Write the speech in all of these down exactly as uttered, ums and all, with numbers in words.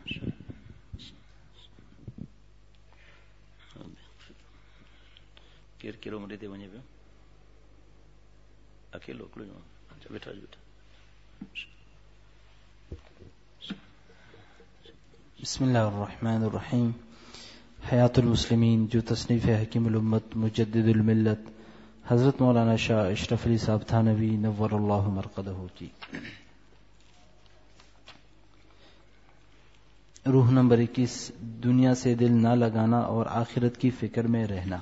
کیر kilo مری دے ونجے پہ اکیلو اکلو جو اچھا بیٹھا بیٹھا. بسم اللہ الرحمن الرحیم. حیات المسلمین جو تصنیف حکیم الامت مجدد الملت حضرت مولانا شاہ اشرف علی صاحب تھانوی نور اللہ مرقدہ کی روح نمبر اکیس، دنیا سے دل نہ لگانا اور آخرت کی فکر میں رہنا.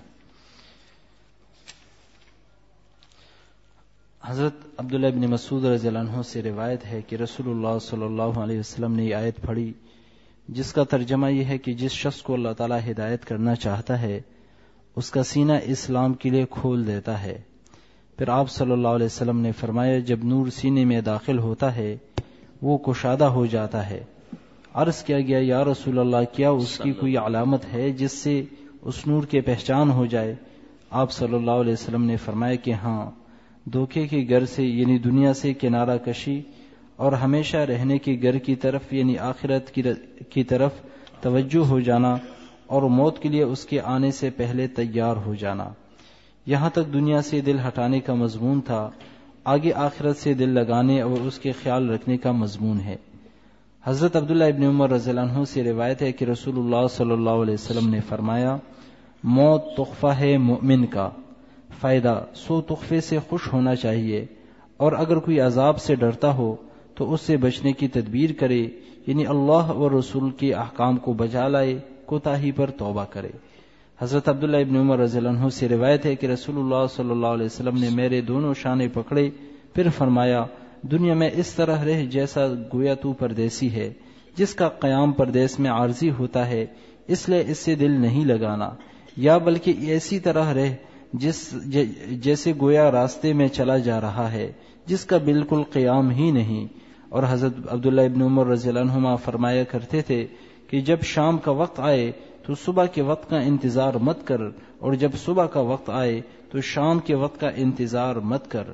حضرت عبداللہ بن مسعود رضی اللہ عنہ سے روایت ہے کہ رسول اللہ صلی اللہ علیہ وسلم نے یہ آیت پڑھی جس کا ترجمہ یہ ہے کہ جس شخص کو اللہ تعالیٰ ہدایت کرنا چاہتا ہے اس کا سینہ اسلام کے لیے کھول دیتا ہے. پھر آپ صلی اللہ علیہ وسلم نے فرمایا جب نور سینے میں داخل ہوتا ہے وہ کشادہ ہو جاتا ہے. عرض کیا گیا یا رسول اللہ کیا اس کی کوئی علامت ہے جس سے اس نور کی پہچان ہو جائے؟ آپ صلی اللہ علیہ وسلم نے فرمایا کہ ہاں، دھوکے کے گھر سے یعنی دنیا سے کنارہ کشی اور ہمیشہ رہنے کے گھر کی طرف یعنی آخرت کی طرف توجہ ہو جانا اور موت کے لیے اس کے آنے سے پہلے تیار ہو جانا. یہاں تک دنیا سے دل ہٹانے کا مضمون تھا، آگے آخرت سے دل لگانے اور اس کے خیال رکھنے کا مضمون ہے. حضرت عبداللہ ابن عمر رضی اللہ عنہ سے روایت ہے کہ رسول اللہ صلی اللہ علیہ وسلم نے فرمایا موت تحفہ ہے مومن کا، فائدہ سو تحفے سے خوش ہونا چاہیے، اور اگر کوئی عذاب سے ڈرتا ہو تو اس سے بچنے کی تدبیر کرے یعنی اللہ اور رسول کے احکام کو بجا لائے، کوتاہی پر توبہ کرے. حضرت عبداللہ ابن عمر رضی اللہ عنہ سے روایت ہے کہ رسول اللہ صلی اللہ علیہ وسلم نے میرے دونوں شانے پکڑے، پھر فرمایا دنیا میں اس طرح رہ جیسا گویا تو پردیسی ہے جس کا قیام پردیس میں عارضی ہوتا ہے، اس لیے اس سے دل نہیں لگانا، یا بلکہ ایسی طرح رہ جس جیسے گویا راستے میں چلا جا رہا ہے جس کا بالکل قیام ہی نہیں. اور حضرت عبداللہ ابن عمر رضی اللہ عنہما فرمایا کرتے تھے کہ جب شام کا وقت آئے تو صبح کے وقت کا انتظار مت کر، اور جب صبح کا وقت آئے تو شام کے وقت کا انتظار مت کر.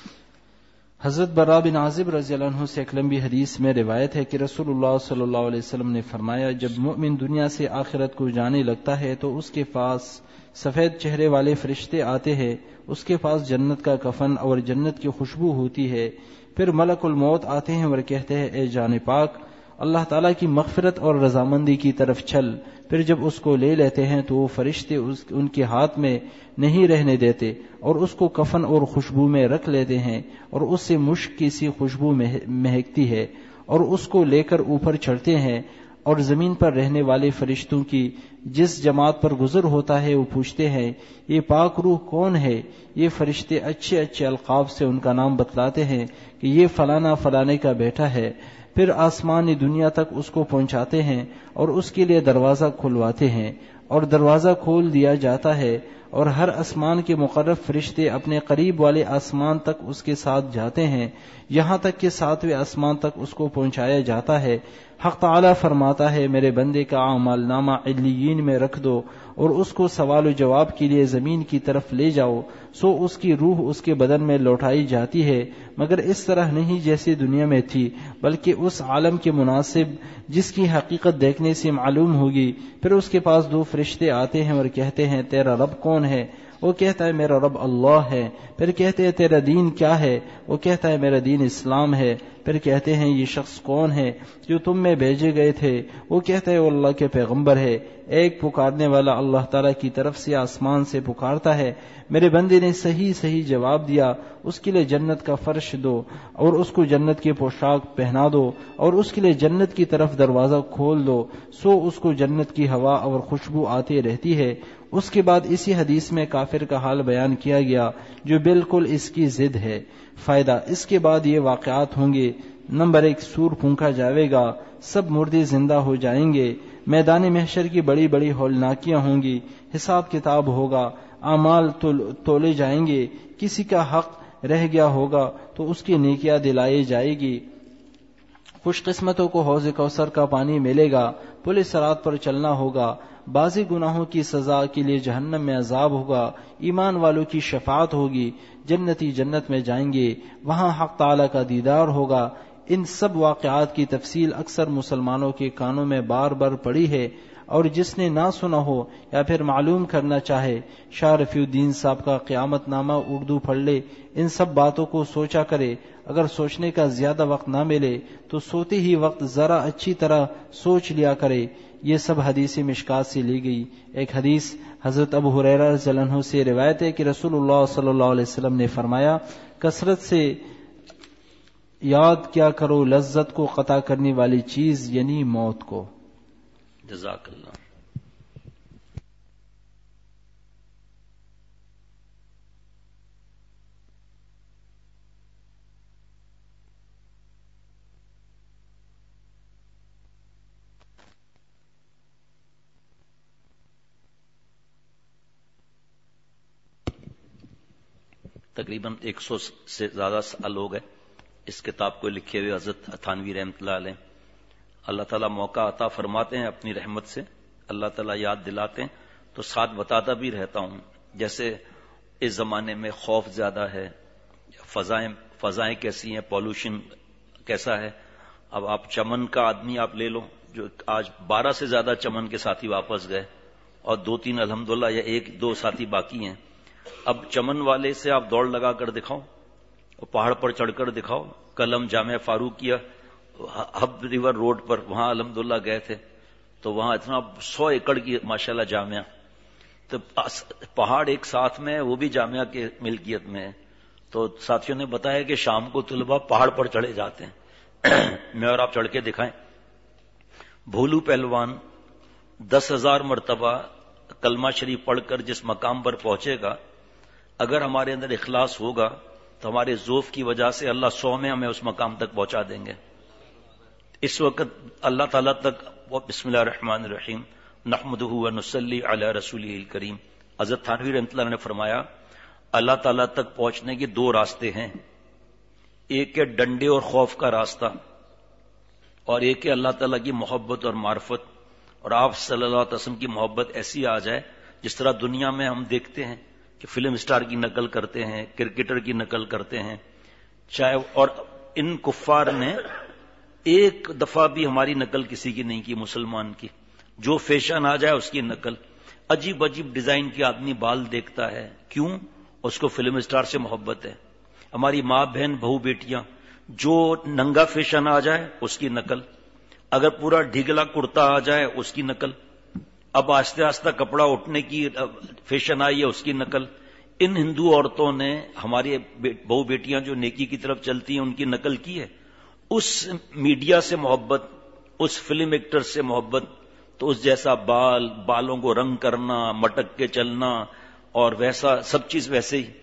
حضرت برا بن عازب رضی اللہ عنہ سے ایک لمبی حدیث میں روایت ہے کہ رسول اللہ صلی اللہ علیہ وسلم نے فرمایا جب مؤمن دنیا سے آخرت کو جانے لگتا ہے تو اس کے پاس سفید چہرے والے فرشتے آتے ہیں، اس کے پاس جنت کا کفن اور جنت کی خوشبو ہوتی ہے. پھر ملک الموت آتے ہیں اور کہتے ہیں اے جان پاک، اللہ تعالیٰ کی مغفرت اور رضامندی کی طرف چل. پھر جب اس کو لے لیتے ہیں تو وہ فرشتے اس ان کے ہاتھ میں نہیں رہنے دیتے اور اس کو کفن اور خوشبو میں رکھ لیتے ہیں، اور اس سے مشک کی سی خوشبو مہکتی ہے، اور اس کو لے کر اوپر چڑھتے ہیں. اور زمین پر رہنے والے فرشتوں کی جس جماعت پر گزر ہوتا ہے وہ پوچھتے ہیں یہ پاک روح کون ہے؟ یہ فرشتے اچھے اچھے القاب سے ان کا نام بتلاتے ہیں کہ یہ فلانا فلانے کا بیٹا ہے. پھر آسمانی دنیا تک اس کو پہنچاتے ہیں اور اس کے لیے دروازہ کھلواتے ہیں، اور دروازہ کھول دیا جاتا ہے، اور ہر آسمان کے مقرب فرشتے اپنے قریب والے آسمان تک اس کے ساتھ جاتے ہیں، یہاں تک کہ ساتویں آسمان تک اس کو پہنچایا جاتا ہے. حق تعالی فرماتا ہے میرے بندے کا اعمال نامہ علیین میں رکھ دو اور اس کو سوال و جواب کے لیے زمین کی طرف لے جاؤ. سو اس کی روح اس کے بدن میں لوٹائی جاتی ہے، مگر اس طرح نہیں جیسے دنیا میں تھی، بلکہ اس عالم کے مناسب جس کی حقیقت دیکھنے سے معلوم ہوگی. پھر اس کے پاس دو فرشتے آتے ہیں اور کہتے ہیں تیرا رب کون ہے؟ وہ کہتا ہے میرا رب اللہ ہے. پھر کہتے ہیں تیرا دین کیا ہے؟ وہ کہتا ہے میرا دین اسلام ہے. پھر کہتے ہیں یہ شخص کون ہے جو تم میں بھیجے گئے تھے؟ وہ کہتا ہے وہ اللہ کے پیغمبر ہے. ایک پکارنے والا اللہ تعالیٰ کی طرف سے آسمان سے پکارتا ہے میرے بندے نے صحیح صحیح جواب دیا، اس کے لیے جنت کا فرش دو اور اس کو جنت کے پوشاک پہنا دو اور اس کے لیے جنت کی طرف دروازہ کھول دو. سو اس کو جنت کی ہوا اور خوشبو آتی رہتی ہے. اس کے بعد اسی حدیث میں کافر کا حال بیان کیا گیا جو بالکل اس کی ضد ہے. فائدہ اس کے بعد یہ واقعات ہوں گے. نمبر ایک، سور پھونکا جائے گا، سب مردے زندہ ہو جائیں گے، میدان محشر کی بڑی بڑی ہولناکیاں ہوں گی، حساب کتاب ہوگا، اعمال تولے جائیں گے، کسی کا حق رہ گیا ہوگا تو اس کی نیکیاں دلائی جائے گی، خوش قسمتوں کو حوض کوثر کا پانی ملے گا، پل صراط پر چلنا ہوگا، بعضی گناہوں کی سزا کے لیے جہنم میں عذاب ہوگا، ایمان والوں کی شفاعت ہوگی، جنتی جنت میں جائیں گے، وہاں حق تعالی کا دیدار ہوگا، ان سب واقعات کی تفصیل اکثر مسلمانوں کے کانوں میں بار بار پڑی ہے، اور جس نے نہ سنا ہو یا پھر معلوم کرنا چاہے شاہ رفیع الدین صاحب کا قیامت نامہ اردو پڑھ لے، ان سب باتوں کو سوچا کرے۔ اگر سوچنے کا زیادہ وقت نہ ملے تو سوتے ہی وقت ذرا اچھی طرح سوچ لیا کرے۔ یہ سب حدیث مشکات سے لی گئی۔ ایک حدیث حضرت ابو ہریرہ رضی اللہ عنہ سے روایت ہے کہ رسول اللہ صلی اللہ علیہ وسلم نے فرمایا، کثرت سے یاد کیا کرو لذت کو قطع کرنے والی چیز یعنی موت کو۔ جزاک اللہ۔ تقریباً ایک سو سے زیادہ سال ہو گئے اس کتاب کو لکھے ہوئے حضرت تھانوی رحمۃ اللہ علیہ۔ اللہ تعالیٰ موقع عطا فرماتے ہیں اپنی رحمت سے، اللہ تعالیٰ یاد دلاتے ہیں تو ساتھ بتاتا بھی رہتا ہوں۔ جیسے اس زمانے میں خوف زیادہ ہے، فضائیں فضائیں کیسی ہیں، پولوشن کیسا ہے۔ اب آپ چمن کا آدمی آپ لے لو، جو آج بارہ سے زیادہ چمن کے ساتھی واپس گئے اور دو تین الحمدللہ یا ایک دو ساتھی باقی ہیں۔ اب چمن والے سے آپ دوڑ لگا کر دکھاؤ اور پہاڑ پر چڑھ کر دکھاؤ۔ کل ہم جامعہ فاروقیہ ہب ریور روڈ پر وہاں الحمدللہ گئے تھے تو وہاں اتنا سو ایکڑ کی ماشاءاللہ جامعہ، تو پہاڑ ایک ساتھ میں، وہ بھی جامعہ کے ملکیت میں ہے۔ تو ساتھیوں نے بتایا کہ شام کو طلباء پہاڑ پر چڑھے جاتے ہیں، میں اور آپ چڑھ کے دکھائیں۔ بھولو پہلوان دس ہزار مرتبہ کلمہ شریف پڑھ کر جس مقام پر پہنچے گا، اگر ہمارے اندر اخلاص ہوگا تو ہمارے ذوف کی وجہ سے اللہ سو میں ہمیں اس مقام تک پہنچا دیں گے۔ اس وقت اللہ تعالیٰ تک بسم اللہ الرحمن الرحیم نحمدہ ونصلی علی رسولہ الکریم، حضرت تھانوی رحمۃ اللہ نے فرمایا اللہ تعالیٰ تک پہنچنے کے دو راستے ہیں، ایک ہے ڈنڈے اور خوف کا راستہ، اور ایک ہے اللہ تعالیٰ کی محبت اور معرفت۔ اور آپ صلی اللہ علیہ وسلم کی محبت ایسی آ جائے جس طرح دنیا میں ہم دیکھتے ہیں کہ فلم اسٹار کی نقل کرتے ہیں، کرکٹر کی نقل کرتے ہیں، چاہے، اور ان کفار نے ایک دفعہ بھی ہماری نقل کسی کی نہیں کی، مسلمان کی۔ جو فیشن آ جائے اس کی نقل، عجیب عجیب ڈیزائن کے آدمی بال دیکھتا ہے، کیوں؟ اس کو فلم اسٹار سے محبت ہے۔ ہماری ماں بہن بہو بیٹیاں، جو ننگا فیشن آ جائے اس کی نقل، اگر پورا ڈھیگلا کرتا آ جائے اس کی نقل، اب آہستہ آہستہ کپڑا اٹھنے کی فیشن آئی ہے اس کی نقل۔ ان ہندو عورتوں نے ہماری بہو بیٹیاں جو نیکی کی طرف چلتی ہیں ان کی نقل کی ہے۔ اس میڈیا سے محبت، اس فلم ایکٹر سے محبت، تو اس جیسا بال، بالوں کو رنگ کرنا، مٹک کے چلنا، اور ویسا سب چیز ویسے ہی۔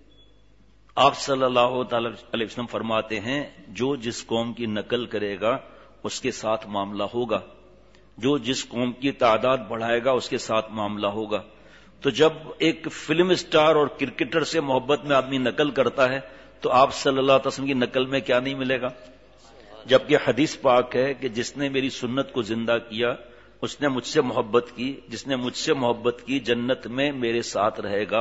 آپ صلی اللہ تعالی علیہ وسلم فرماتے ہیں جو جس قوم کی نقل کرے گا اس کے ساتھ معاملہ ہوگا، جو جس قوم کی تعداد بڑھائے گا اس کے ساتھ معاملہ ہوگا۔ تو جب ایک فلم اسٹار اور کرکٹر سے محبت میں آدمی نقل کرتا ہے تو آپ صلی اللہ علیہ وسلم کی نقل میں کیا نہیں ملے گا؟ جبکہ حدیث پاک ہے کہ جس نے میری سنت کو زندہ کیا اس نے مجھ سے محبت کی، جس نے مجھ سے محبت کی جنت میں میرے ساتھ رہے گا۔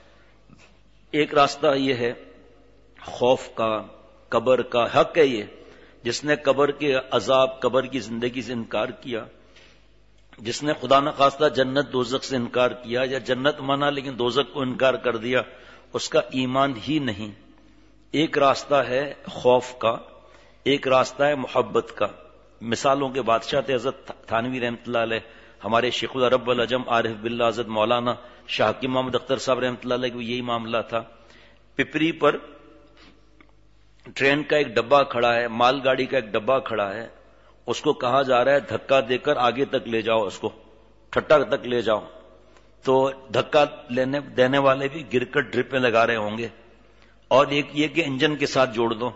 ایک راستہ یہ ہے خوف کا، قبر کا، حق ہے یہ۔ جس نے قبر کے عذاب، قبر کی زندگی سے انکار کیا، جس نے خدا نخواستہ جنت دوزخ سے انکار کیا، یا جنت مانا لیکن دوزخ کو انکار کر دیا، اس کا ایمان ہی نہیں۔ ایک راستہ ہے خوف کا، ایک راستہ ہے محبت کا۔ مثالوں کے بادشاہ تھے حضرت تھانوی رحمۃ اللہ علیہ، ہمارے شیخ العرب والعجم عارف باللہ حضرت مولانا شاہ حکیم محمد اختر صاحب رحمۃ اللہ علیہ کو یہی معاملہ تھا۔ پپری پر ٹرین کا ایک ڈبہ کھڑا ہے، مال گاڑی کا ایک ڈبہ کھڑا ہے، اس کو کہا جا رہا ہے دھکا دے کر آگے تک لے جاؤ، اس کو ٹھٹا تک لے جاؤ۔ تو دھکا لینے دینے والے بھی گر کر ڈرپیں لگا رہے ہوں گے، اور ایک یہ کہ انجن کے ساتھ جوڑ دو،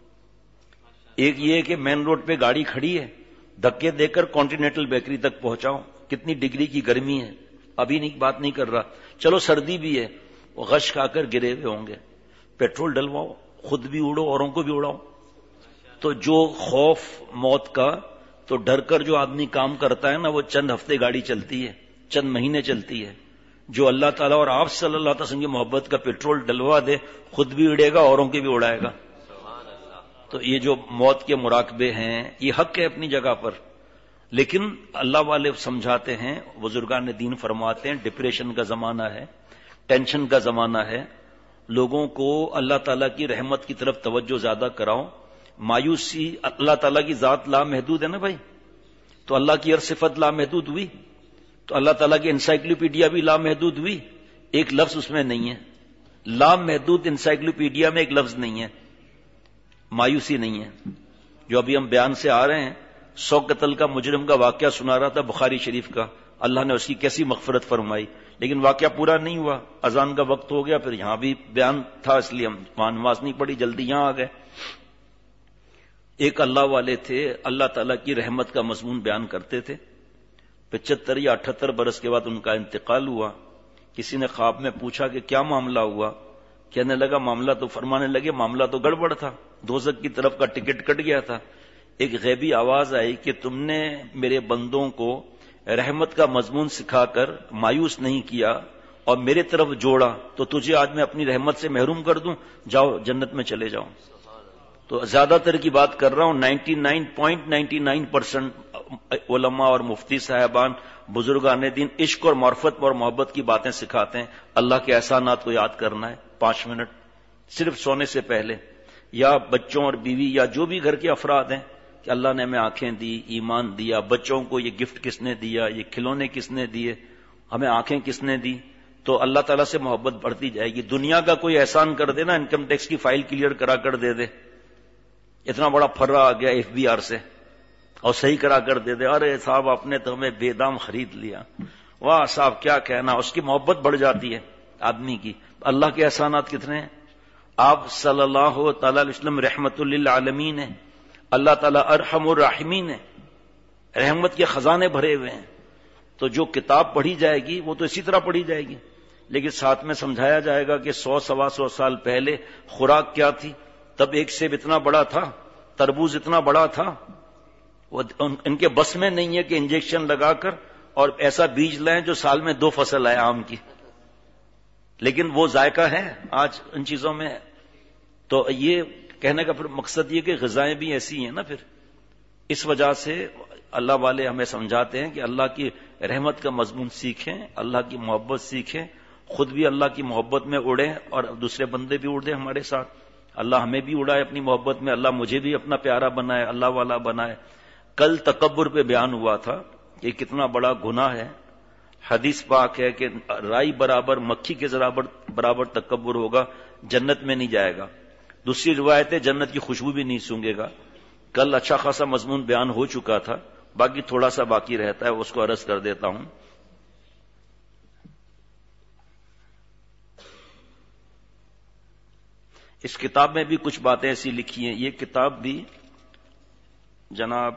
ایک یہ کہ مین روڈ پہ گاڑی کھڑی ہے، دھکے دے کر کانٹینینٹل بیکری تک پہنچاؤ۔ کتنی ڈگری کی گرمی ہے، ابھی نہیں بات نہیں کر رہا، چلو سردی بھی ہے، وہ غش کھا کر گرے ہوئے ہوں گے، پیٹرول ڈلواؤ، خود بھی اڑو، اوروں کو بھی اڑاؤ۔ تو جو خوف موت کا، تو ڈر کر جو آدمی کام کرتا ہے نا، وہ چند ہفتے گاڑی چلتی ہے، چند مہینے چلتی ہے۔ جو اللہ تعالیٰ اور آپ صلی اللہ علیہ وسلم کی محبت کا پیٹرول ڈلوا دے، خود بھی اڑے گا، اوروں کے بھی اڑائے گا۔ تو یہ جو موت کے مراقبے ہیں یہ حق ہے اپنی جگہ پر، لیکن اللہ والے سمجھاتے ہیں، بزرگان دین فرماتے ہیں ڈپریشن کا زمانہ ہے، ٹینشن کا زمانہ ہے، لوگوں کو اللہ تعالیٰ کی رحمت کی طرف توجہ زیادہ کراؤ. مایوسی، اللہ تعالیٰ کی ذات لامحدود ہے نا بھائی، تو اللہ کی ہر صفت لامحدود ہوئی، تو اللہ تعالیٰ کی انسائکلوپیڈیا بھی لامحدود ہوئی، ایک لفظ اس میں نہیں ہے. لامحدود انسائکلوپیڈیا میں ایک لفظ نہیں ہے، مایوسی نہیں ہے. جو ابھی ہم بیان سے آ رہے ہیں، سو قتل کا مجرم کا واقعہ سنا رہا تھا بخاری شریف کا، اللہ نے اس کی کیسی مغفرت فرمائی، لیکن واقعہ پورا نہیں ہوا، اذان کا وقت ہو گیا، پھر یہاں بھی بیان تھا اس لیے ہم وہاں نماز نہیں پڑھی، جلدی یہاں آ گئے. ایک اللہ والے تھے، اللہ تعالیٰ کی رحمت کا مضمون بیان کرتے تھے. پچہتر یا اٹھہتر برس کے بعد ان کا انتقال ہوا. کسی نے خواب میں پوچھا کہ کیا معاملہ ہوا، کہنے لگا معاملہ تو فرمانے لگے معاملہ تو گڑبڑ تھا، دوزخ کی طرف کا ٹکٹ کٹ گیا تھا. ایک غیبی آواز آئی کہ تم نے میرے بندوں کو رحمت کا مضمون سکھا کر مایوس نہیں کیا اور میرے طرف جوڑا، تو تجھے آج میں اپنی رحمت سے محروم کر دوں، جاؤ جنت میں چلے جاؤ. تو زیادہ تر کی بات کر رہا ہوں، ninety nine point ninety nine percent علماء اور مفتی صاحبان بزرگان دین عشق اور معرفت اور محبت کی باتیں سکھاتے ہیں. اللہ کے احسانات کو یاد کرنا ہے پانچ منٹ صرف سونے سے پہلے، یا بچوں اور بیوی یا جو بھی گھر کے افراد ہیں کہ اللہ نے ہمیں آنکھیں دی، ایمان دیا، بچوں کو یہ گفٹ کس نے دیا، یہ کھلونے کس نے دیے، ہمیں آنکھیں کس نے دی، تو اللہ تعالیٰ سے محبت بڑھتی جائے گی. دنیا کا کوئی احسان کر دے نا، انکم ٹیکس کی فائل کلیئر کرا کر دے دے، اتنا بڑا پھرا آ گیا ایف بی آر سے، اور صحیح کرا کر دے دے، ارے صاحب آپ نے تو ہمیں بے دام خرید لیا، واہ صاحب کیا کہنا، اس کی محبت بڑھ جاتی ہے آدمی کی. اللہ کے احسانات کتنے ہیں. آپ صلی اللہ تعالی علیہ وسلم رحمت للعالمین ہیں، اللہ تعالیٰ ارحم الراحمین ہے، رحمت کے خزانے بھرے ہوئے ہیں. تو جو کتاب پڑھی جائے گی وہ تو اسی طرح پڑھی جائے گی، لیکن ساتھ میں سمجھایا جائے گا کہ سو سوا سو سال پہلے خوراک کیا تھی. تب ایک سیب اتنا بڑا تھا، تربوز اتنا بڑا تھا، وہ ان کے بس میں نہیں ہے کہ انجیکشن لگا کر اور ایسا بیج لائیں جو سال میں دو فصل آئے آم کی، لیکن وہ ذائقہ ہے آج ان چیزوں میں. تو یہ کہنے کا پھر مقصد یہ کہ غذائیں بھی ایسی ہیں نا، پھر اس وجہ سے اللہ والے ہمیں سمجھاتے ہیں کہ اللہ کی رحمت کا مضمون سیکھیں، اللہ کی محبت سیکھیں، خود بھی اللہ کی محبت میں اڑیں اور دوسرے بندے بھی اڑیں ہمارے ساتھ. اللہ ہمیں بھی اڑائے اپنی محبت میں، اللہ مجھے بھی اپنا پیارا بنائے، اللہ والا بنائے. کل تکبر پہ بیان ہوا تھا کہ کتنا بڑا گناہ ہے. حدیث پاک ہے کہ رائی برابر مکھی کے برابر برابر تکبر ہوگا، جنت میں نہیں جائے گا. دوسری روایت ہے جنت کی خوشبو بھی نہیں سونگے گا. کل اچھا خاصا مضمون بیان ہو چکا تھا، باقی تھوڑا سا باقی رہتا ہے، اس کو عرض کر دیتا ہوں. اس کتاب میں بھی کچھ باتیں ایسی لکھی ہیں. یہ کتاب بھی جناب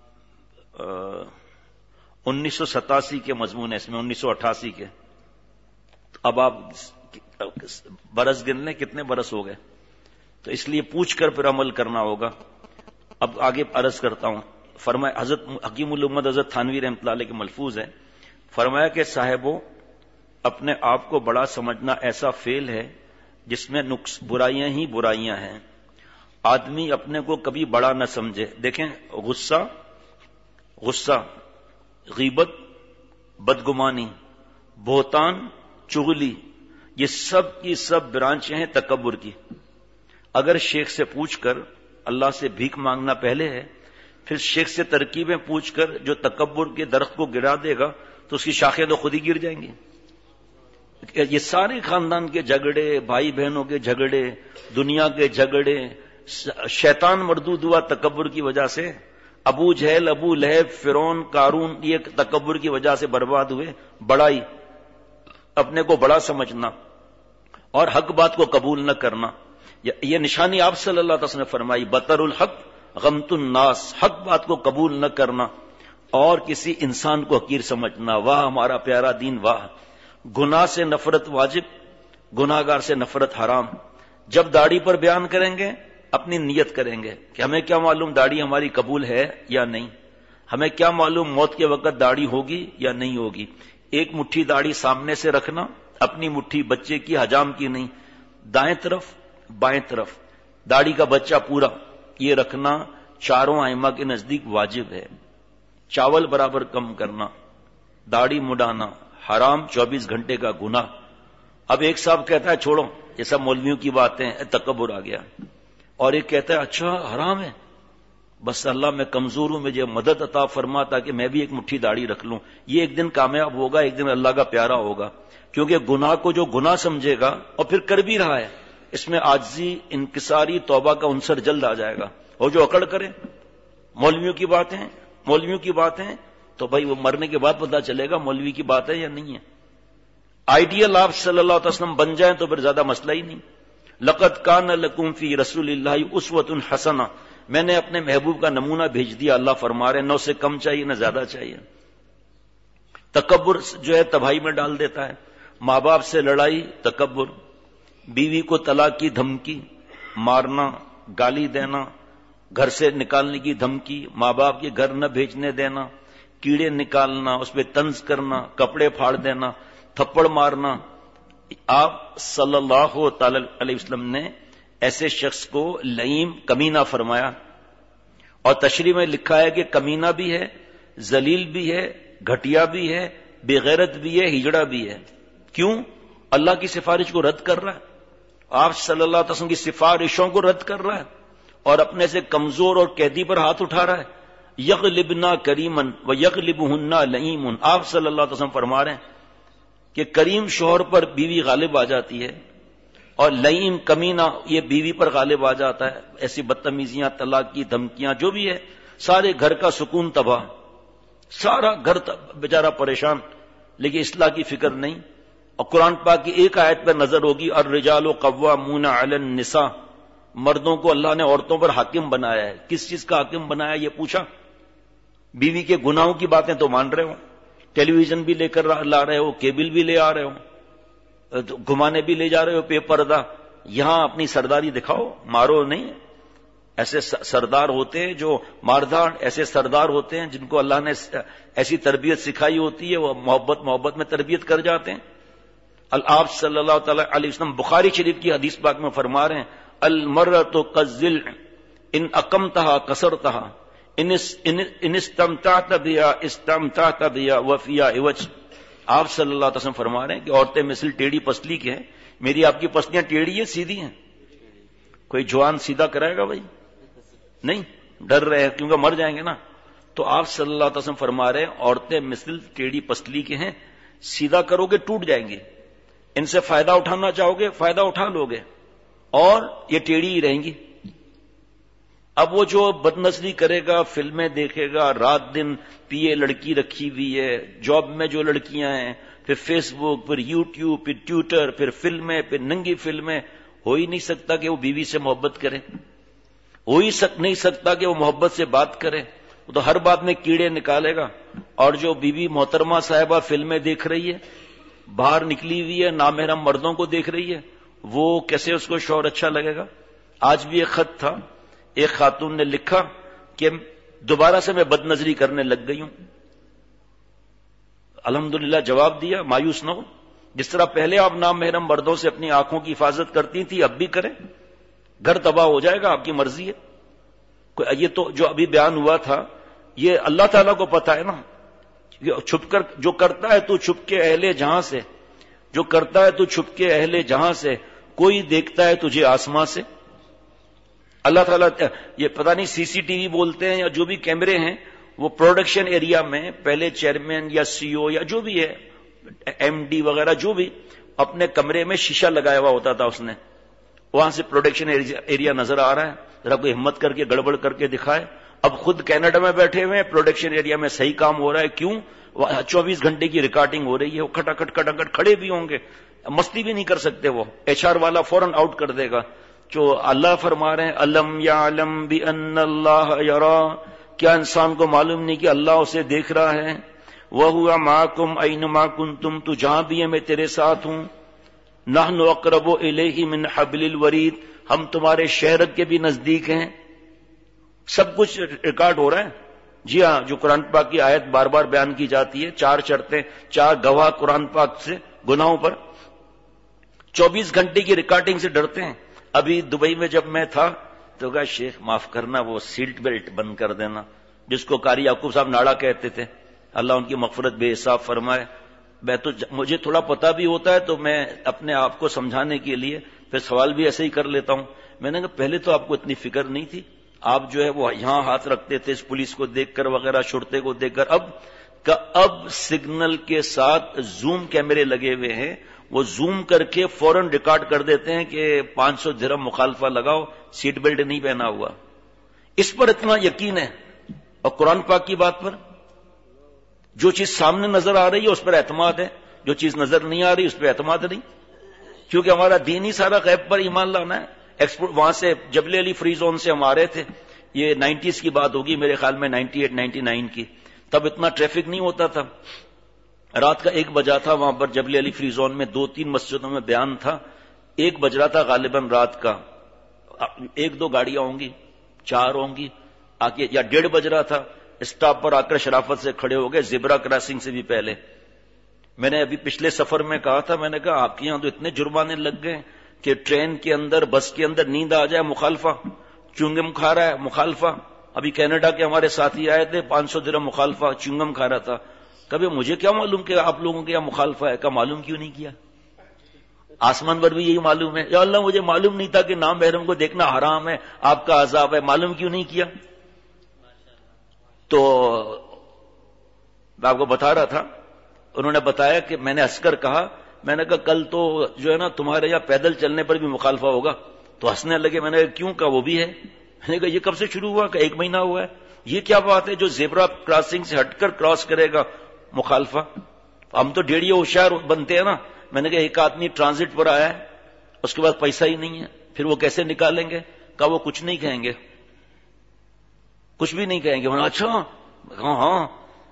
انیس سو ستاسی کے مضمون ہے، اس میں انیس سو اٹھاسی کے. اب آپ برس گن لیں کتنے برس ہو گئے، تو اس لیے پوچھ کر پھر عمل کرنا ہوگا. اب آگے عرض کرتا ہوں. فرمایا حضرت حکیم الامت حضرت تھانوی رحمۃ اللہ علیہ کے ملفوظ ہے، فرمایا کہ صاحبوں اپنے آپ کو بڑا سمجھنا ایسا فعل ہے جس میں نقص برائیاں ہی برائیاں ہیں. آدمی اپنے کو کبھی بڑا نہ سمجھے. دیکھیں غصہ غصہ غیبت، بدگمانی، بہتان، چغلی، یہ سب کی سب برانچیں ہیں تکبر کی. اگر شیخ سے پوچھ کر اللہ سے بھیک مانگنا پہلے ہے، پھر شیخ سے ترکیبیں پوچھ کر جو تکبر کے درخت کو گرا دے گا تو اس کی شاخیں تو خود ہی گر جائیں گی. یہ سارے خاندان کے جھگڑے، بھائی بہنوں کے جھگڑے، دنیا کے جھگڑے، شیطان مردود ہوا تکبر کی وجہ سے. ابو جہل، ابو لہب، فرعون، قارون یہ تکبر کی وجہ سے برباد ہوئے. بڑائی، اپنے کو بڑا سمجھنا اور حق بات کو قبول نہ کرنا، یہ نشانی آپ صلی اللہ علیہ وسلم نے فرمائی. بطر الحق غمت الناس، حق بات کو قبول نہ کرنا اور کسی انسان کو حقیر سمجھنا. واہ ہمارا پیارا دین، واہ. گناہ سے نفرت واجب، گناہگار سے نفرت حرام. جب داڑھی پر بیان کریں گے اپنی نیت کریں گے کہ ہمیں کیا معلوم داڑھی ہماری قبول ہے یا نہیں، ہمیں کیا معلوم موت کے وقت داڑھی ہوگی یا نہیں ہوگی. ایک مٹھی داڑھی سامنے سے رکھنا، اپنی مٹھی بچے کی، حجام کی نہیں. دائیں طرف بائیں طرف، داڑھی کا بچہ پورا. یہ رکھنا چاروں ائمہ کے نزدیک واجب ہے. چاول برابر کم کرنا، داڑھی مڈانا حرام، چوبیس گھنٹے کا گناہ. اب ایک صاحب کہتا ہے چھوڑو یہ سب مولویوں کی باتیں، تکبر آ گیا. اور ایک کہتا ہے اچھا حرام ہے، بس اللہ میں کمزور ہوں، مجھے مدد عطا فرما تاکہ میں بھی ایک مٹھی داڑھی رکھ لوں. یہ ایک دن کامیاب ہوگا، ایک دن اللہ کا پیارا ہوگا. کیونکہ گناہ کو جو گناہ سمجھے گا اور پھر کر بھی رہا ہے، اس میں عاجزی، انکساری، توبہ کا عنصر جلد آ جائے گا. اور جو اکڑ کرے مولویوں کی باتیں مولویوں کی باتیں تو بھائی وہ مرنے کے بعد پتہ چلے گا مولوی کی بات ہے یا نہیں ہے. آئیڈیل آپ صلی اللہ علیہ وسلم بن جائیں تو پھر زیادہ مسئلہ ہی نہیں. لقد کان لکم فی رسول اللہ اسوۃ حسنہ، میں نے اپنے محبوب کا نمونہ بھیج دیا. اللہ فرما رہے ہیں نہ اسے کم چاہیے نہ زیادہ چاہیے. تکبر جو ہے تباہی میں ڈال دیتا ہے. ماں باپ سے لڑائی تکبر، بیوی کو طلاق کی دھمکی، مارنا، گالی دینا، گھر سے نکالنے کی دھمکی، ماں باپ کے گھر نہ بھیجنے دینا، کیڑے نکالنا، اس پہ طنز کرنا، کپڑے پھاڑ دینا، تھپڑ مارنا. آپ صلی اللہ تعالی علیہ وسلم نے ایسے شخص کو لئیم کمینہ فرمایا. اور تشریح میں لکھا ہے کہ کمینہ بھی ہے، ذلیل بھی ہے، گھٹیا بھی ہے، بے غیرت بھی ہے، ہجڑا بھی ہے. کیوں؟ اللہ کی سفارش کو رد کر رہا ہے. آپ صلی اللہ علیہ وسلم کی سفارشوں کو رد کر رہا ہے اور اپنے سے کمزور اور قیدی پر ہاتھ اٹھا رہا ہے. یغلبنا کریمن و یغلبہن لئیم. آپ صلی اللہ علیہ وسلم فرما رہے ہیں کہ کریم شوہر پر بیوی غالب آ جاتی ہے اور لئیم کمینہ یہ بیوی پر غالب آ جاتا ہے. ایسی بدتمیزیاں، طلاق کی دھمکیاں، جو بھی ہے، سارے گھر کا سکون تباہ، سارا گھر بیچارہ پریشان، لیکن اصلاح کی فکر نہیں. اور قرآن پاک کی ایک آیت پر نظر ہوگی، الرجال قوامون علی النساء، مردوں کو اللہ نے عورتوں پر حاکم بنایا ہے. کس چیز کا حاکم بنایا یہ پوچھا؟ بیوی کے گناہوں کی باتیں تو مان رہے ہو، ٹیلی ویژن بھی لے کر لا رہے ہو، کیبل بھی لے آ رہے ہو، گھمانے بھی لے جا رہے ہو بے پردہ. یہاں اپنی سرداری دکھاؤ، مارو نہیں. ایسے سردار ہوتے ہیں جو مارداڑ، ایسے سردار ہوتے ہیں جن کو اللہ نے ایسی تربیت سکھائی ہوتی ہے، وہ محبت محبت میں تربیت کر جاتے ہیں. آپ صلی اللہ تعالی علیہ وسلم بخاری شریف کی حدیث پاک میں فرما رہے ہیں، المرأة كالظل ان اقمتها كسرتها ان استمتعت بها استمتعت بها وفيها عوج. آپ صلی اللہ علیہ وسلم فرما رہے ہیں کہ عورتیں مثل ٹیڑھی پسلی کے ہیں. میری آپ کی پسلیاں ٹیڑھی ہیں سیدھی ہیں؟ کوئی جوان سیدھا کرائے گا بھائی؟ نہیں، ڈر رہے ہیں کیونکہ مر جائیں گے نا. تو آپ صلی اللہ علیہ وسلم فرما رہے ہیں عورتیں مثل ٹیڑھی پسلی کے ہیں، سیدھا کرو گے ٹوٹ جائیں گے. ان سے فائدہ اٹھانا چاہو گے فائدہ اٹھا لو گے اور یہ ٹیڑھی ہی رہیں گی. اب وہ جو بدنظری کرے گا، فلمیں دیکھے گا، رات دن پیے لڑکی رکھی ہوئی ہے، جاب میں جو لڑکیاں ہیں، پھر فیس بک، پھر یوٹیوب، پھر ٹویٹر، پھر فلمیں، پھر ننگی فلمیں. ہو ہی نہیں سکتا کہ وہ بیوی سے محبت کرے، ہو ہی سک نہیں سکتا کہ وہ محبت سے بات کرے. وہ تو ہر بات میں کیڑے نکالے گا. اور جو بیوی محترمہ صاحبہ فلمیں دیکھ رہی ہے، باہر نکلی ہوئی ہے، نامحرم مردوں کو دیکھ رہی ہے، وہ کیسے اس کو شوہر اچھا لگے گا؟ آج بھی ایک خط تھا، ایک خاتون نے لکھا کہ دوبارہ سے میں بد نظری کرنے لگ گئی ہوں. الحمدللہ جواب دیا، مایوس نہ ہو. جس طرح پہلے آپ نامحرم مردوں سے اپنی آنکھوں کی حفاظت کرتی تھی اب بھی کریں. گھر تباہ ہو جائے گا، آپ کی مرضی ہے. یہ تو جو ابھی بیان ہوا تھا یہ اللہ تعالیٰ کو پتا ہے نا. چھپ کر جو کرتا ہے تو چھپ کے اہل جہاں سے، جو کرتا ہے تو چھپ کے اہل جہاں سے، کوئی دیکھتا ہے تجھے آسمان سے. اللہ تعالیٰ یہ پتہ نہیں سی سی ٹی وی بولتے ہیں یا جو بھی کیمرے ہیں، وہ پروڈکشن ایریا میں پہلے چیئرمین یا سی او یا جو بھی ہے، ایم ڈی وغیرہ، جو بھی اپنے کمرے میں شیشہ لگایا ہوا ہوتا تھا، اس نے وہاں سے پروڈکشن ایریا نظر آ رہا ہے، ذرا کوئی ہمت کر کے گڑبڑ کر کے دکھائے. اب خود کینیڈا میں بیٹھے ہوئے ہیں، پروڈکشن ایریا میں صحیح کام ہو رہا ہے. کیوں؟ چوبیس گھنٹے کی ریکارڈنگ ہو رہی ہے. وہ کھٹاکھٹ کھٹاکھٹ کھڑے بھی ہوں گے، مستی بھی نہیں کر سکتے. وہ ایچ آر والا فوراً آؤٹ کر دے گا. جو اللہ فرما رہے ہیں الم یعلم بان اللہ یرا، کیا انسان کو معلوم نہیں کہ اللہ اسے دیکھ رہا ہے؟ وہو معکم اینما کنتم، تو جہاں بھی ہے میں تیرے ساتھ ہوں. نحن اقرب الیہ من حبل الورید، ہم تمہارے شہرت کے بھی نزدیک ہیں. سب کچھ ریکارڈ ہو رہا ہے. جی ہاں، جو قرآن پاک کی آیت بار بار بیان کی جاتی ہے، چار شرطیں، چار گواہ قرآن پاک سے گناہوں پر. چوبیس گھنٹے کی ریکارڈنگ سے ڈرتے ہیں. ابھی دبئی میں جب میں تھا تو کہا شیخ معاف کرنا وہ سیٹ بیلٹ بند کر دینا، جس کو قاری یعقوب صاحب ناڑا کہتے تھے، اللہ ان کی مغفرت بے حساب فرمائے. میں تو مجھے تھوڑا پتہ بھی ہوتا ہے تو میں اپنے آپ کو سمجھانے کے لیے پھر سوال بھی ایسے ہی کر لیتا ہوں. میں نے کہا پہلے تو آپ کو اتنی فکر نہیں تھی، آپ جو ہے وہ یہاں ہاتھ رکھتے تھے اس پولیس کو دیکھ کر وغیرہ، شرطے کو دیکھ کر. اب کہ اب سگنل کے ساتھ زوم کیمرے لگے ہوئے ہیں، وہ زوم کر کے فوراً ریکارڈ کر دیتے ہیں کہ پانچ سو درہم مخالفہ لگاؤ، سیٹ بیلٹ نہیں پہنا ہوا. اس پر اتنا یقین ہے. اور قرآن پاک کی بات پر جو چیز سامنے نظر آ رہی ہے اس پر اعتماد ہے، جو چیز نظر نہیں آ رہی اس پہ اعتماد نہیں، کیونکہ ہمارا دین ہی سارا غیب پر ایمان لانا ہے. ایکسپورٹ وہاں سے جبل علی فری زون سے ہم آ رہے تھے، یہ نائنٹیز کی بات ہوگی میرے خیال میں، نائنٹی ایٹ نائنٹی نائن کی. تب اتنا ٹریفک نہیں ہوتا تھا. رات کا ایک بجا تھا وہاں پر جبل علی فری زون میں، دو تین مسجدوں میں بیان تھا. ایک بج رہا تھا غالباً رات کا، ایک دو گاڑیاں ہوں گی، چار ہوں گی آ کے، یا ڈیڑھ بج رہا تھا. اسٹاپ پر آ کر شرافت سے کھڑے ہو گئے، زبرا کراسنگ سے بھی پہلے. میں نے ابھی پچھلے سفر میں کہا تھا، میں نے کہا آپ کے یہاں تو اتنے جرمانے لگ گئے کہ ٹرین کے اندر، بس کے اندر نیند آ جائے مخالفہ، چونگم کھا رہا ہے مخالفہ. ابھی کینیڈا کے ہمارے ساتھی آئے تھے، پانچ سو درہم مخالفہ، چونگم کھا رہا تھا. کبھی مجھے کیا معلوم کہ آپ لوگوں کے یہاں مخالفہ ہے؟ کا معلوم کیوں نہیں کیا؟ آسمان پر بھی یہی معلوم ہے. یا اللہ مجھے معلوم نہیں تھا کہ نام محرم کو دیکھنا حرام ہے، آپ کا عذاب ہے، معلوم کیوں نہیں کیا؟ تو میں آپ کو بتا رہا تھا، انہوں نے بتایا کہ میں نے ہنس کر کہا، میں نے کہا کل تو جو ہے نا تمہارے یہاں پیدل چلنے پر بھی مخالفہ ہوگا. تو ہنسنے لگے. میں نے کہا کیوں؟ کہا وہ بھی ہے. میں نے کہا یہ کب سے شروع ہوا؟ کہ ایک مہینہ ہوا ہے. یہ کیا بات ہے جو زیبرا کراسنگ سے ہٹ کر کراس کرے گا مخالفہ؟ ہم تو ڈیڑھیے ہوشیار بنتے ہیں نا. میں نے کہا ایک آدمی ٹرانزٹ پر آیا ہے، اس کے بعد پیسہ ہی نہیں ہے، پھر وہ کیسے نکالیں گے؟ کہا وہ کچھ نہیں کہیں گے، کچھ بھی نہیں کہیں گے. اچھا ہاں ہاں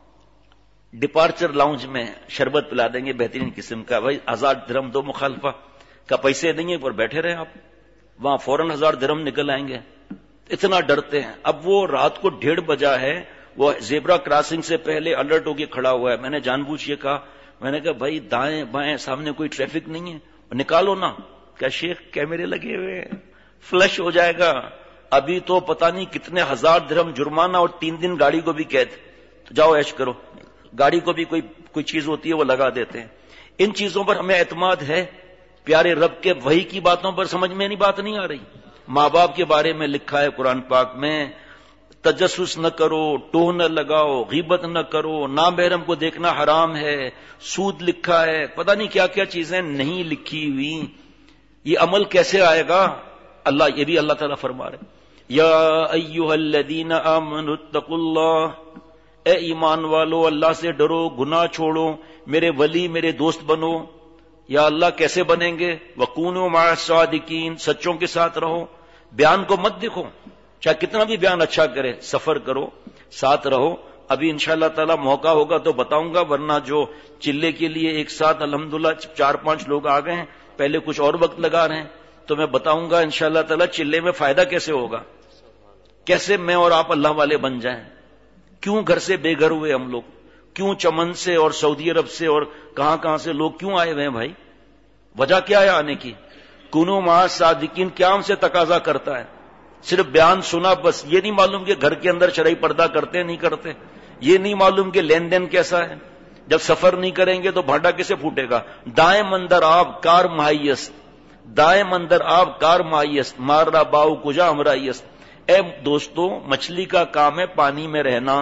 ڈپارچر لاؤنج میں شربت پلا دیں گے بہترین قسم کا. بھائی ہزار درہم دو مخالفہ کا، پیسے دیں گے پر بیٹھے رہے آپ، وہاں فوراً ہزار درہم نکل آئیں گے. اتنا ڈرتے ہیں. اب وہ رات کو ڈیڑھ بجا ہے، وہ زیبرا کراسنگ سے پہلے الرٹ ہو کے کھڑا ہوا ہے. میں نے جان بوجھ کے کہا، میں نے کہا بھائی دائیں بائیں سامنے کوئی ٹریفک نہیں ہے، نکالو نا. کیا شیخ کیمرے لگے ہوئے ہیں، فلش ہو جائے گا. ابھی تو پتہ نہیں کتنے ہزار درہم جرمانہ اور تین دن گاڑی کو بھی قید. تو جاؤ عیش کرو. گاڑی کو بھی کوئی کوئی چیز ہوتی ہے وہ لگا دیتے ہیں. ان چیزوں پر ہمیں اعتماد ہے. پیارے رب کے وحی کی باتوں پر سمجھ میں نہیں بات نہیں آ رہی. ماں باپ کے بارے میں لکھا ہے قرآن پاک میں، تجسس نہ کرو، ٹوہ نہ لگاؤ، غیبت نہ کرو، نامحرم کو دیکھنا حرام ہے. سود لکھا ہے، پتہ نہیں کیا کیا چیزیں نہیں لکھی ہوئی. یہ عمل کیسے آئے گا؟ اللہ یہ بھی اللہ تعالیٰ فرما رہے یا ایھا الذین آمنوا اتقوا اللہ، اے ایمان والو اللہ سے ڈرو، گناہ چھوڑو، میرے ولی میرے دوست بنو. یا اللہ کیسے بنیں گے؟ وَكُونُوا مَعَ الصَّادِقِينَ، سچوں کے ساتھ رہو. بیان کو مت دیکھو، چاہے کتنا بھی بیان اچھا کرے، سفر کرو ساتھ رہو. ابھی انشاءاللہ تعالی موقع ہوگا تو بتاؤں گا، ورنہ جو چلے کے لیے ایک ساتھ الحمدللہ چار پانچ لوگ آ گئے ہیں، پہلے کچھ اور وقت لگا رہے ہیں، تو میں بتاؤں گا انشاءاللہ تعالی چلے میں فائدہ کیسے ہوگا، کیسے میں اور آپ اللہ والے بن جائیں. کیوں گھر سے بے گھر ہوئے ہم لوگ؟ کیوں چمن سے اور سعودی عرب سے اور کہاں کہاں سے لوگ کیوں آئے ہوئے ہیں بھائی؟ وجہ کیا ہے آنے کی؟ کونوا مع الصادقین کیا ہم سے تقاضا کرتا ہے؟ صرف بیان سنا بس، یہ نہیں معلوم کہ گھر کے اندر شرعی پردہ کرتے نہیں کرتے، یہ نہیں معلوم کہ لین دین کیسا ہے. جب سفر نہیں کریں گے تو بھانڈا کیسے پھوٹے گا؟ دائیں مندر آپ کار مہیست، دائیں مندر آپ کار مہیست، مارا باؤ کجا ہمرائیست. اے دوستو مچھلی کا کام ہے پانی میں رہنا.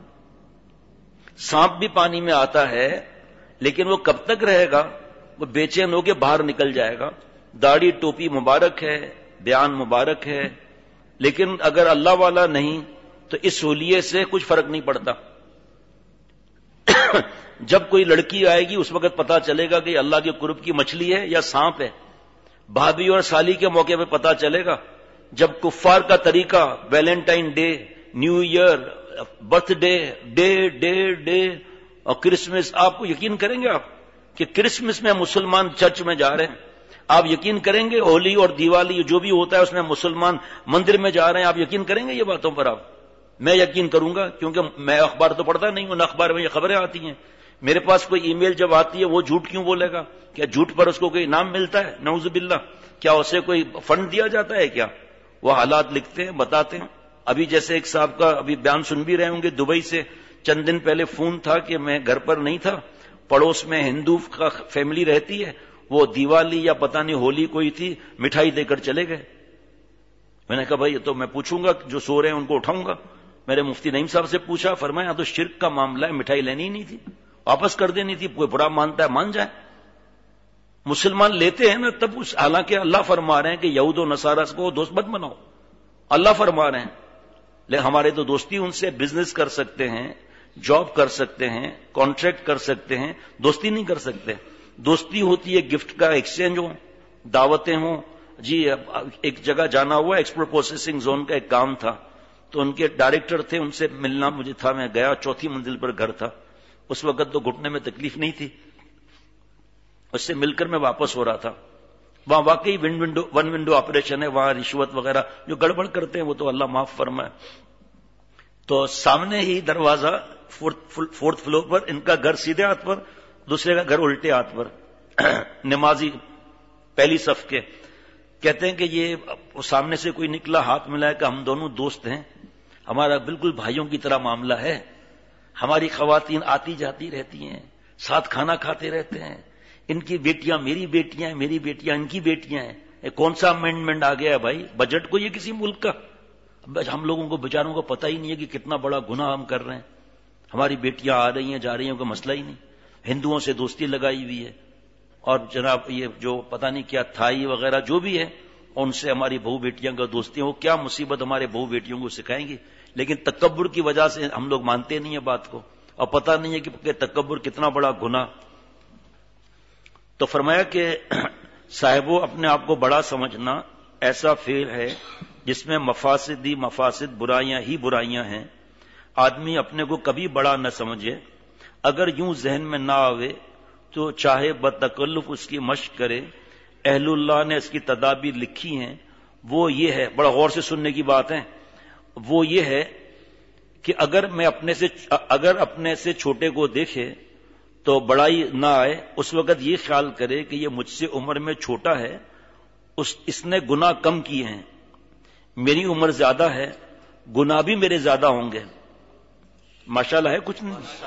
سانپ بھی پانی میں آتا ہے لیکن وہ کب تک رہے گا؟ وہ بے چین ہو کے باہر نکل جائے گا. داڑھی ٹوپی مبارک ہے، بیان مبارک ہے، لیکن اگر اللہ والا نہیں تو اس ہولیے سے کچھ فرق نہیں پڑتا. جب کوئی لڑکی آئے گی اس وقت پتا چلے گا کہ اللہ کے قرب کی مچھلی ہے یا سانپ ہے. بھابھی اور سالی کے موقع پہ پتا چلے گا. جب کفار کا طریقہ Valentine day, new year, birthday, day day day اور کرسمس، آپ کو یقین کریں گے آپ کہ کرسمس میں مسلمان چرچ میں جا رہے ہیں؟ آپ یقین کریں گے ہولی اور دیوالی جو بھی ہوتا ہے اس میں مسلمان مندر میں جا رہے ہیں؟ آپ یقین کریں گے یہ باتوں پر؟ آپ میں یقین کروں گا، کیونکہ میں اخبار تو پڑھتا نہیں ہوں، نہ اخبار میں یہ خبریں آتی ہیں. میرے پاس کوئی ای میل جب آتی ہے وہ جھوٹ کیوں بولے گا؟ کیا جھوٹ پر اس کو کوئی انعام ملتا ہے؟ نعوذ باللہ. کیا اسے کوئی فنڈ دیا جاتا ہے کیا؟ وہ حالات لکھتے ہیں، بتاتے ہیں. ابھی جیسے ایک صاحب کا ابھی بیان سن بھی رہے ہوں گے، دبئی سے چند دن پہلے فون تھا کہ میں گھر پر نہیں تھا، پڑوس میں ہندو کا فیملی رہتی ہے، وہ دیوالی یا پتہ نہیں ہولی کوئی تھی، مٹھائی دے کر چلے گئے. میں نے کہا بھائی تو میں پوچھوں گا، جو سو رہے ہیں ان کو اٹھاؤں گا. میرے مفتی نعیم صاحب سے پوچھا، فرمایا تو شرک کا معاملہ ہے، مٹھائی لینی ہی نہیں تھی، واپس کر دینی تھی. کوئی برا مانتا ہے مان جائے. مسلمان لیتے ہیں نا تب اس، حالانکہ اللہ فرما رہے ہیں کہ یہود و نصارہ کو دوست مت بناؤ، اللہ فرما رہے ہیں. لیکن ہمارے تو دوستی ان سے، بزنس کر سکتے ہیں، جاب کر سکتے ہیں، کانٹریکٹ کر سکتے ہیں، دوستی نہیں کر سکتے. دوستی ہوتی ہے گفٹ کا ایکسچینج ہو، دعوتیں ہوں. جی ایک جگہ جانا ہوا، ایکسپورٹ پروسیسنگ زون کا ایک کام تھا، تو ان کے ڈائریکٹر تھے، ان سے ملنا مجھے تھا. میں گیا، چوتھی منزل پر گھر تھا. اس وقت تو گھٹنے میں تکلیف نہیں تھی. اس سے مل کر میں واپس ہو رہا تھا. وہاں واقعی one window one window operation ہے، وہاں رشوت وغیرہ جو گڑبڑ کرتے ہیں وہ تو اللہ معاف فرمائے. تو سامنے ہی دروازہ، فورتھ فلور پر، ان کا گھر سیدھے ہاتھ پر، دوسرے کا گھر الٹے ہاتھ پر. نمازی پہلی صف کے کہتے ہیں کہ یہ سامنے سے کوئی نکلا، ہاتھ ملایا کہ ہم دونوں دوست ہیں، ہمارا بالکل بھائیوں کی طرح معاملہ ہے. ہماری خواتین آتی جاتی رہتی ہیں، ساتھ کھانا کھاتے رہتے ہیں. ان کی بیٹیاں میری بیٹیاں ہیں، میری بیٹیاں ان کی بیٹیاں ہیں. کون سا امینڈمنٹ آ گیا ہے بھائی؟ بجٹ کو یہ کسی ملک کا؟ ہم لوگوں کو بیچاروں کو پتہ ہی نہیں ہے کہ کتنا بڑا گناہ ہم کر رہے ہیں. ہماری بیٹیاں آ رہی ہیں جا رہی ہیں، کوئی مسئلہ ہی نہیں. ہندوؤں سے دوستی لگائی ہوئی ہے، اور جناب یہ جو پتہ نہیں کیا تھائی وغیرہ جو بھی ہے، ان سے ہماری بہو بیٹیاں کا دوستی ہے. وہ کیا مصیبت ہمارے بہو بیٹیوں کو سکھائیں گی. لیکن تکبر کی وجہ سے ہم لوگ مانتے نہیں ہیں بات کو، اور پتہ نہیں ہے کہ تکبر کتنا بڑا گناہ. تو فرمایا کہ صاحبو، اپنے آپ کو بڑا سمجھنا ایسا فعل ہے جس میں مفاسد ہی مفاسد، برائیاں ہی برائیاں ہیں. آدمی اپنے کو کبھی بڑا نہ سمجھے. اگر یوں ذہن میں نہ آوے تو چاہے بتکلف اس کی مشق کرے. اہل اللہ نے اس کی تدابیر لکھی ہیں. وہ یہ ہے، بڑا غور سے سننے کی بات ہے، وہ یہ ہے کہ اگر میں اپنے سے اگر اپنے سے چھوٹے کو دیکھے تو بڑائی نہ آئے. اس وقت یہ خیال کرے کہ یہ مجھ سے عمر میں چھوٹا ہے، اس اس نے گناہ کم کیے ہیں، میری عمر زیادہ ہے، گناہ بھی میرے زیادہ ہوں گے. ماشاءاللہ ہے کچھ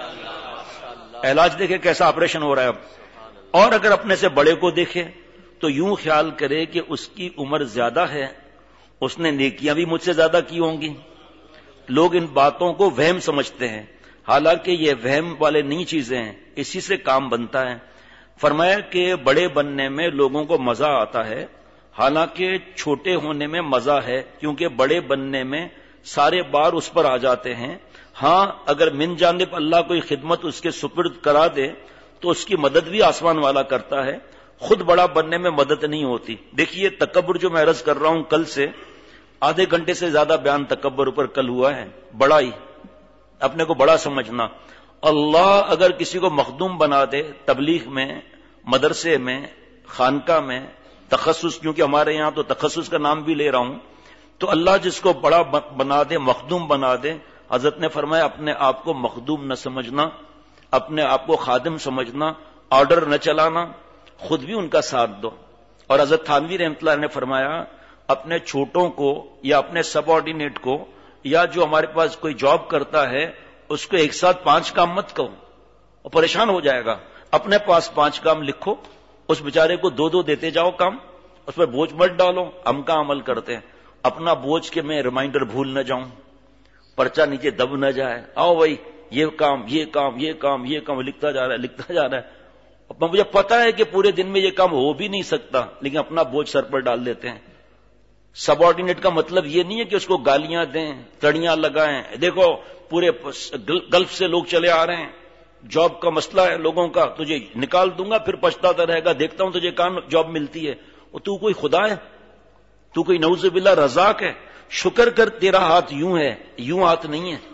نہیں. علاج دیکھے کیسا آپریشن ہو رہا ہے اب. اور اگر اپنے سے بڑے کو دیکھے تو یوں خیال کرے کہ اس کی عمر زیادہ ہے، اس نے نیکیاں بھی مجھ سے زیادہ کی ہوں گی. لوگ ان باتوں کو وہم سمجھتے ہیں، حالانکہ یہ وہم والے نہیں چیزیں ہیں، اسی سے کام بنتا ہے. فرمایا کہ بڑے بننے میں لوگوں کو مزہ آتا ہے، حالانکہ چھوٹے ہونے میں مزہ ہے، کیونکہ بڑے بننے میں سارے بار اس پر آ جاتے ہیں. ہاں اگر من جانب اللہ کوئی خدمت اس کے سپرد کرا دے تو اس کی مدد بھی آسمان والا کرتا ہے، خود بڑا بننے میں مدد نہیں ہوتی. دیکھیے تکبر جو میں عرض کر رہا ہوں، کل سے آدھے گھنٹے سے زیادہ بیان تکبر اوپر کل ہوا ہے. بڑائی، اپنے کو بڑا سمجھنا. اللہ اگر کسی کو مخدوم بنا دے، تبلیغ میں، مدرسے میں، خانقاہ میں، تخصص، کیونکہ ہمارے یہاں تو تخصص کا نام بھی لے رہا ہوں، تو اللہ جس کو بڑا بنا دے، مخدوم بنا دے. حضرت نے فرمایا اپنے آپ کو مخدوم نہ سمجھنا، اپنے آپ کو خادم سمجھنا، آرڈر نہ چلانا، خود بھی ان کا ساتھ دو. اور حضرت تھانوی رحمۃ اللہ نے فرمایا اپنے چھوٹوں کو یا اپنے سب آرڈینیٹ کو یا جو ہمارے پاس کوئی جاب کرتا ہے اس کو ایک ساتھ پانچ کام مت کہو، اور پریشان ہو جائے گا. اپنے پاس پانچ کام لکھو، اس بیچارے کو دو دو دیتے جاؤ کام، اس پر بوجھ مت ڈالو. ہم کا عمل کرتے ہیں اپنا بوجھ کے میں ریمائنڈر بھول نہ جاؤں، پرچہ نیچے دب نہ جائے. آؤ بھائی یہ کام یہ کام یہ کام یہ کام لکھتا جا رہا ہے لکھتا جا رہا ہے. مجھے پتا ہے کہ پورے دن میں یہ کام ہو بھی نہیں سکتا، لیکن اپنا بوجھ سر پر ڈال دیتے ہیں. سب آرڈینیٹ کا مطلب یہ نہیں ہے کہ اس کو گالیاں دیں، تڑیاں لگائیں. دیکھو پورے گلف سے لوگ چلے آ رہے ہیں، جاب کا مسئلہ ہے لوگوں کا، تجھے نکال دوں گا پھر پچھتاتا رہے گا، دیکھتا ہوں تجھے کہاں جاب ملتی ہے. اور تو کوئی خدا ہے؟ تو کوئی نعوذ باللہ رزاق ہے؟ شکر کر تیرا ہاتھ یوں ہے، یوں ہاتھ نہیں ہے.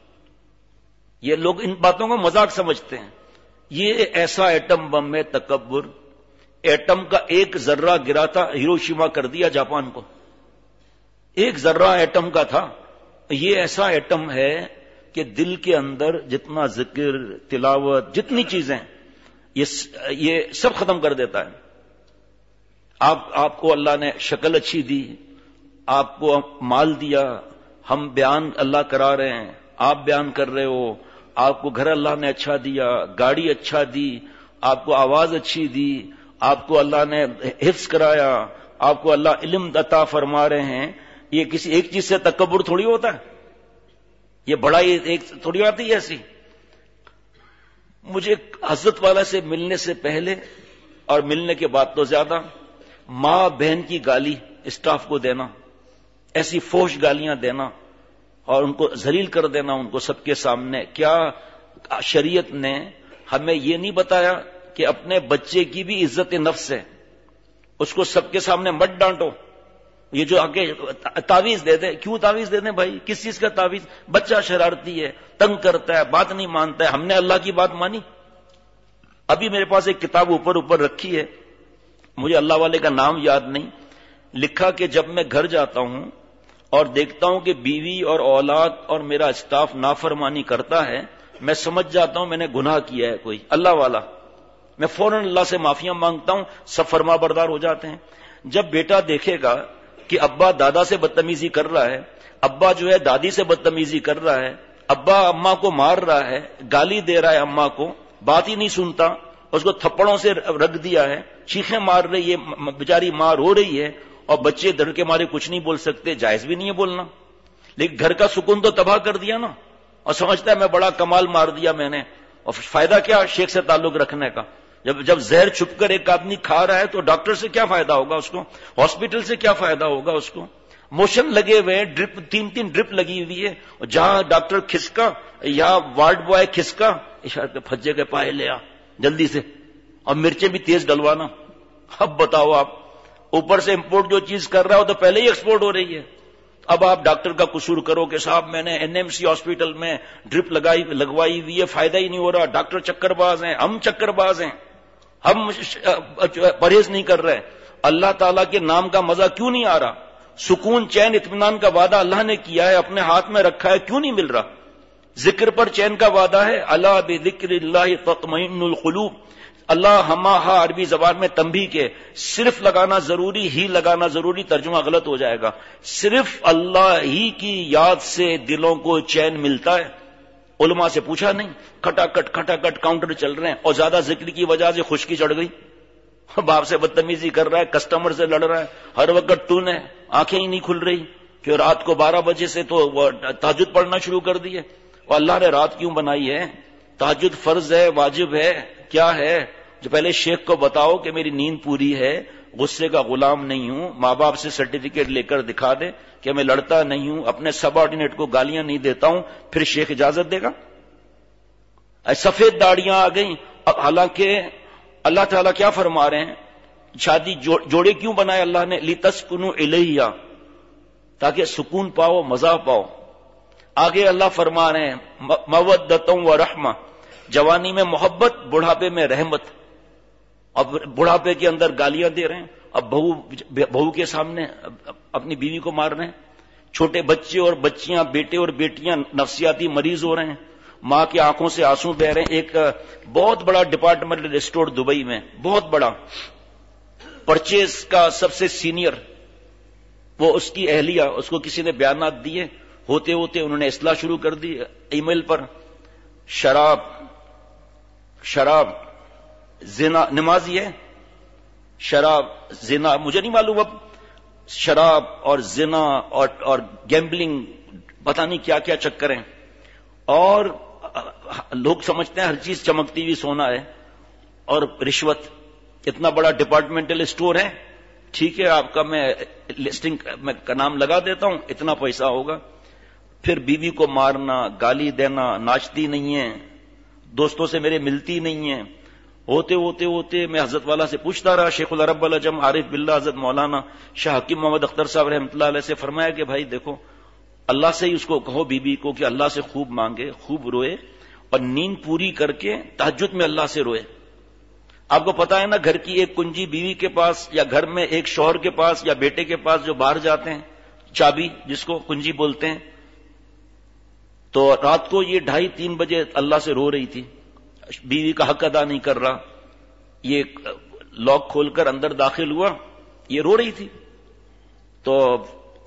یہ لوگ ان باتوں کو مذاق سمجھتے ہیں. یہ ایسا ایٹم بم ہے تکبر. ایٹم کا ایک ذرہ گرا تھا، ہیروشیما کر دیا جاپان کو. ایک ذرہ ایٹم کا تھا. یہ ایسا ایٹم ہے کہ دل کے اندر جتنا ذکر، تلاوت، جتنی چیزیں یہ سب ختم کر دیتا ہے. آپ آپ کو اللہ نے شکل اچھی دی، آپ کو مال دیا, ہم بیان اللہ کرا رہے ہیں, آپ بیان کر رہے ہو, آپ کو گھر اللہ نے اچھا دیا, گاڑی اچھا دی, آپ کو آواز اچھی دی, آپ کو اللہ نے حفظ کرایا, آپ کو اللہ علم عطا فرما رہے ہیں. یہ کسی ایک چیز سے تکبر تھوڑی ہوتا ہے, یہ بڑائی ایک تھوڑی آتی ہے ایسی. مجھے حضرت والا سے ملنے سے پہلے اور ملنے کے بعد تو زیادہ ماں بہن کی گالی اسٹاف کو دینا, ایسی فوش گالیاں دینا اور ان کو ذلیل کر دینا ان کو سب کے سامنے. کیا شریعت نے ہمیں یہ نہیں بتایا کہ اپنے بچے کی بھی عزت نفس ہے, اس کو سب کے سامنے مت ڈانٹو. یہ جو آگے تعویذ دے دے, کیوں تعویذ دے دیں بھائی, کس چیز کا تعویذ؟ بچہ شرارتی ہے, تنگ کرتا ہے, بات نہیں مانتا ہے. ہم نے اللہ کی بات مانی؟ ابھی میرے پاس ایک کتاب اوپر اوپر رکھی ہے, مجھے اللہ والے کا نام یاد نہیں, لکھا کہ جب میں گھر جاتا ہوں اور دیکھتا ہوں کہ بیوی اور اولاد اور میرا اسٹاف نافرمانی کرتا ہے, میں سمجھ جاتا ہوں میں نے گناہ کیا ہے کوئی. اللہ والا, میں فوراً اللہ سے معافیاں مانگتا ہوں, سب فرما بردار ہو جاتے ہیں. جب بیٹا دیکھے گا کہ ابا دادا سے بدتمیزی کر رہا ہے, ابا جو ہے دادی سے بدتمیزی کر رہا ہے, ابا اماں کو مار رہا ہے, گالی دے رہا ہے اماں کو, بات ہی نہیں سنتا, اس کو تھپڑوں سے رکھ دیا ہے, چیخیں مار رہی ہے, بیچاری ماں رو رہی ہے, اور بچے ڈر کے مارے کچھ نہیں بول سکتے, جائز بھی نہیں ہے بولنا, لیکن گھر کا سکون تو تباہ کر دیا نا, اور سمجھتا ہے میں بڑا کمال مار دیا میں نے. اور فائدہ کیا شیخ سے تعلق رکھنے کا؟ جب جب زہر چھپ کر ایک آدمی کھا رہا ہے تو ڈاکٹر سے کیا فائدہ ہوگا اس کو, ہاسپٹل سے کیا فائدہ ہوگا اس کو. موشن لگے ہوئے, ڈرپ تین تین ڈرپ لگی ہوئی ہے, جہاں ڈاکٹر کھسکا یا وارڈ بوائے کھسکا, اشارے پہ پھجے کے پائے لے آ جلدی سے, اور مرچیں بھی تیز ڈلوانا. اب بتاؤ آپ, اوپر سے امپورٹ جو چیز کر رہا ہے وہ تو پہلے ہی ایکسپورٹ ہو رہی ہے. اب آپ ڈاکٹر کا قصور کرو کہ صاحب میں نے این ایم سی ہاسپٹل میں ڈرپ لگائی لگوائی ہوئی ہے, فائدہ ہی نہیں ہو رہا, ڈاکٹر چکر باز ہیں, ہم چکر باز ہیں, ہم پرہیز نہیں کر رہے. اللہ تعالیٰ کے نام کا مزہ کیوں نہیں آ رہا؟ سکون چین اطمینان کا وعدہ اللہ نے کیا ہے, اپنے ہاتھ میں رکھا ہے, کیوں نہیں مل رہا؟ ذکر پر چین کا وعدہ ہے, الا بذکر اللہ تطمئن القلوب. اللہ ہما ہا عربی زبان میں تنبیہ کے, صرف لگانا ضروری, ہی لگانا ضروری, ترجمہ غلط ہو جائے گا. صرف اللہ ہی کی یاد سے دلوں کو چین ملتا ہے. علماء سے پوچھا نہیں, کھٹا کٹ کھٹا کٹ کاؤنٹر چل رہے ہیں, اور زیادہ ذکر کی وجہ سے خشکی چڑھ گئی, باپ سے بدتمیزی کر رہا ہے, کسٹمر سے لڑ رہا ہے, ہر وقت ٹون ہے, آنکھیں ہی نہیں کھل رہی, کہ رات کو بارہ بجے سے تو تہجد پڑھنا شروع کر دیے. اور اللہ نے رات کیوں بنائی ہے؟ تہجد فرض ہے, واجب ہے, کیا ہے؟ جو پہلے شیخ کو بتاؤ کہ میری نیند پوری ہے, غصے کا غلام نہیں ہوں, ماں باپ سے سرٹیفکیٹ لے کر دکھا دے کہ میں لڑتا نہیں ہوں, اپنے سب آرڈینیٹ کو گالیاں نہیں دیتا ہوں, پھر شیخ اجازت دے گا؟ سفید داڑیاں آ گئیں. اب حالانکہ اللہ تعالیٰ کیا فرما رہے ہیں, شادی جوڑے کیوں بنائے اللہ نے؟ لِتَسْكُنُوا إِلَيْهَا, تاکہ سکون پاؤ, مزہ پاؤ. آگے اللہ فرما رہے ہیں مَوَدَّةً وَرَحْمَةً, جوانی میں محبت, بڑھاپے میں رحمت. اب بڑھاپے کے اندر گالیاں دے رہے ہیں, اب بہو بہو کے سامنے اپنی بیوی کو مار رہے ہیں. چھوٹے بچے اور بچیاں, بیٹے اور بیٹیاں نفسیاتی مریض ہو رہے ہیں, ماں کی آنکھوں سے آنسو بہ رہے ہیں. ایک بہت بڑا ڈپارٹمنٹل اسٹور دبئی میں, بہت بڑا, پرچیز کا سب سے سینئر, وہ اس کی اہلیہ, اس کو کسی نے بیانات دیے, ہوتے ہوتے انہوں نے اصلاح شروع کر دی ای میل پر. شراب شراب زنا, نمازی ہے, شراب زنا, مجھے نہیں معلوم اب شراب اور زنا اور اور گیمبلنگ, پتہ نہیں کیا کیا چکر ہیں. اور لوگ سمجھتے ہیں ہر چیز چمکتی ہوئی سونا ہے. اور رشوت, اتنا بڑا ڈپارٹمنٹل اسٹور ہے, ٹھیک ہے آپ کا میں لسٹنگ میں کا نام لگا دیتا ہوں, اتنا پیسہ ہوگا. پھر بیوی کو مارنا, گالی دینا, ناچتی نہیں ہے, دوستوں سے میرے ملتی نہیں ہے. ہوتے ہوتے ہوتے میں حضرت والا سے پوچھتا رہا, شیخ العرب العجم عارف باللہ حضرت مولانا شاہ حکیم محمد اختر صاحب رحمۃ اللہ علیہ سے فرمایا کہ بھائی دیکھو, اللہ سے ہی اس کو کہو, بی بی کو, کہ اللہ سے خوب مانگے, خوب روئے, اور نیند پوری کر کے تہجد میں اللہ سے روئے. آپ کو پتا ہے نا, گھر کی ایک کنجی بیوی کے پاس, یا گھر میں ایک شوہر کے پاس یا بیٹے کے پاس جو باہر جاتے ہیں, چابی جس کو کنجی بولتے ہیں, تو رات کو یہ ڈھائی تین بجے اللہ سے رو رہی تھی, بیوی کا حق ادا نہیں کر رہا. یہ لاک کھول کر اندر داخل ہوا, یہ رو رہی تھی. تو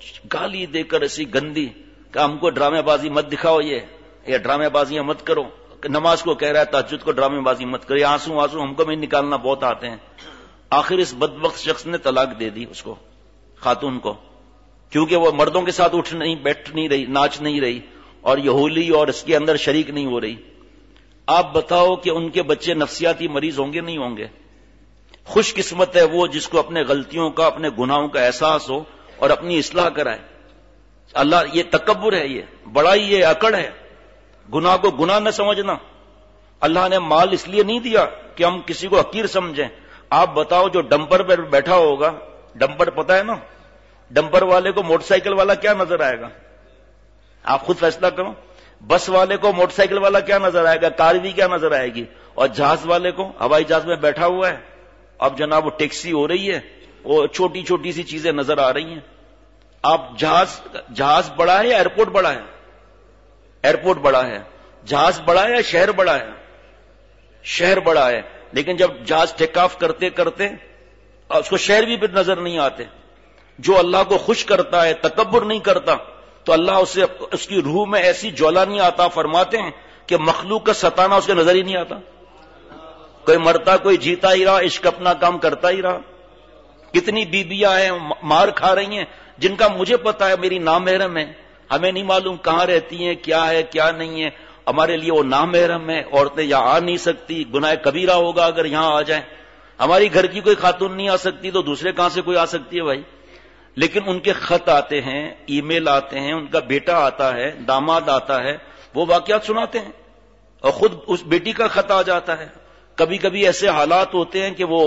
گالی دے کر ایسی گندی کہ ہم کو ڈرامے بازی مت دکھاؤ، یہ یہ ڈرامے بازیاں مت کرو، نماز کو کہہ رہا ہے تہجد کو ڈرامے بازی مت کرو، یہ آنسو آنسو ہم کو بھی نکالنا بہت آتے ہیں۔ آخر اس بدبخت شخص نے طلاق دے دی اس کو، خاتون کو، کیونکہ وہ مردوں کے ساتھ اٹھ نہیں بیٹھ نہیں رہی، ناچ نہیں رہی، اور یہ ہولی اور اس کے اندر شریک نہیں ہو رہی۔ آپ بتاؤ کہ ان کے بچے نفسیاتی مریض ہوں گے نہیں ہوں گے؟ خوش قسمت ہے وہ جس کو اپنے غلطیوں کا، اپنے گناہوں کا احساس ہو اور اپنی اصلاح کرائے۔ اللہ، یہ تکبر ہے، یہ بڑائی، یہ اکڑ ہے۔ گناہ کو گناہ نہ سمجھنا۔ اللہ نے مال اس لیے نہیں دیا کہ ہم کسی کو حقیر سمجھیں۔ آپ بتاؤ جو ڈمپر پر بیٹھا ہوگا، ڈمپر پتہ ہے نا، ڈمپر والے کو موٹر سائیکل والا کیا نظر آئے گا؟ آپ خود فیصلہ کرو۔ بس والے کو موٹر سائیکل والا کیا نظر آئے گا؟ کار بھی کیا نظر آئے گی؟ اور جہاز والے کو، ہوائی جہاز میں بیٹھا ہوا ہے، اب جناب وہ ٹیکسی ہو رہی ہے، وہ چھوٹی چھوٹی سی چیزیں نظر آ رہی ہیں۔ آپ جہاز جہاز بڑا ہے یا ایئرپورٹ بڑا ہے؟ ایئرپورٹ بڑا ہے۔ جہاز بڑا ہے یا شہر بڑا ہے؟ شہر بڑا ہے، لیکن جب جہاز ٹیک آف کرتے کرتے اس کو شہر بھی پھر نظر نہیں آتے۔ جو اللہ کو خوش کرتا ہے، تکبر نہیں کرتا، تو اللہ اسے اس کی روح میں ایسی جولانی عطا فرماتے ہیں کہ مخلوق کا ستانا اس کے نظر ہی نہیں آتا۔ کوئی مرتا کوئی جیتا ہی رہا، عشق اپنا کام کرتا ہی رہا۔ کتنی بیبیاں ہیں مار کھا رہی ہیں جن کا مجھے پتا ہے میری نامحرم ہے، ہمیں نہیں معلوم کہاں رہتی ہیں، کیا ہے کیا نہیں ہے، ہمارے لیے وہ نامحرم ہے، عورتیں یہاں آ نہیں سکتی، گناہ کبیرہ ہوگا اگر یہاں آ جائیں۔ ہماری گھر کی کوئی خاتون نہیں آ سکتی تو دوسرے کہاں سے کوئی آ سکتی ہے بھائی؟ لیکن ان کے خط آتے ہیں، ای میل آتے ہیں، ان کا بیٹا آتا ہے، داماد آتا ہے، وہ واقعات سناتے ہیں، اور خود اس بیٹی کا خط آ جاتا ہے۔ کبھی کبھی ایسے حالات ہوتے ہیں کہ وہ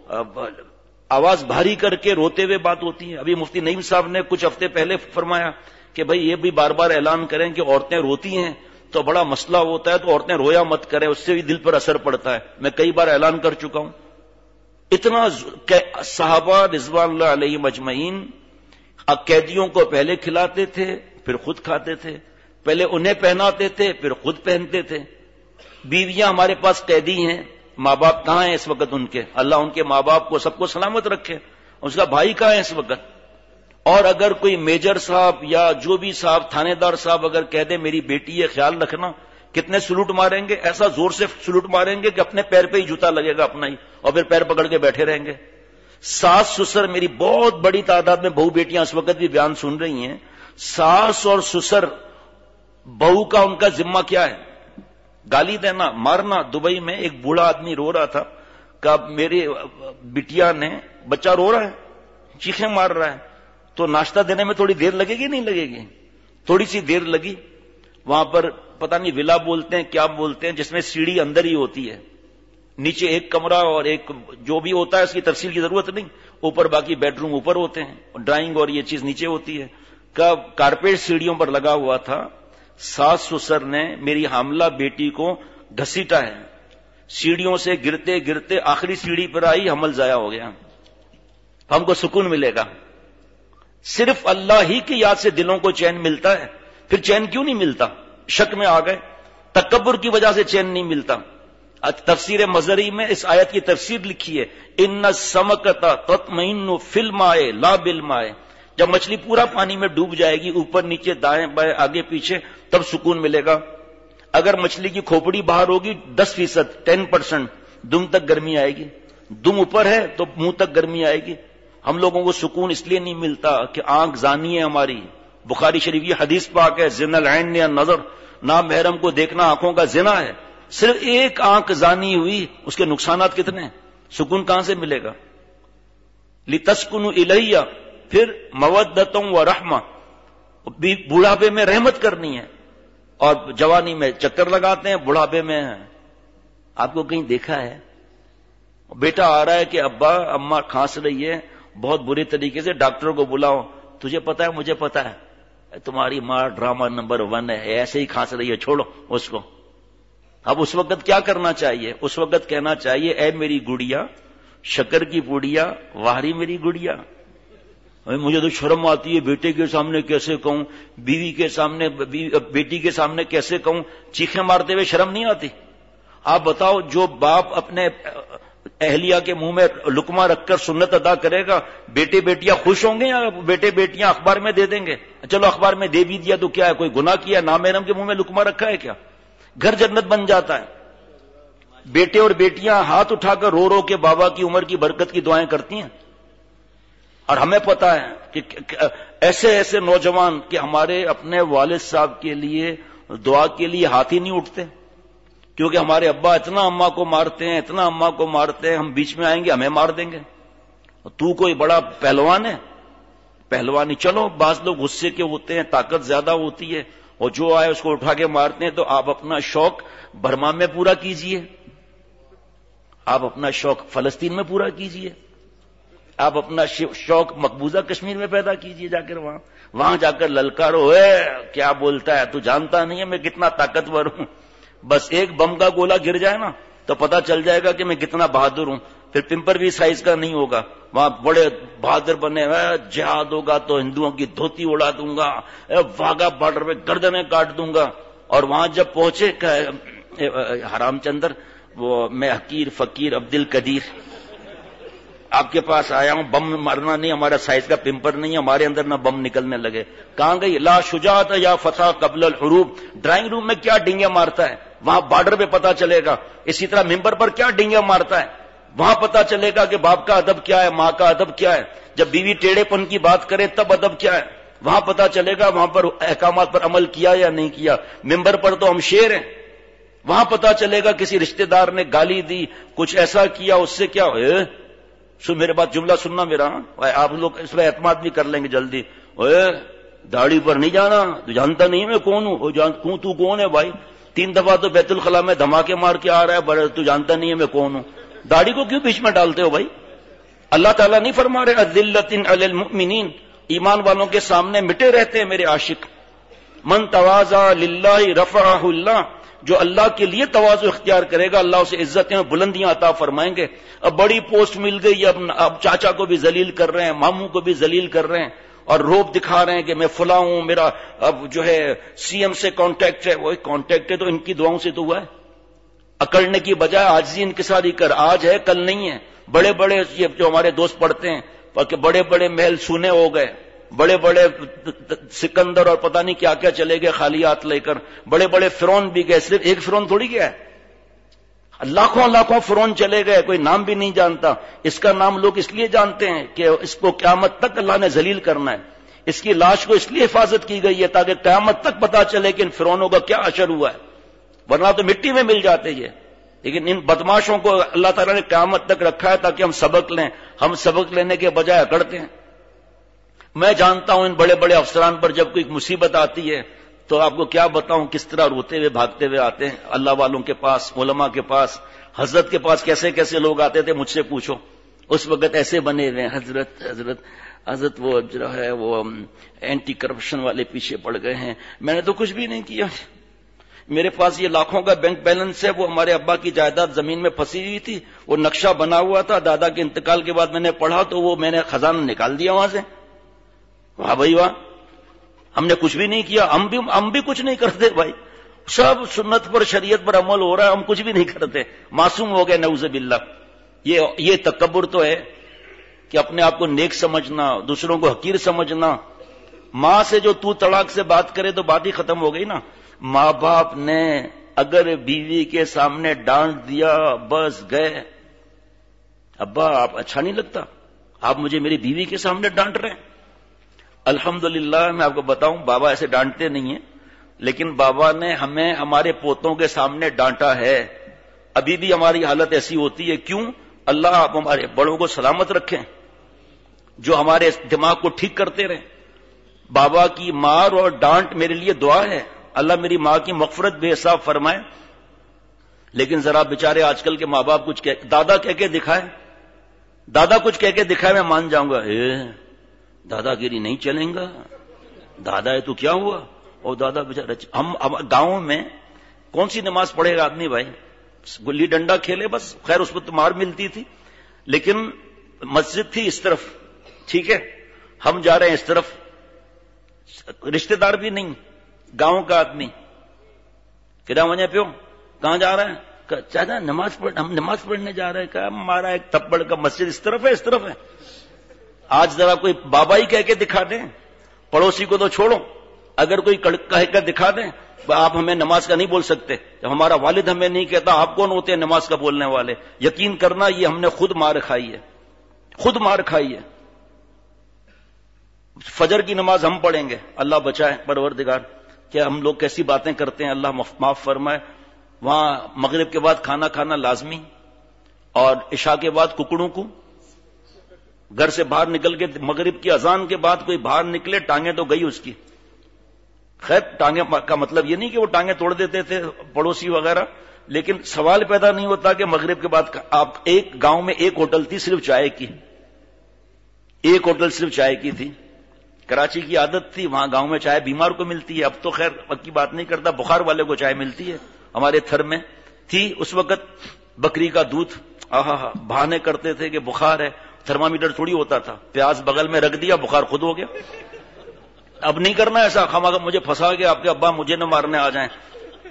آواز بھاری کر کے روتے ہوئے بات ہوتی ہے۔ ابھی مفتی نعیم صاحب نے کچھ ہفتے پہلے فرمایا کہ بھائی یہ بھی بار بار اعلان کریں کہ عورتیں روتی ہیں تو بڑا مسئلہ ہوتا ہے، تو عورتیں رویا مت کریں، اس سے بھی دل پر اثر پڑتا ہے۔ میں کئی بار اعلان کر چکا ہوں۔ اتنا صحابہ رضوان اللہ علیہم اجمعین قیدیوں کو پہلے کھلاتے تھے پھر خود کھاتے تھے، پہلے انہیں پہناتے تھے پھر خود پہنتے تھے۔ بیویاں ہمارے پاس قیدی ہیں، ماں باپ کہاں ہیں اس وقت ان کے؟ اللہ ان کے ماں باپ کو سب کو سلامت رکھے۔ اس کا بھائی کہاں ہے اس وقت؟ اور اگر کوئی میجر صاحب یا جو بھی صاحب، تھانے دار صاحب اگر کہہ دے میری بیٹی ہے خیال رکھنا، کتنے سلوٹ ماریں گے، ایسا زور سے سلوٹ ماریں گے کہ اپنے پیر پہ ہی جوتا لگے گا اپنا ہی، اور پھر پیر پکڑ کے بیٹھے رہیں گے۔ ساس سسر، میری بہت بڑی تعداد میں بہو بیٹیاں اس وقت بھی بیان سن رہی ہیں، ساس اور سسر، بہو کا ان کا ذمہ کیا ہے؟ گالی دینا، مارنا۔ دبئی میں ایک بوڑھا آدمی رو رہا تھا کہ میری بٹیا نے، بچہ رو رہا ہے، چیخیں مار رہا ہے، تو ناشتہ دینے میں تھوڑی دیر لگے گی نہیں لگے گی؟ تھوڑی سی دیر لگی۔ وہاں پر پتہ نہیں ولا بولتے ہیں کیا بولتے ہیں، جس میں سیڑھی اندر ہی ہوتی ہے، نیچے ایک کمرہ اور ایک جو بھی ہوتا ہے اس کی تفصیل کی ضرورت نہیں، اوپر باقی بیڈ روم اوپر ہوتے ہیں، ڈرائنگ اور یہ چیز نیچے ہوتی ہے۔ کا کارپیٹ سیڑھیوں پر لگا ہوا تھا۔ ساس سسر نے میری حاملہ بیٹی کو گھسیٹا ہے، سیڑھیوں سے گرتے گرتے آخری سیڑھی پر آئی، حمل ضائع ہو گیا۔ ہم کو سکون ملے گا؟ صرف اللہ ہی کی یاد سے دلوں کو چین ملتا ہے، پھر چین کیوں نہیں ملتا؟ شک میں آ گئے، تکبر کی وجہ سے چین نہیں ملتا۔ تفسیر مظہری میں اس آیت کی تفسیر لکھی ہے، ان السمکۃ تطمئن فی الماء لا بالماء۔ جب مچھلی پورا پانی میں ڈوب جائے گی، اوپر نیچے دائیں بائیں آگے پیچھے، تب سکون ملے گا۔ اگر مچھلی کی کھوپڑی باہر ہوگی دس فیصد ٹین پرسینٹ، دم تک گرمی آئے گی، دم اوپر ہے تو منہ تک گرمی آئے گی۔ ہم لوگوں کو سکون اس لیے نہیں ملتا کہ آنکھ زانی ہے ہماری، بخاری شریف یہ حدیث پاک ہے، زنا العین یا نظر، نامحرم کو دیکھنا آنکھوں کا زنا ہے۔ صرف ایک آنکھ زانی ہوئی، اس کے نقصانات کتنے ہیں؟ سکون کہاں سے ملے گا؟ لِتَسْكُنُوا إِلَيَّ، پھر مَوَدَّةً وَرَحْمَةً، بڑھاپے میں رحمت کرنی ہے، اور جوانی میں چکر لگاتے ہیں، بڑھاپے میں ہیں۔ آپ کو کہیں دیکھا ہے بیٹا آ رہا ہے کہ ابا اماں کھانس رہی ہے بہت برے طریقے سے، ڈاکٹر کو بلاؤ، تجھے پتا ہے مجھے پتا ہے، تمہاری ماں ڈرامہ نمبر ون ہے، ایسے ہی کھانس رہی ہے، چھوڑو اس کو۔ اب اس وقت کیا کرنا چاہیے؟ اس وقت کہنا چاہیے اے میری گڑیا، شکر کی پوڑیا، واہری میری گڑیا۔ مجھے تو شرم آتی ہے، بیٹے کے سامنے کیسے کہوں، بیوی کے سامنے، بیٹی کے سامنے کیسے کہوں، چیخیں مارتے ہوئے شرم نہیں آتی؟ آپ بتاؤ، جو باپ اپنے اہلیہ کے منہ میں لقمہ رکھ کر سنت ادا کرے گا، بیٹے بیٹیاں خوش ہوں گے یا بیٹے بیٹیاں اخبار میں دے دیں گے؟ چلو اخبار میں دے بھی دیا تو کیا ہے، کوئی گناہ کیا؟ نامحرم کے منہ میں لقمہ رکھا ہے کیا؟ گھر جنت بن جاتا ہے۔ بیٹے اور بیٹیاں ہاتھ اٹھا کر رو رو کے بابا کی عمر کی برکت کی دعائیں کرتی ہیں، اور ہمیں پتا ہے کہ ایسے ایسے نوجوان کہ ہمارے اپنے والد صاحب کے لیے دعا کے لیے ہاتھ ہی نہیں اٹھتے، کیونکہ ہمارے ابا اتنا اماں کو مارتے ہیں، اتنا اماں کو مارتے ہیں، ہم بیچ میں آئیں گے ہمیں مار دیں گے، تو کوئی بڑا پہلوان ہے؟ پہلوانی چلو بعض لوگ غصے کے ہوتے ہیں، طاقت زیادہ ہوتی ہے، اور جو آئے اس کو اٹھا کے مارتے ہیں، تو آپ اپنا شوق برما میں پورا کیجئے، آپ اپنا شوق فلسطین میں پورا کیجئے، آپ اپنا شوق مقبوضہ کشمیر میں پیدا کیجئے، جا کر وہاں وہاں جا کر للکارو، اے کیا بولتا ہے تو جانتا نہیں ہے میں کتنا طاقتور ہوں، بس ایک بم کا گولہ گر جائے نا تو پتا چل جائے گا کہ میں کتنا بہادر ہوں، پھر پمپر بھی سائز کا نہیں ہوگا، وہاں بڑے بہادر بنے ہوئے، جہاد ہوگا تو ہندوؤں کی دھوتی اڑا دوں گا، واگا بارڈر پہ گردنیں کاٹ دوں گا، اور وہاں جب پہنچے حرام چندر، وہ میں حقیر فقیر عبد القدیر آپ کے پاس آیا ہوں، بم مارنا نہیں، ہمارا سائز کا پمپر نہیں، ہمارے اندر نہ بم نکلنے لگے، کہاں گئی لا شجاعت یا فتح قبل الحروب، ڈرائنگ روم میں کیا ڈنگے مارتا ہے وہاں بارڈر پہ پتا چلے گا، اسی طرح ممبر پر کیا ڈنگے مارتا ہے وہاں پتا چلے گا کہ باپ کا ادب کیا ہے، ماں کا ادب کیا ہے، جب بیوی ٹیڑھے پن کی بات کرے تب ادب کیا ہے وہاں پتا چلے گا، وہاں پر احکامات پر عمل کیا یا نہیں کیا، ممبر پر تو ہم شیر ہیں، وہاں پتا چلے گا کسی رشتہ دار نے گالی دی، کچھ ایسا کیا، اس سے کیا ہوئے، سو میرے بات جملہ سننا میرا، آپ لوگ اس پر اعتماد بھی کر لیں گے جلدی، اوے داڑھی پر نہیں جانا، تو جانتا نہیں میں کون ہوں، جان تو کون ہے بھائی، تین دفعہ تو بیت الخلاء میں دھماکے مار کے آ رہا ہے، تو جانتا نہیں ہے میں کون ہوں، داڑھی کو کیوں بیچ میں ڈالتے ہو بھائی؟ اللہ تعالیٰ نہیں فرما رہے اذلۃ علی المؤمنین، ایمان والوں کے سامنے مٹے رہتے ہیں میرے عاشق، من تواضع للہ رفعہ اللہ، جو اللہ کے لیے تواضع اختیار کرے گا اللہ اسے عزتیں اور بلندیاں عطا فرمائیں گے۔ اب بڑی پوسٹ مل گئی، اب اب چاچا کو بھی ذلیل کر رہے ہیں، ماموں کو بھی ذلیل کر رہے ہیں، اور روب دکھا رہے ہیں کہ میں فلاں ہوں، میرا اب جو ہے سی ایم سے کانٹیکٹ ہے، وہی کانٹیکٹ ہے تو ان کی دعاؤں سے تو ہوا ہے، اکڑنے کی بجائے عاجزی انکساری کر، آج ہے کل نہیں ہے، بڑے بڑے یہ جو ہمارے دوست پڑھتے ہیں کہ بڑے بڑے محل سونے ہو گئے، بڑے بڑے سکندر اور پتہ نہیں کیا کیا چلے گئے خالی ہاتھ لے کر، بڑے بڑے فرعون بھی گئے، صرف ایک فرعون تھوڑی گیا ہے، لاکھوں لاکھوں فرعون چلے گئے، کوئی نام بھی نہیں جانتا، اس کا نام لوگ اس لیے جانتے ہیں کہ اس کو قیامت تک اللہ نے ذلیل کرنا ہے، اس کی لاش کو اس لیے حفاظت کی گئی ہے تاکہ قیامت تک پتا چلے کہ ان فرعونوں کا کیا اشر ہوا ہے، ورنہ تو مٹی میں مل جاتے یہ، لیکن ان بدماشوں کو اللہ تعالیٰ نے قیامت تک رکھا ہے تاکہ ہم سبق لیں، ہم سبق لینے کے بجائے اکڑتے ہیں۔ میں جانتا ہوں ان بڑے بڑے افسران پر جب کوئی مصیبت آتی ہے تو آپ کو کیا بتاؤں کس طرح روتے ہوئے بھاگتے ہوئے آتے ہیں اللہ والوں کے پاس، علماء کے پاس، حضرت کے پاس کیسے کیسے لوگ آتے تھے مجھ سے پوچھو، اس وقت ایسے بنے ہوئے ہیں، حضرت حضرت حضرت وہ جو ہے وہ اینٹی کرپشن والے پیچھے پڑ گئے ہیں، میں نے تو کچھ بھی نہیں کیا، میرے پاس یہ لاکھوں کا بینک بیلنس ہے، وہ ہمارے ابا کی جائیداد زمین میں پھنسی ہوئی تھی، وہ نقشہ بنا ہوا تھا، دادا کے انتقال کے بعد میں نے پڑھا تو وہ میں نے خزانہ نکال دیا وہاں سے، واہ بھائی واہ، ہم نے کچھ بھی نہیں کیا، ہم بھی ہم بھی کچھ نہیں کرتے بھائی، سب سنت پر شریعت پر عمل ہو رہا ہے، ہم کچھ بھی نہیں کرتے، معصوم ہو گئے نعوذ باللہ۔ یہ یہ تکبر تو ہے کہ اپنے آپ کو نیک سمجھنا، دوسروں کو حقیر سمجھنا، ماں سے جو تو طلاق سے بات کرے تو بات ہی ختم ہو گئی نا، ماں باپ نے اگر بیوی کے سامنے ڈانٹ دیا بس گئے، ابا آپ اچھا نہیں لگتا، آپ مجھے میری بیوی کے سامنے ڈانٹ رہے ہیں، الحمدللہ میں آپ کو بتاؤں بابا ایسے ڈانٹتے نہیں ہیں، لیکن بابا نے ہمیں ہمارے پوتوں کے سامنے ڈانٹا ہے، ابھی بھی ہماری حالت ایسی ہوتی ہے، کیوں؟ اللہ آپ ہمارے بڑوں کو سلامت رکھیں جو ہمارے دماغ کو ٹھیک کرتے رہیں۔ بابا کی مار اور ڈانٹ میرے لیے دعا ہے، اللہ میری ماں کی مغفرت بے حساب فرمائے، لیکن ذرا بیچارے آج کل کے ماں باپ کچھ کہ دادا کہہ کے دکھائے، دادا کچھ کہہ کے دکھائے میں مان جاؤں گا، اے دادا گیری نہیں چلیں گا، دادا ہے تو کیا ہوا، اور دادا بیچارہ ہم گاؤں میں کون سی نماز پڑھے گا آدمی بھائی، گلی ڈنڈا کھیلے بس، خیر اس پر تو مار ملتی تھی، لیکن مسجد تھی اس طرف، ٹھیک ہے، ہم جا رہے ہیں اس طرف، رشتہ دار بھی نہیں، گاؤں کا آدمی، کہا وجہ پیو کہاں جا رہے ہیں، چاچا نماز پڑھ ہم نماز پڑھنے جا رہے ہیں. کہا ہمارا ایک تپڑ کا مسجد اس طرف ہے اس طرف ہے. آج ذرا کوئی بابا ہی کہہ کے دکھا دیں, پڑوسی کو تو چھوڑو, اگر کوئی کہہ کر دکھا دیں آپ ہمیں نماز کا نہیں بول سکتے, جب ہمارا والد ہمیں نہیں کہتا آپ کون ہوتے ہیں نماز کا بولنے والے. یقین کرنا یہ ہم نے خود مار کھائی ہے, خود مار کھائی ہے. فجر کی نماز ہم پڑھیں گے, اللہ بچائے پروردگار, کہ ہم لوگ کیسی باتیں کرتے ہیں, اللہ معاف فرمائے. وہاں مغرب کے بعد کھانا کھانا لازمی, اور عشاء کے بعد ککڑوں کو گھر سے باہر نکل کے مغرب کی اذان کے بعد کوئی باہر نکلے ٹانگیں تو گئی اس کی. خیر ٹانگیں کا مطلب یہ نہیں کہ وہ ٹانگیں توڑ دیتے تھے پڑوسی وغیرہ, لیکن سوال پیدا نہیں ہوتا کہ مغرب کے بعد آپ ایک گاؤں میں ایک ہوٹل تھی صرف چائے کی, ایک ہوٹل صرف چائے کی تھی. کراچی کی عادت تھی, وہاں گاؤں میں چائے بیمار کو ملتی ہے, اب تو خیر پکی بات نہیں کرتا, بخار والے کو چائے ملتی ہے. ہمارے تھر میں تھی اس وقت بکری کا دودھ, آہا ہا بہانے کرتے تھے کہ بخار ہے, تھرمامیٹر تھوڑی ہوتا تھا, پیاز بغل میں رکھ دیا بخار خود ہو گیا. اب نہیں کرنا ایسا, خامخا مجھے پھنسا گیا آپ کے ابا مجھے نہ مارنے آ جائیں.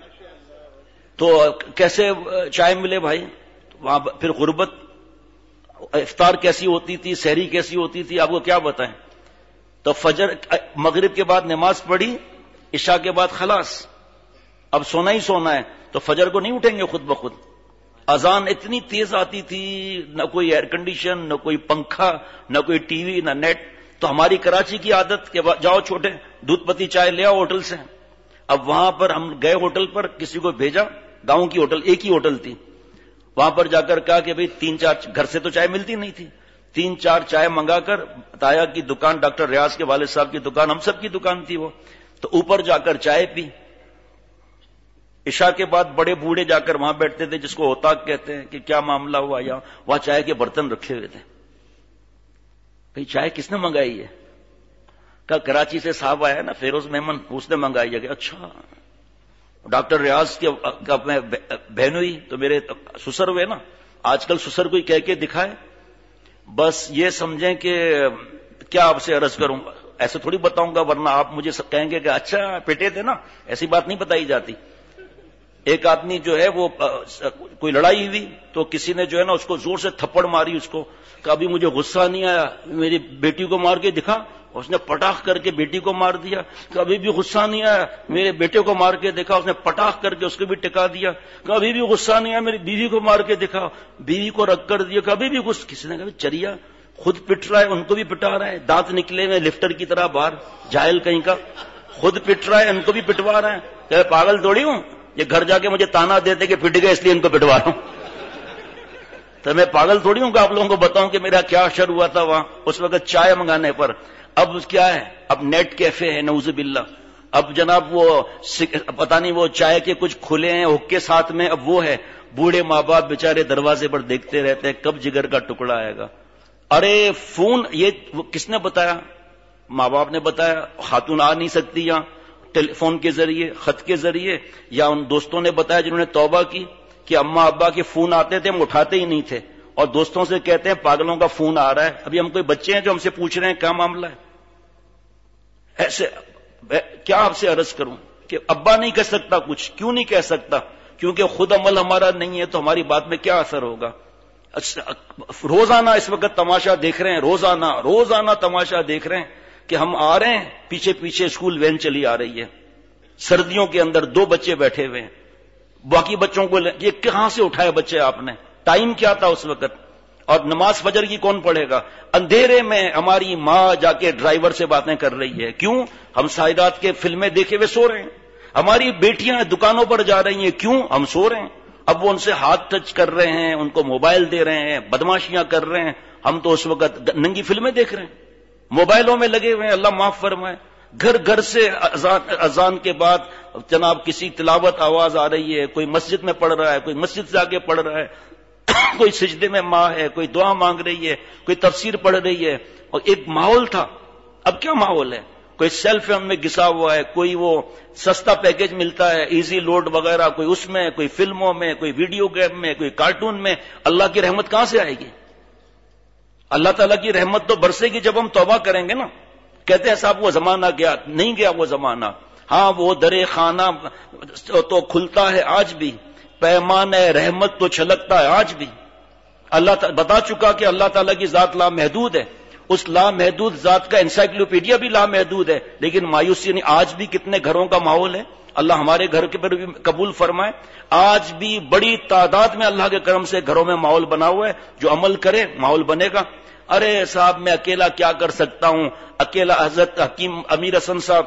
تو کیسے چائے ملے بھائی, وہاں پھر غربت. افطار کیسی ہوتی تھی, سحری کیسی ہوتی تھی, آپ کو کیا بتائیں. تو فجر مغرب کے بعد نماز پڑھی, عشاء کے بعد خلاص, اب سونا ہی سونا ہے. تو فجر کو نہیں اٹھیں گے خود بخود. اذان اتنی تیز آتی تھی, نہ کوئی ایئر کنڈیشن, نہ کوئی پنکھا, نہ کوئی ٹی وی, نہ نیٹ. تو ہماری کراچی کی عادت کہ جاؤ چھوٹے دودھ پتی چائے لے آؤ ہوٹل سے. اب وہاں پر ہم گئے ہوٹل پر, کسی کو بھیجا, گاؤں کی ہوٹل ایک ہی ہوٹل تھی, وہاں پر جا کر کہا کہ بھئی تین چار, گھر سے تو چائے ملتی نہیں تھی, تین چار چائے منگا کر, تایا کی دکان ڈاکٹر ریاض کے والد صاحب کی دکان, ہم سب کی دکان تھی وہ, تو اوپر جا کر چائے پی. عشاء کے بعد بڑے بوڑھے جا کر وہاں بیٹھتے تھے جس کو اوتاق کہتے ہیں, کہ کیا معاملہ ہوا, یا وہاں چائے کے برتن رکھے ہوئے تھے. کہ چائے کس نے منگائی ہے, کہ کراچی سے صاحب آیا نا فیروز میمن, اس نے منگائی ہے. کہ اچھا ڈاکٹر ریاض کے میں بہن ہوئی تو میرے سسر ہوئے نا, آج کل سسر کوئی کہہ کے دکھائے, بس یہ سمجھیں کہ کیا آپ سے عرض کروں, ایسے تھوڑی بتاؤں گا ورنہ آپ مجھے کہیں گے کہ اچھا پیٹے تھے نا, ایسی بات نہیں بتائی جاتی. ایک آدمی جو ہے وہ کوئی لڑائی ہوئی تو کسی نے جو ہے نا اس کو زور سے تھپڑ ماری, اس کو کہ ابھی مجھے غصہ نہیں آیا, میری بیٹی کو مار کے دکھا, اس نے پٹاخ کر کے بیٹی کو مار دیا. کہ ابھی بھی غصہ نہیں آیا, میرے بیٹے کو مار کے دیکھا, اس نے پٹاخ کر کے اس کو بھی ٹکا دیا. کہ ابھی بھی غصہ نہیں آیا, میری بیوی کو مار کے دیکھا, بیوی کو رکھ کر دیا. کہ ابھی بھی غصہ, کسی نے کہا چریا خود پٹ رہا ہے ان کو بھی پٹا رہا ہے, دانت نکلے ہوئے لفٹر کی طرح باہر, جاہل کہیں کا, خود پٹ رہا ہے ان کو بھی پٹوا رہا ہے. کہ پاگل تھوڑی ہوں, یہ گھر جا کے مجھے تانا دیتے کہ پٹ گئے اس لیے ان کو پٹوا رہا ہوں. تو میں پاگل تھوڑی ہوں کہ آپ لوگوں کو بتاؤں کہ میرا کیا اشر ہوا تھا وہاں اس وقت چائے منگانے پر. اب کیا ہے, اب نیٹ کیفے ہے نعوذ باللہ, اب جناب وہ پتہ نہیں وہ چائے کے کچھ کھلے ہیں حکے ساتھ میں, اب وہ ہے. بوڑھے ماں باپ بےچارے دروازے پر دیکھتے رہتے ہیں کب جگر کا ٹکڑا آئے گا. ارے فون, یہ کس نے بتایا, ماں باپ نے بتایا, خاتون آ نہیں سکتی یہاں, ٹیلی فون کے ذریعے, خط کے ذریعے, یا ان دوستوں نے بتایا جنہوں نے توبہ کی کہ اماں ابا کے فون آتے تھے ہم اٹھاتے ہی نہیں تھے, اور دوستوں سے کہتے ہیں پاگلوں کا فون آ رہا ہے. ابھی ہم کوئی بچے ہیں جو ہم سے پوچھ رہے ہیں کیا معاملہ ہے. ایسے کیا آپ سے عرض کروں کہ ابا نہیں کہہ سکتا کچھ, کیوں نہیں کہہ سکتا, کیونکہ خود عمل ہمارا نہیں ہے تو ہماری بات میں کیا اثر ہوگا. روزانہ اس وقت تماشا دیکھ رہے ہیں, روزانہ روزانہ تماشا دیکھ رہے ہیں کہ ہم آ رہے ہیں, پیچھے پیچھے اسکول وین چلی آ رہی ہے, سردیوں کے اندر دو بچے بیٹھے ہوئے ہیں, باقی بچوں کو یہ کہاں سے اٹھائے بچے آپ نے, ٹائم کیا تھا اس وقت, اور نماز فجر کی کون پڑھے گا. اندھیرے میں ہماری ماں جا کے ڈرائیور سے باتیں کر رہی ہے, کیوں, ہم سائدات کے فلمیں دیکھے ہوئے سو رہے ہیں. ہماری بیٹیاں دکانوں پر جا رہی ہیں, کیوں, ہم سو رہے ہیں. اب وہ ان سے ہاتھ ٹچ کر رہے ہیں, ان کو موبائل دے رہے ہیں, بدماشیاں کر رہے ہیں, ہم تو اس وقت ننگی فلمیں دیکھ رہے ہیں, موبائلوں میں لگے ہوئے ہیں. اللہ معاف فرمائے. گھر گھر سے اذان کے بعد جناب کسی تلاوت آواز آ رہی ہے, کوئی مسجد میں پڑھ رہا ہے, کوئی مسجد سے آگے پڑھ رہا ہے, کوئی سجدے میں ماں ہے, کوئی دعا مانگ رہی ہے, کوئی تفسیر پڑھ رہی ہے, اور ایک ماحول تھا. اب کیا ماحول ہے, کوئی سیل فون میں گھسا ہوا ہے, کوئی وہ سستا پیکج ملتا ہے ایزی لوڈ وغیرہ, کوئی اس میں, کوئی فلموں میں, کوئی ویڈیو گیم میں, کوئی کارٹون میں. اللہ کی رحمت کہاں سے آئے گی. اللہ تعالیٰ کی رحمت تو برسے گی جب ہم توبہ کریں گے نا. کہتے ہیں صاحب وہ زمانہ گیا, نہیں گیا وہ زمانہ. ہاں وہ درے خانہ تو کھلتا ہے آج بھی, پیمان رحمت تو چھلکتا ہے آج بھی. اللہ بتا چکا کہ اللہ تعالیٰ کی ذات لامحدود ہے. اس لامحدود ذات کا انسائکلوپیڈیا بھی لامحدود ہے. لیکن مایوسی نہیں. آج بھی کتنے گھروں کا ماحول ہے, اللہ ہمارے گھر کے پر بھی قبول فرمائے. آج بھی بڑی تعداد میں اللہ کے کرم سے گھروں میں ماحول بنا ہوا ہے. جو عمل کرے ماحول بنے گا. ارے صاحب میں اکیلا کیا کر سکتا ہوں, اکیلا. حضرت حکیم امیر حسن صاحب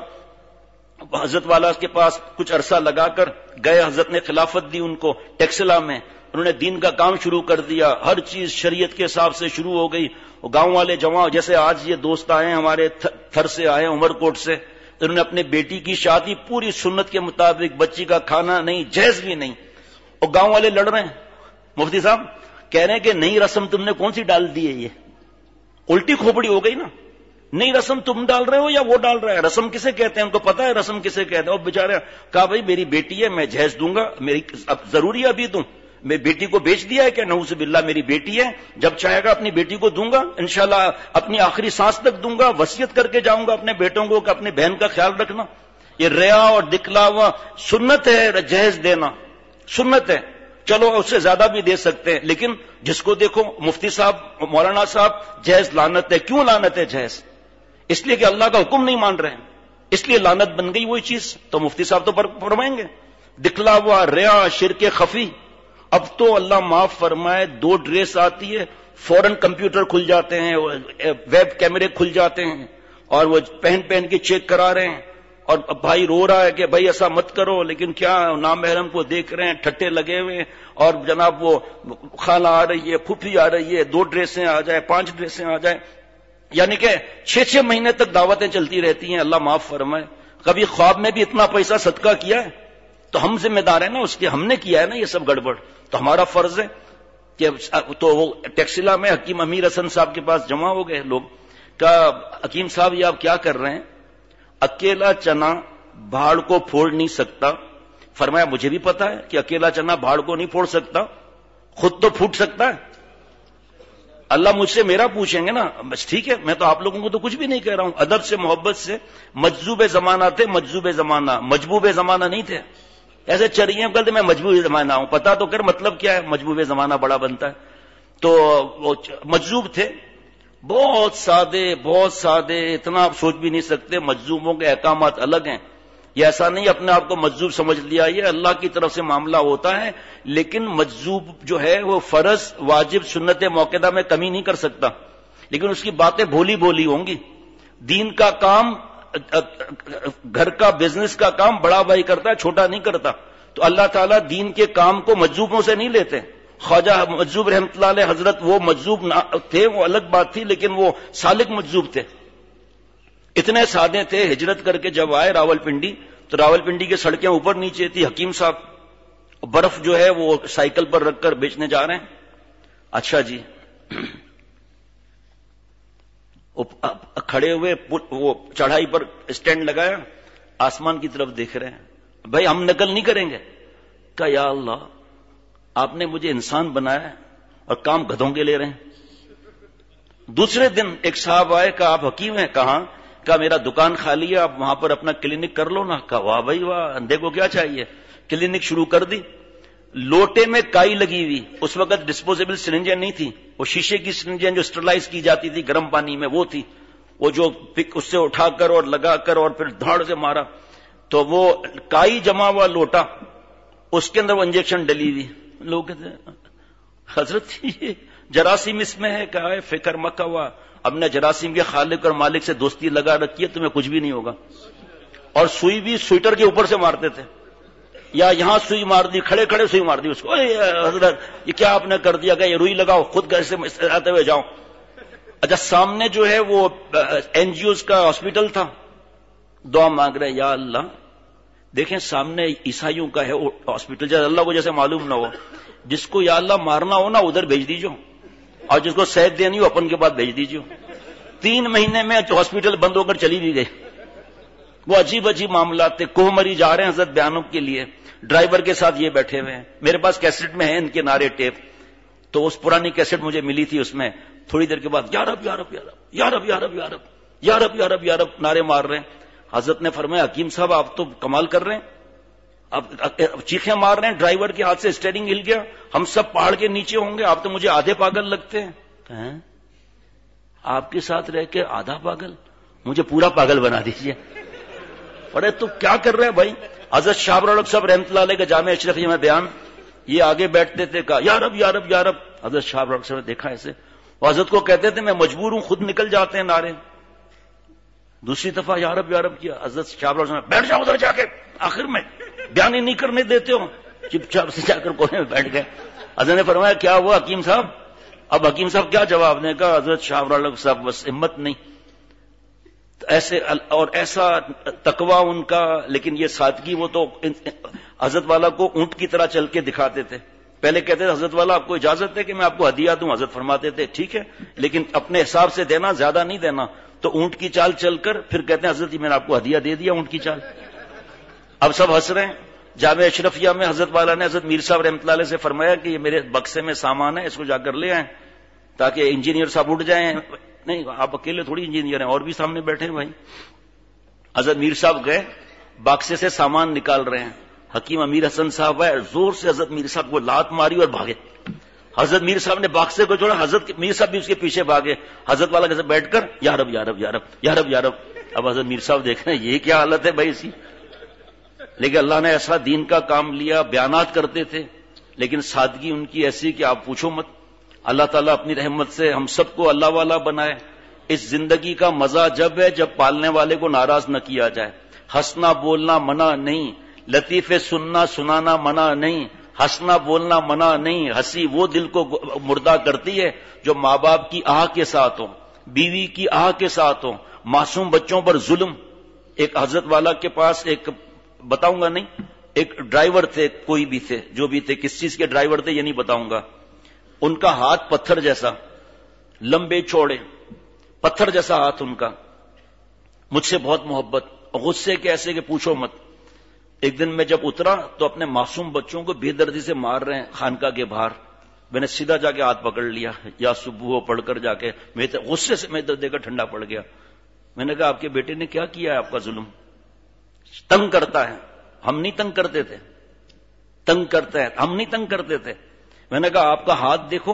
حضرت والا کے پاس کچھ عرصہ لگا کر گئے. حضرت نے خلافت دی ان کو ٹیکسلا میں. انہوں نے دین کا کام شروع کر دیا. ہر چیز شریعت کے حساب سے شروع ہو گئی. وہ گاؤں والے جمع, جیسے آج یہ دوست آئے ہمارے تھر سے آئے, عمر کوٹ سے, انہوں نے اپنے بیٹی کی شادی پوری سنت کے مطابق, بچی کا کھانا نہیں, جہیز بھی نہیں. اور گاؤں والے لڑ رہے ہیں. مفتی صاحب کہہ رہے ہیں کہ نئی رسم تم نے کون سی ڈال دی ہے, یہ الٹی کھوپڑی ہو گئی نا. نئی رسم تم ڈال رہے ہو یا وہ ڈال رہا ہے؟ رسم کسے کہتے ہیں, ان کو پتا ہے رسم کسے کہتے ہیں. اور بیچارے کہا بھائی میری بیٹی ہے, میں جہیز دوں گا, میری اب ضروری ہے ابھی دوں, میں بیٹی کو بیچ دیا ہے کہ نعوذ باللہ میری بیٹی ہے, جب چاہے گا اپنی بیٹی کو دوں گا انشاءاللہ, اپنی آخری سانس تک دوں گا. وصیت کر کے جاؤں گا اپنے بیٹوں کو کہ اپنی بہن کا خیال رکھنا. یہ ریا اور دکھلاوا سنت ہے, جہیز دینا سنت ہے. چلو اس سے زیادہ بھی دے سکتے ہیں, لیکن جس کو دیکھو مفتی صاحب مولانا صاحب جہیز لعنت ہے. کیوں لعنت ہے جہیز؟ اس لیے کہ اللہ کا حکم نہیں مان رہے ہیں, اس لیے لعنت بن گئی وہی چیز. تو مفتی صاحب تو فرمائیں گے دکھلاوا, ریا, شرک خفی. اب تو اللہ معاف فرمائے, دو ڈریس آتی ہے فوراً کمپیوٹر کھل جاتے ہیں, ویب کیمرے کھل جاتے ہیں, اور وہ پہن پہن کے چیک کرا رہے ہیں. اور بھائی رو رہا ہے کہ بھائی ایسا مت کرو, لیکن کیا نامحرم کو دیکھ رہے ہیں, ٹھٹے لگے ہوئے, اور جناب وہ خالہ آ رہی ہے, پھوپھی آ رہی ہے, دو ڈریسیں آ جائے, پانچ ڈریسیں آ جائیں, یعنی کہ چھ چھ مہینے تک دعوتیں چلتی رہتی ہیں. اللہ معاف فرمائے. کبھی خواب میں بھی اتنا پیسہ صدقہ کیا ہے؟ تو ہم ذمہ دار ہیں نا اس کے, ہم نے کیا ہے نا یہ سب گڑبڑ, تو ہمارا فرض ہے کہ. تو وہ ٹیکسلا میں حکیم امیر حسن صاحب کے پاس جمع ہو گئے لوگ. کہا حکیم صاحب یہ آپ کیا کر رہے ہیں؟ اکیلا چنا بھاڑ کو پھوڑ نہیں سکتا. فرمایا مجھے بھی پتا ہے کہ اکیلا چنا بھاڑ کو نہیں پھوڑ سکتا, خود تو پھوٹ سکتا ہے. اللہ مجھ سے میرا پوچھیں گے نا, بس ٹھیک ہے, میں تو آپ لوگوں کو تو کچھ بھی نہیں کہہ رہا ہوں. ادب سے محبت سے. مجذوب زمانہ تھے, مجذوب زمانہ, مجبوب زمانہ نہیں تھے. ایسے چریے کہتے میں مجبوب زمانہ ہوں, پتا تو کر مطلب کیا ہے. مجبوب زمانہ بڑا بنتا ہے. تو وہ مجذوب تھے, بہت سادے, بہت سادے, اتنا آپ سوچ بھی نہیں سکتے. مجذوبوں کے احکامات الگ ہیں. یہ ایسا نہیں اپنے آپ کو مجذوب سمجھ لیا, یہ اللہ کی طرف سے معاملہ ہوتا ہے. لیکن مجذوب جو ہے وہ فرض, واجب, سنت موقدہ میں کمی نہیں کر سکتا, لیکن اس کی باتیں بھولی بھولی ہوں گی. دین کا کام, گھر کا بزنس کا کام بڑا بھائی کرتا ہے, چھوٹا نہیں کرتا. تو اللہ تعالیٰ دین کے کام کو مجذوبوں سے نہیں لیتے. خواجہ مجذوب رحمۃ اللہ علیہ حضرت وہ مجذوب تھے, وہ الگ بات تھی, لیکن وہ سالک مجذوب تھے. اتنے سادے تھے, ہجرت کر کے جب آئے راول پنڈی, تو راول پنڈی کی سڑکیں اوپر نیچے تھی. حکیم صاحب برف جو ہے وہ سائیکل پر رکھ کر بیچنے جا رہے ہیں. اچھا جی, کھڑے ہوئے, وہ چڑھائی پر اسٹینڈ لگایا, آسمان کی طرف دیکھ رہے ہیں. بھائی ہم نقل نہیں کریں گے. کہا یا اللہ آپ نے مجھے انسان بنایا ہے اور کام گدھوں کے لے رہے ہیں. دوسرے دن ایک صاحب آئے, کہا آپ حکیم ہیں؟ کہاں؟ کہا میرا دکان خالی ہے, آپ وہاں پر اپنا کلینک کر لو نا. کہا واہ بھائی واہ, اندھے کو کیا چاہیے. کلینک شروع کر دی. لوٹے میں کائی لگی ہوئی, اس وقت ڈسپوزیبل سرنجیں نہیں تھی, وہ شیشے کی سرنجیں جو اسٹرلائز کی جاتی تھی گرم پانی میں وہ تھی, وہ جو پک اس سے اٹھا کر اور لگا کر اور پھر دھاڑ سے مارا. تو وہ کائی جمع ہوا لوٹا, اس کے اندر وہ انجیکشن ڈلی ہوئی. لوگ کہتے ہیں حضرت یہ جراثیم اس میں ہے. کہا ہے فکر مکہ ہوا, اب نے جراثیم کے خالق اور مالک سے دوستی لگا رکھی ہے, تمہیں کچھ بھی نہیں ہوگا. اور سوئی بھی سویٹر کے اوپر سے مارتے تھے, یا یہاں سوئی مار دی, کھڑے کھڑے سوئی مار دی اس کو. حضرت یہ کیا آپ نے کر دیا, کہ یہ روئی لگاؤ, خود گھر سے آتے ہوئے جاؤ. اچھا سامنے جو ہے وہ این جی اوز کا ہاسپٹل تھا, دعا مانگ رہے یا اللہ دیکھیں سامنے عیسائیوں کا ہے ہاسپٹل, جیسے اللہ کو جیسے معلوم نہ ہو, جس کو یا اللہ مارنا ہو نا ادھر بھیج دیجیے, اور جس کو صحت دینی ہو اپن کے بعد بھیج دیجیے. تین مہینے میں ہاسپٹل بند ہو کر چلی بھی گئی. وہ عجیب عجیب معاملات تھے. کوہ مری جا رہے ہیں حضرت بیانوں کے لیے, ڈرائیور کے ساتھ یہ بیٹھے ہوئے ہیں. میرے پاس کیسٹ میں ہیں ان کے نعرے ٹیپ, تو اس پرانی کیسٹ مجھے ملی تھی, اس میں تھوڑی دیر کے بعد یا رب یا رب یا رب یا رب یا رب یا رب یا رب یا رب یا رب نعرے مار رہے ہیں. حضرت نے فرمایا حکیم صاحب آپ تو کمال کر رہے ہیں, اب چیخیں مار رہے ہیں، ڈرائیور کے ہاتھ سے اسٹیئرنگ ہل گیا، ہم سب پہاڑ کے نیچے ہوں گے، آپ تو مجھے آدھے پاگل لگتے ہیں. کہیں آپ کے ساتھ رہ کے آدھا پاگل، مجھے پورا پاگل بنا دیجیے. ارے تو کیا کر رہے ہیں بھائی؟ حضرت شاہ ابرالق صاحب رحمۃ اللہ علیہ کا جامع اشرفیہ میں بیان، یہ آگے بیٹھتے تھے، کہا یا رب یا رب یا رب. حضرت شاہ ابرالق صاحب نے دیکھا ایسے، وہ حضرت کو کہتے تھے میں مجبور ہوں، خود نکل جاتے ہیں نعرے. دوسری دفعہ یا رب یا رب کیا. حضرت شاہ ابرالق صاحب نے بیٹھ جاؤ ادھر جا کے، آخر میں بیان ہی نہیں کرنے دیتے ہو. چپ چاپ سے جا کر کونے میں بیٹھ گئے. حضرت نے فرمایا کیا ہوا حکیم صاحب؟ اب حکیم صاحب کیا جواب نے کہا حضرت شاہ ابرالق صاحب بس ہمت نہیں. ایسے اور ایسا تقوی ان کا، لیکن یہ سادگی، وہ تو حضرت والا کو اونٹ کی طرح چل کے دکھاتے تھے. پہلے کہتے تھے حضرت والا آپ کو اجازت ہے کہ میں آپ کو ہدیہ دوں؟ حضرت فرماتے تھے ٹھیک ہے، لیکن اپنے حساب سے دینا، زیادہ نہیں دینا. تو اونٹ کی چال چل کر پھر کہتے ہیں حضرت جی میں نے آپ کو ہدیہ دے دیا اونٹ کی چال. اب سب ہنس رہے ہیں. جامع اشرفیہ میں حضرت والا نے حضرت میر صاحب رحمۃ اللہ علیہ سے فرمایا کہ یہ میرے بکسے میں سامان ہے، اس کو جا کر لے آئیں تاکہ انجینئر صاحب اٹھ جائیں. نہیں آپ اکیلے تھوڑی انجینئر ہیں، اور بھی سامنے بیٹھے ہیں بھائی. حضرت میر صاحب گئے، باکسے سے سامان نکال رہے ہیں. حکیم امیر حسن صاحب آئے، زور سے حضرت میر صاحب کو لات ماری اور بھاگے. حضرت میر صاحب نے باکسے کو چھوڑا، حضرت میر صاحب بھی اس کے پیچھے بھاگے. حضرت والا کیسے بیٹھ کر یا رب یا رب یا رب یا رب یا رب. اب حضرت میر صاحب دیکھ رہے ہیں یہ کیا حالت ہے بھائی اسی. لیکن اللہ نے ایسا دین کا کام لیا، بیانات کرتے تھے، لیکن سادگی ان کی ایسی کہ آپ پوچھو مت. اللہ تعالیٰ اپنی رحمت سے ہم سب کو اللہ والا بنائے. اس زندگی کا مزہ جب ہے جب پالنے والے کو ناراض نہ کیا جائے. ہنسنا بولنا منع نہیں، لطیفے سننا سنانا منع نہیں، ہنسنا بولنا منع نہیں. ہنسی وہ دل کو مردہ کرتی ہے جو ماں باپ کی آہ کے ساتھ ہو، بیوی کی آہ کے ساتھ ہو، معصوم بچوں پر ظلم. ایک حضرت والا کے پاس ایک بتاؤں گا نہیں، ایک ڈرائیور تھے، کوئی بھی تھے، جو بھی تھے، کس چیز کے ڈرائیور تھے یہ نہیں بتاؤں گا. ان کا ہاتھ پتھر جیسا، لمبے چوڑے، پتھر جیسا ہاتھ ان کا. مجھ سے بہت محبت، غصے کے ایسے کہ پوچھو مت. ایک دن میں جب اترا تو اپنے معصوم بچوں کو بے دردی سے مار رہے ہیں خانقاہ کے باہر. میں نے سیدھا جا کے ہاتھ پکڑ لیا، یا صبح پڑھ کر جا کے میں غصے سے میں دے کر ٹھنڈا پڑ گیا. میں نے کہا آپ کے بیٹے نے کیا کیا ہے؟ آپ کا ظلم تنگ کرتا ہے. ہم نہیں تنگ کرتے تھے، تنگ کرتا ہے، ہم نہیں تنگ کرتے تھے. میں نے کہا آپ کا ہاتھ دیکھو،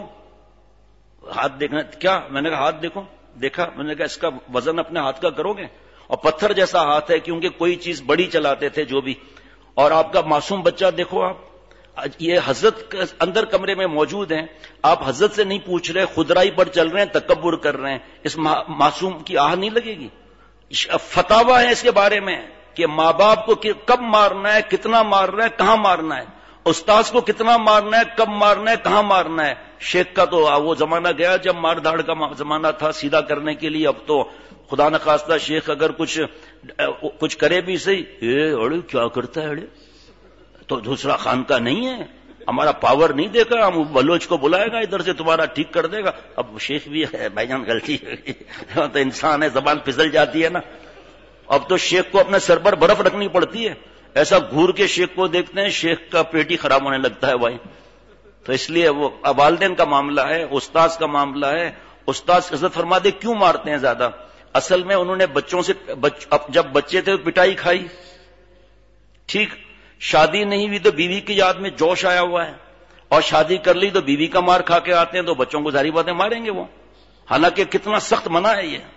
ہاتھ دیکھنا کیا؟ میں نے کہا ہاتھ دیکھو. دیکھا. میں نے کہا اس کا وزن اپنے ہاتھ کا کرو گے؟ اور پتھر جیسا ہاتھ ہے، کیونکہ کوئی چیز بڑی چلاتے تھے جو بھی. اور آپ کا معصوم بچہ دیکھو. آپ یہ حضرت اندر کمرے میں موجود ہیں، آپ حضرت سے نہیں پوچھ رہے، خدرائی پر چل رہے ہیں، تکبر کر رہے ہیں. اس معصوم کی آہ نہیں لگے گی؟ فتاوا ہے اس کے بارے میں کہ ماں باپ کو کب مارنا ہے، کتنا مارنا ہے، کہاں مارنا ہے. استاذ کو کتنا مارنا ہے، کب مارنا ہے، کہاں مارنا ہے. شیخ کا تو وہ زمانہ گیا جب مار دھاڑ کا زمانہ تھا سیدھا کرنے کے لیے. اب تو خدا نخواستہ شیخ اگر کچھ کچھ کرے بھی صحیح، اڑے کیا کرتا ہے، اڑے تو دوسرا خانقاہ نہیں ہے، ہمارا پاور نہیں دے گا، ہم بلوچ کو بلائے گا ادھر سے تمہارا ٹھیک کر دے گا. اب شیخ بھی ہے بھائی جان، غلطی تو انسان ہے، زبان پھسل جاتی ہے نا. اب تو شیخ کو اپنے سر پر برف رکھنی پڑتی ہے. ایسا گھور کے شیخ کو دیکھتے ہیں شیخ کا پیٹ ہی خراب ہونے لگتا ہے بھائی. تو اس لیے وہ والدین کا معاملہ ہے، استاذ کا معاملہ ہے. استاذ عزت فرما دے کیوں مارتے ہیں زیادہ؟ اصل میں انہوں نے بچوں سے بچ جب بچے تھے پٹائی کھائی، ٹھیک. شادی نہیں ہوئی تو بیوی کی یاد میں جوش آیا ہوا ہے، اور شادی کر لی تو بیوی کا مار کھا کے آتے ہیں تو بچوں کو ظاہری باتیں ماریں گے وہ. حالانکہ کتنا سخت منع ہے یہ.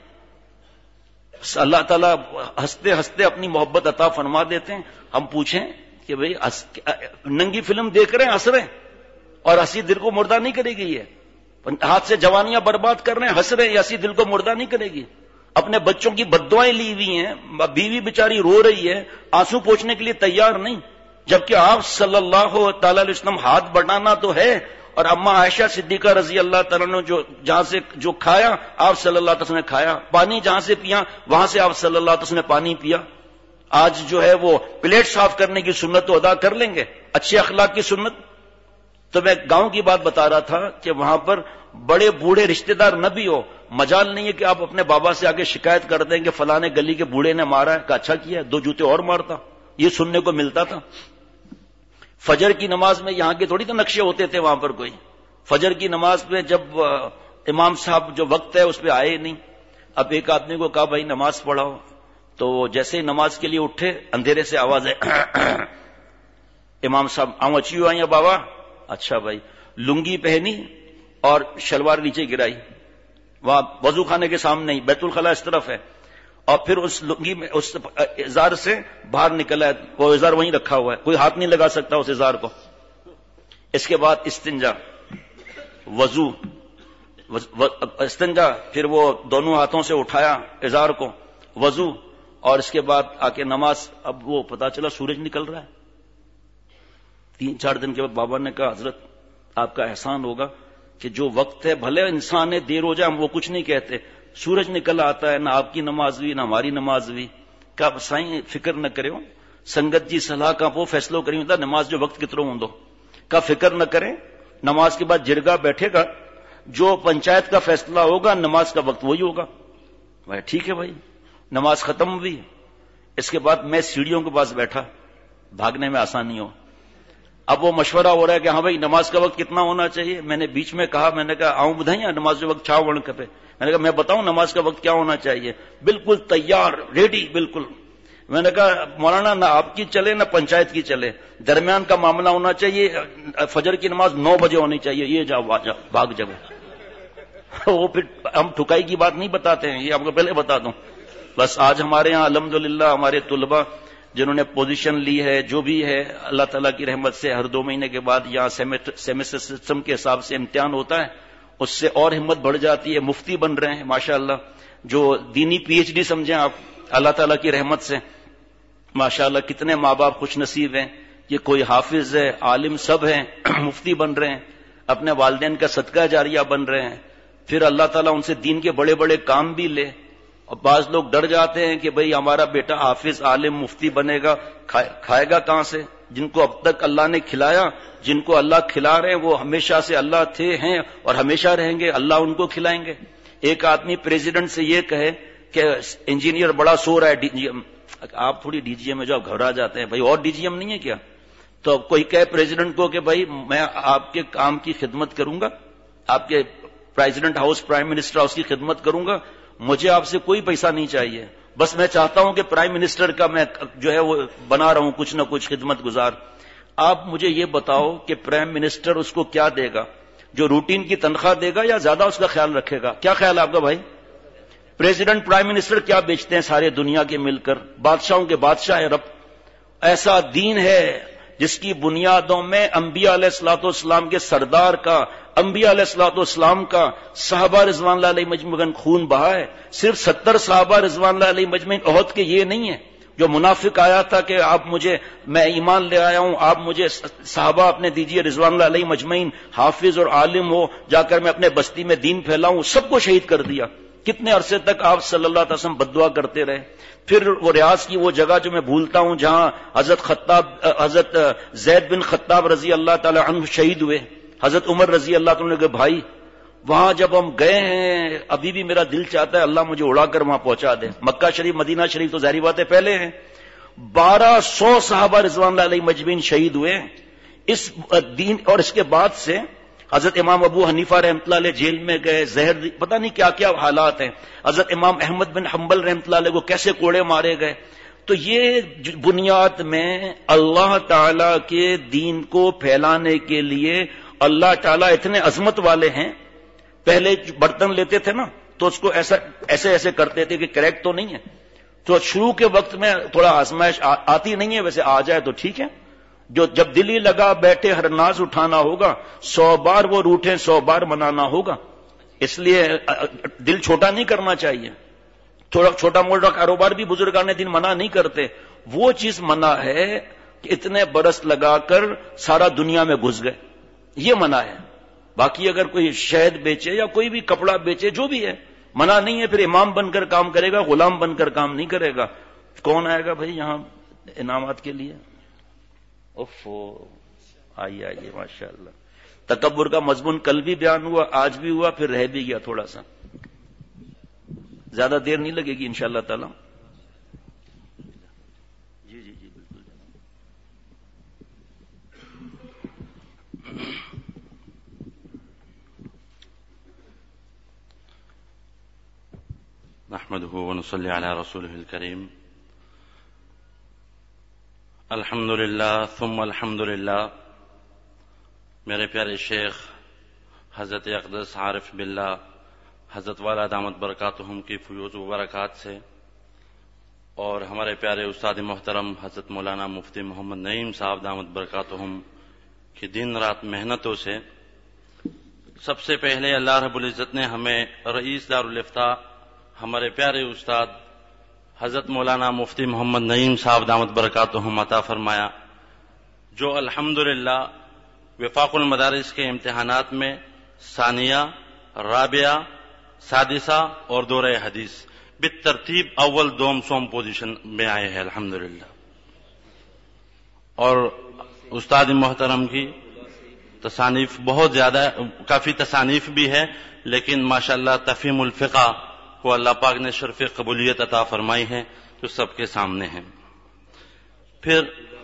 اللہ تعالیٰ ہنستے ہنستے اپنی محبت عطا فرما دیتے ہیں. ہم پوچھیں کہ بھئی ننگی فلم دیکھ رہے ہیں، ہنس رہے ہیں، اور ہنسی دل کو مردہ نہیں کرے گی. یہ ہاتھ سے جوانیاں برباد کر رہے ہیں، ہنس رہے ہیں، ہنسی دل کو مردہ نہیں کرے گی. اپنے بچوں کی بددعائیں لی ہوئی ہیں، بیوی بیچاری رو رہی ہے، آنسو پوچھنے کے لیے تیار نہیں، جبکہ آپ صلی اللہ تعالی علیہ وسلم ہاتھ بڑھانا تو ہے. اور اما عائشہ صدیقہ رضی اللہ تعالیٰ نے جو جہاں سے جو کھایا آپ صلی اللہ علیہ وسلم نے کھایا، پانی جہاں سے پیا وہاں سے آپ صلی اللہ علیہ وسلم نے پانی پیا. آج جو ہے وہ پلیٹ صاف کرنے کی سنت تو ادا کر لیں گے، اچھے اخلاق کی سنت. تو میں گاؤں کی بات بتا رہا تھا کہ وہاں پر بڑے بوڑھے رشتہ دار نہ بھی ہو، مجال نہیں ہے کہ آپ اپنے بابا سے آگے شکایت کر دیں کہ فلاں گلی کے بوڑھے نے مارا ہے. کہ اچھا کیا، دو جوتے اور مارتا. یہ سننے کو ملتا تھا. فجر کی نماز میں یہاں کے تھوڑی تو نقشے ہوتے تھے وہاں پر کوئی. فجر کی نماز میں جب امام صاحب جو وقت ہے اس پہ آئے نہیں. اب ایک آدمی کو کہا بھائی نماز پڑھاؤ، تو جیسے ہی نماز کے لیے اٹھے اندھیرے سے آواز ہے امام صاحب آؤں اچھی آئی بابا, اچھا بھائی, لنگی پہنی اور شلوار نیچے گرائی, وہاں وضو خانے کے سامنے ہی, بیت الخلا اس طرف ہے, اور پھر اس لنگی میں اس ازار سے باہر نکلا ہے, وہ ازار وہیں رکھا ہوا ہے, کوئی ہاتھ نہیں لگا سکتا اس ازار کو. اس کے بعد استنجا, وضو, استنجا, پھر وہ دونوں ہاتھوں سے اٹھایا ازار کو, وضو, اور اس کے بعد آ کے نماز. اب وہ پتا چلا سورج نکل رہا ہے. تین چار دن کے بعد بابا نے کہا حضرت آپ کا احسان ہوگا کہ جو وقت ہے بھلے انسان ہے دیر ہو جائے ہم وہ کچھ نہیں کہتے, سورج نکل آتا ہے, نہ آپ کی نماز ہوئی نہ ہماری نماز ہوئی. کہا سائیں فکر نہ کرے ہو, سنگت جی صلاح کا وہ فیصلو کری ہوتا نماز جو وقت کترو ہوں دو. کا فکر نہ کریں, نماز کے بعد جرگا بیٹھے گا, جو پنچایت کا فیصلہ ہوگا نماز کا وقت وہی ہوگا. بھائی ٹھیک ہے بھائی, نماز ختم ہوئی. اس کے بعد میں سیڑھیوں کے پاس بیٹھا, بھاگنے میں آسانی ہو. اب وہ مشورہ ہو رہا ہے کہ ہاں بھائی نماز کا وقت کتنا ہونا چاہیے. میں نے بیچ میں کہا, میں نے کہا آؤں بدھائیں نماز جو وقت چھاؤ وڑ کپے. میں نے کہا میں بتاؤں نماز کا وقت کیا ہونا چاہیے. بالکل تیار, ریڈی, بالکل. میں نے کہا مولانا نہ آپ کی چلے نہ پنچایت کی چلے, درمیان کا معاملہ ہونا چاہیے, فجر کی نماز نو بجے ہونی چاہیے. یہ جاؤ بھاگ جاؤ. وہ پھر ہم ٹھکائی کی بات نہیں بتاتے ہیں, یہ آپ کو پہلے بتا دوں. بس آج ہمارے یہاں الحمدللہ ہمارے طلباء جنہوں نے پوزیشن لی ہے, جو بھی ہے اللہ تعالیٰ کی رحمت سے, ہر دو مہینے کے بعد یہاں سیمسٹر سسٹم کے حساب سے امتحان ہوتا ہے, اس سے اور ہمت بڑھ جاتی ہے. مفتی بن رہے ہیں ماشاءاللہ, جو دینی پی ایچ ڈی سمجھیں آپ, اللہ تعالیٰ کی رحمت سے ماشاءاللہ. کتنے ماں باپ خوش نصیب ہیں کہ کوئی حافظ ہے, عالم سب ہیں, مفتی بن رہے ہیں, اپنے والدین کا صدقہ جاریہ بن رہے ہیں. پھر اللہ تعالیٰ ان سے دین کے بڑے بڑے کام بھی لے. اور بعض لوگ ڈر جاتے ہیں کہ بھئی ہمارا بیٹا حافظ عالم مفتی بنے گا, کھائے گا کہاں سے. جن کو اب تک اللہ نے کھلایا, جن کو اللہ کھلا رہے ہیں, وہ ہمیشہ سے اللہ تھے, ہیں اور ہمیشہ رہیں گے, اللہ ان کو کھلائیں گے. ایک آدمی پریزیڈنٹ سے یہ کہے کہ انجینئر بڑا سو رہا ہے, ڈی جی ایم, آپ تھوڑی ڈی جی ایم میں جو گھبرا جاتے ہیں, بھئی اور ڈی جی ایم نہیں ہے کیا. تو کوئی کہے پریزیڈنٹ کو کہ بھئی میں آپ کے کام کی خدمت کروں گا, آپ کے President House, Prime Minister House کی خدمت کروں گا, مجھے آپ سے کوئی پیسہ نہیں چاہیے, بس میں چاہتا ہوں کہ پرائم منسٹر کا میں جو ہے وہ بنا رہا ہوں کچھ نہ کچھ خدمت گزار. آپ مجھے یہ بتاؤ کہ پرائم منسٹر اس کو کیا دے گا, جو روٹین کی تنخواہ دے گا یا زیادہ اس کا خیال رکھے گا؟ کیا خیال ہے آپ کا بھائی؟ پریزیڈنٹ پرائم منسٹر کیا بیچتے ہیں سارے دنیا کے مل کر؟ بادشاہوں کے بادشاہ ہے رب. ایسا دین ہے جس کی بنیادوں میں انبیاء علیہ الصلوۃ والسلام کے سردار کا, انبیاء علیہ الصلوۃ والسلام کا, صحابہ رضوان اللہ علیہ مجمعین خون بہا ہے. صرف ستر صحابہ رضوان اللہ علیہ مجمعین احد کے یہ نہیں ہے جو منافق آیا تھا کہ آپ مجھے, میں ایمان لے آیا ہوں, آپ مجھے صحابہ اپنے دیجئے رضوان اللہ علیہ مجمعین, حافظ اور عالم ہو, جا کر میں اپنے بستی میں دین پھیلاؤں. سب کو شہید کر دیا. کتنے عرصے تک آپ صلی اللہ علیہ وسلم بد دعا کرتے رہے. پھر وہ ریاض کی وہ جگہ جو میں بھولتا ہوں جہاں حضرت خطاب حضرت زید بن خطاب رضی اللہ تعالی عنہ شہید ہوئے, حضرت عمر رضی اللہ تعالی عنہ کے بھائی, وہاں جب ہم گئے ہیں ابھی بھی میرا دل چاہتا ہے اللہ مجھے اڑا کر وہاں پہنچا دے. مکہ شریف مدینہ شریف تو ظاہری باتیں پہلے ہیں. بارہ سو صحابہ رضوان اللہ علیہ مجمعین شہید ہوئے اس دین. اور اس کے بعد سے حضرت امام ابو حنیفہ رحمۃ اللہ علیہ جیل میں گئے, زہر, پتہ نہیں کیا کیا حالات ہیں. حضرت امام احمد بن حنبل رحمۃ اللہ علیہ کو کیسے کوڑے مارے گئے. تو یہ بنیاد میں اللہ تعالی کے دین کو پھیلانے کے لیے اللہ تعالیٰ اتنے عظمت والے ہیں. پہلے برتن لیتے تھے نا تو اس کو ایسا ایسے ایسے کرتے تھے کہ کریک تو نہیں ہے. تو شروع کے وقت میں تھوڑا آزمائش آتی نہیں ہے, ویسے آ جائے تو ٹھیک ہے. جو جب دلی لگا بیٹھے ہر ناز اٹھانا ہوگا, سو بار وہ روٹھے سو بار منانا ہوگا. اس لیے دل چھوٹا نہیں کرنا چاہیے. تھوڑا چھوٹا موٹا کاروبار بھی بزرگان دین منع نہیں کرتے. وہ چیز منع ہے کہ اتنے برس لگا کر سارا دنیا میں گھس گئے, یہ منع ہے. باقی اگر کوئی شہد بیچے یا کوئی بھی کپڑا بیچے, جو بھی ہے, منع نہیں ہے. پھر امام بن کر کام کرے گا, غلام بن کر کام نہیں کرے گا. کون آئے گا بھائی یہاں انعامات کے لیے؟ اوفو, آئیے آئیے ماشاء اللہ. تکبر کا مضمون کل بھی بیان ہوا, آج بھی ہوا, پھر رہ بھی گیا تھوڑا سا. زیادہ دیر نہیں لگے گی انشاءاللہ تعالی. جی جی جی بالکل. نحمده ونصلي على رسوله الكريم. الحمدللہ ثم الحمدللہ. میرے پیارے شیخ حضرت اقدس عارف باللہ حضرت والا دامت برکاتہم کی فیوض و برکات سے اور ہمارے پیارے استاد محترم حضرت مولانا مفتی محمد نعیم صاحب دامت برکاتہم کی دن رات محنتوں سے سب سے پہلے اللہ رب العزت نے ہمیں رئیس دارالافتاء ہمارے پیارے استاد حضرت مولانا مفتی محمد نعیم صاحب دامت برکاتہم عطا فرمایا، جو الحمدللہ وفاق المدارس کے امتحانات میں ثانیہ، رابعہ، سادسہ اور دورہ حدیث بالترتیب اول دوم سوم پوزیشن میں آئے ہیں الحمدللہ. اور استاد محترم کی تصانیف بہت زیادہ، کافی تصانیف بھی ہے، لیکن ماشاءاللہ تفہیم الفقہ کو اللہ پاک نے شرف قبولیت عطا فرمائی ہے جو سب کے سامنے ہیں. پھر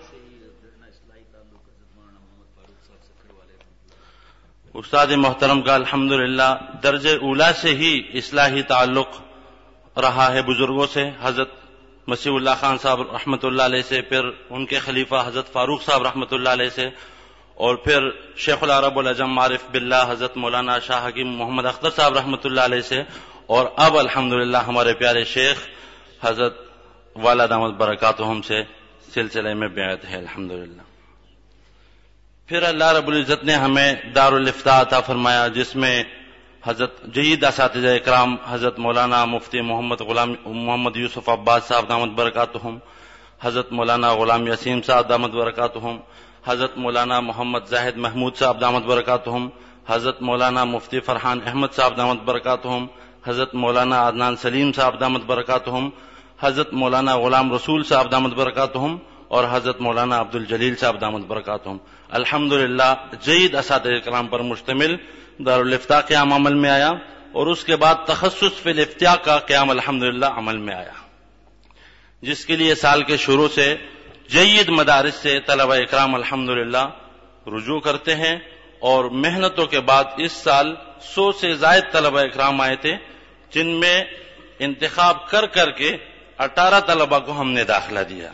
استاد محترم کا الحمدللہ درجہ اولا سے ہی اصلاحی تعلق رہا ہے بزرگوں سے، حضرت مسیح اللہ خان صاحب رحمۃ اللہ علیہ سے، پھر ان کے خلیفہ حضرت فاروق صاحب رحمۃ اللہ علیہ سے، اور پھر شیخ العرب العجم عارف باللہ حضرت مولانا شاہ حکیم محمد اختر صاحب رحمۃ اللہ علیہ سے، اور اب الحمدللہ ہمارے پیارے شیخ حضرت والا دامت برکاتہم سے سلسلے میں بیعت ہے الحمدللہ. پھر اللہ رب العزت نے ہمیں دارالافتاء عطا فرمایا، جس میں حضرت جید اساتذہ اکرام حضرت مولانا مفتی محمد غلام محمد یوسف عباس صاحب دامت برکاتہم، حضرت مولانا غلام یسیم صاحب دامت برکاتہم، حضرت مولانا محمد زاہد محمود صاحب دامت برکاتہم، حضرت مولانا مفتی فرحان احمد صاحب دامت برکاتہم، حضرت مولانا عدنان سلیم صاحب دامت برکاتہم، حضرت مولانا غلام رسول صاحب دامت برکاتہم، اور حضرت مولانا عبد الجلیل صاحب دامت برکاتہم. الحمدللہ جید اساتذہ کرام پر مشتمل دارالافتاء قیام عمل میں آیا، اور اس کے بعد تخصص فی الافتاء کا قیام الحمدللہ عمل میں آیا، جس کے لیے سال کے شروع سے جید مدارس سے طلبہ اکرام الحمدللہ رجوع کرتے ہیں، اور محنتوں کے بعد اس سال سو سے زائد طلبہ اکرام آئے تھے، جن میں انتخاب کر کر کے اٹھارہ طلبہ کو ہم نے داخلہ دیا.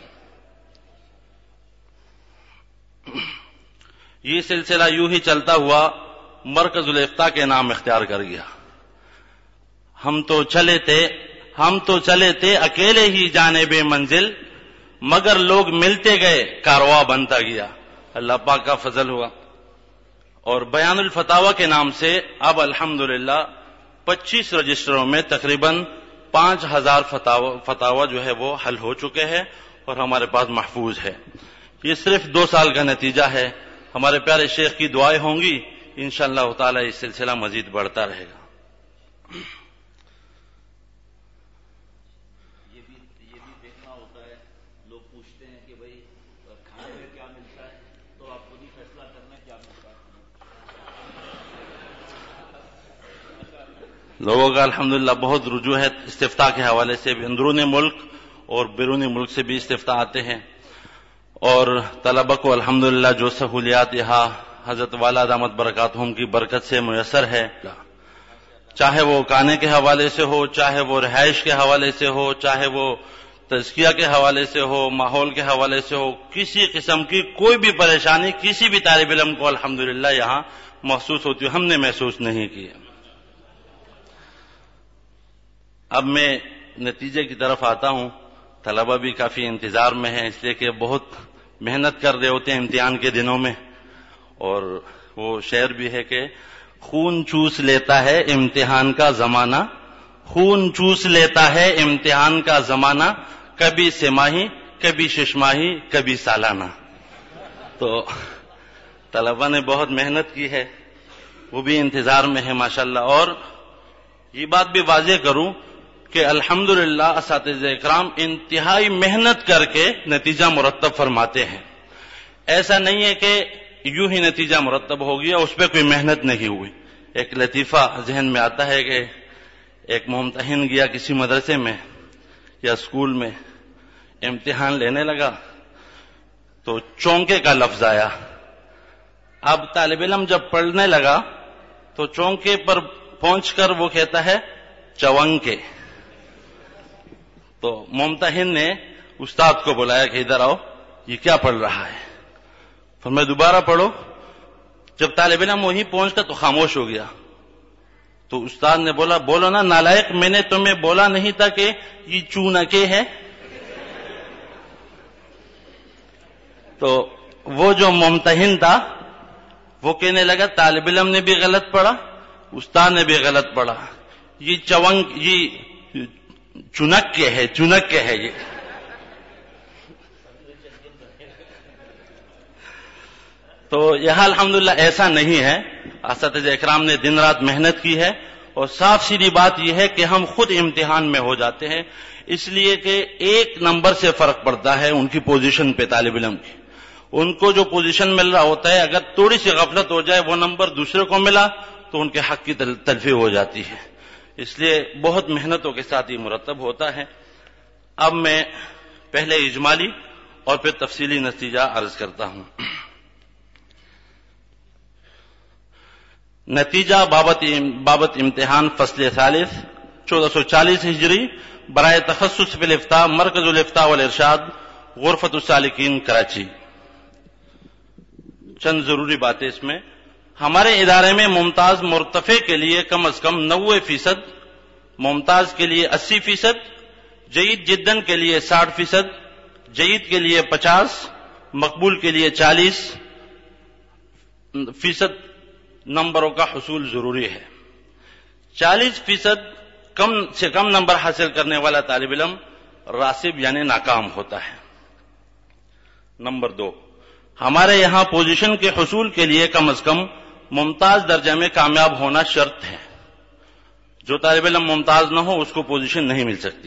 یہ سلسلہ یوں ہی چلتا ہوا مرکز الافتاء کے نام اختیار کر گیا. ہم تو چلے تھے ہم تو چلے تھے اکیلے ہی جانب منزل، مگر لوگ ملتے گئے کارواں بنتا گیا. اللہ پاک کا فضل ہوا. اور بیان الفتاوی کے نام سے اب الحمدللہ پچیس رجسٹروں میں تقریباً پانچ ہزار فتاوی جو ہے وہ حل ہو چکے ہیں اور ہمارے پاس محفوظ ہے. یہ صرف دو سال کا نتیجہ ہے. ہمارے پیارے شیخ کی دعائیں ہوں گی، انشاءاللہ تعالی یہ سلسلہ مزید بڑھتا رہے گا. یہ بھی یہ بھی دیکھنا ہوتا ہے. لوگ پوچھتے ہیں کہ بھائی کھانے میں کیا ملتا ہے، تو آپ خود ہی فیصلہ کرنا ہے کیا ملتا ہے. لوگوں کا الحمدللہ بہت رجوع ہے استفتاء کے حوالے سے بھی، اندرون ملک اور بیرون ملک سے بھی استفتاء آتے ہیں. اور طلبہ کو الحمدللہ جو سہولیات یہاں حضرت والا دامت برکاتہم کی برکت سے میسر ہے، چاہے وہ کھانے کے حوالے سے ہو، چاہے وہ رہائش کے حوالے سے ہو، چاہے وہ تزکیہ کے حوالے سے ہو، ماحول کے حوالے سے ہو، کسی قسم کی کوئی بھی پریشانی کسی بھی طالب علم کو الحمدللہ یہاں محسوس ہوتی ہے، ہم نے محسوس نہیں کی. اب میں نتیجے کی طرف آتا ہوں. طلبہ بھی کافی انتظار میں ہیں، اس لیے کہ بہت محنت کر رہے ہوتے ہیں امتحان کے دنوں میں. اور وہ شعر بھی ہے کہ خون چوس لیتا ہے امتحان کا زمانہ، خون چوس لیتا ہے امتحان کا زمانہ، کبھی سماہی کبھی ششماہی کبھی سالانہ. تو طلبہ نے بہت محنت کی ہے، وہ بھی انتظار میں ہے ماشاءاللہ. اور یہ بات بھی واضح کروں کہ الحمدللہ اساتذہ اکرام انتہائی محنت کر کے نتیجہ مرتب فرماتے ہیں. ایسا نہیں ہے کہ یوں ہی نتیجہ مرتب ہو گیا، اس پہ کوئی محنت نہیں ہوئی. ایک لطیفہ ذہن میں آتا ہے کہ ایک ممتحن گیا کسی مدرسے میں یا اسکول میں، امتحان لینے لگا تو چونکے کا لفظ آیا. اب طالب علم جب پڑھنے لگا تو چونکے پر پہنچ کر وہ کہتا ہے چونکے. تو ممتحن نے استاد کو بلایا کہ ادھر آؤ، یہ کیا پڑھ رہا ہے؟ فرمایا دوبارہ پڑھو. جب طالب علم وہیں پہنچ کر تو خاموش ہو گیا. تو استاد نے بولا بولو نا نالائق، میں نے تمہیں بولا نہیں تھا کہ یہ چونکے ہے؟ تو وہ جو ممتحن تھا وہ کہنے لگا طالب علم نے بھی غلط پڑھا، استاد نے بھی غلط پڑھا، یہ چونک یہ چنک کے ہے، چنک کے ہے. یہ تو یہاں الحمدللہ ایسا نہیں ہے. اساتذہ اکرام نے دن رات محنت کی ہے، اور صاف سیدھی بات یہ ہے کہ ہم خود امتحان میں ہو جاتے ہیں، اس لیے کہ ایک نمبر سے فرق پڑتا ہے ان کی پوزیشن پہ. طالب علم کی ان کو جو پوزیشن مل رہا ہوتا ہے، اگر تھوڑی سی غفلت ہو جائے وہ نمبر دوسرے کو ملا تو ان کے حق کی تلفی ہو جاتی ہے. اس لیے بہت محنتوں کے ساتھ یہ مرتب ہوتا ہے. اب میں پہلے اجمالی اور پھر تفصیلی نتیجہ عرض کرتا ہوں. نتیجہ بابت بابت امتحان فصل ثالث چودہ سو چالیس ہجری برائے تخصص فی الافتاء مرکز الافتاء والارشاد غرفت السالکین کراچی. چند ضروری باتیں اس میں. ہمارے ادارے میں ممتاز مرتفع کے لیے کم از کم نوے فیصد، ممتاز کے لیے اسی فیصد، جید جدن کے لیے ساٹھ فیصد، جید کے لیے پچاس، مقبول کے لیے چالیس فیصد نمبروں کا حصول ضروری ہے. چالیس فیصد کم سے کم نمبر حاصل کرنے والا طالب علم راسب یعنی ناکام ہوتا ہے. نمبر دو، ہمارے یہاں پوزیشن کے حصول کے لیے کم از کم ممتاز درجہ میں کامیاب ہونا شرط ہے. جو طالب علم ممتاز نہ ہو اس کو پوزیشن نہیں مل سکتی.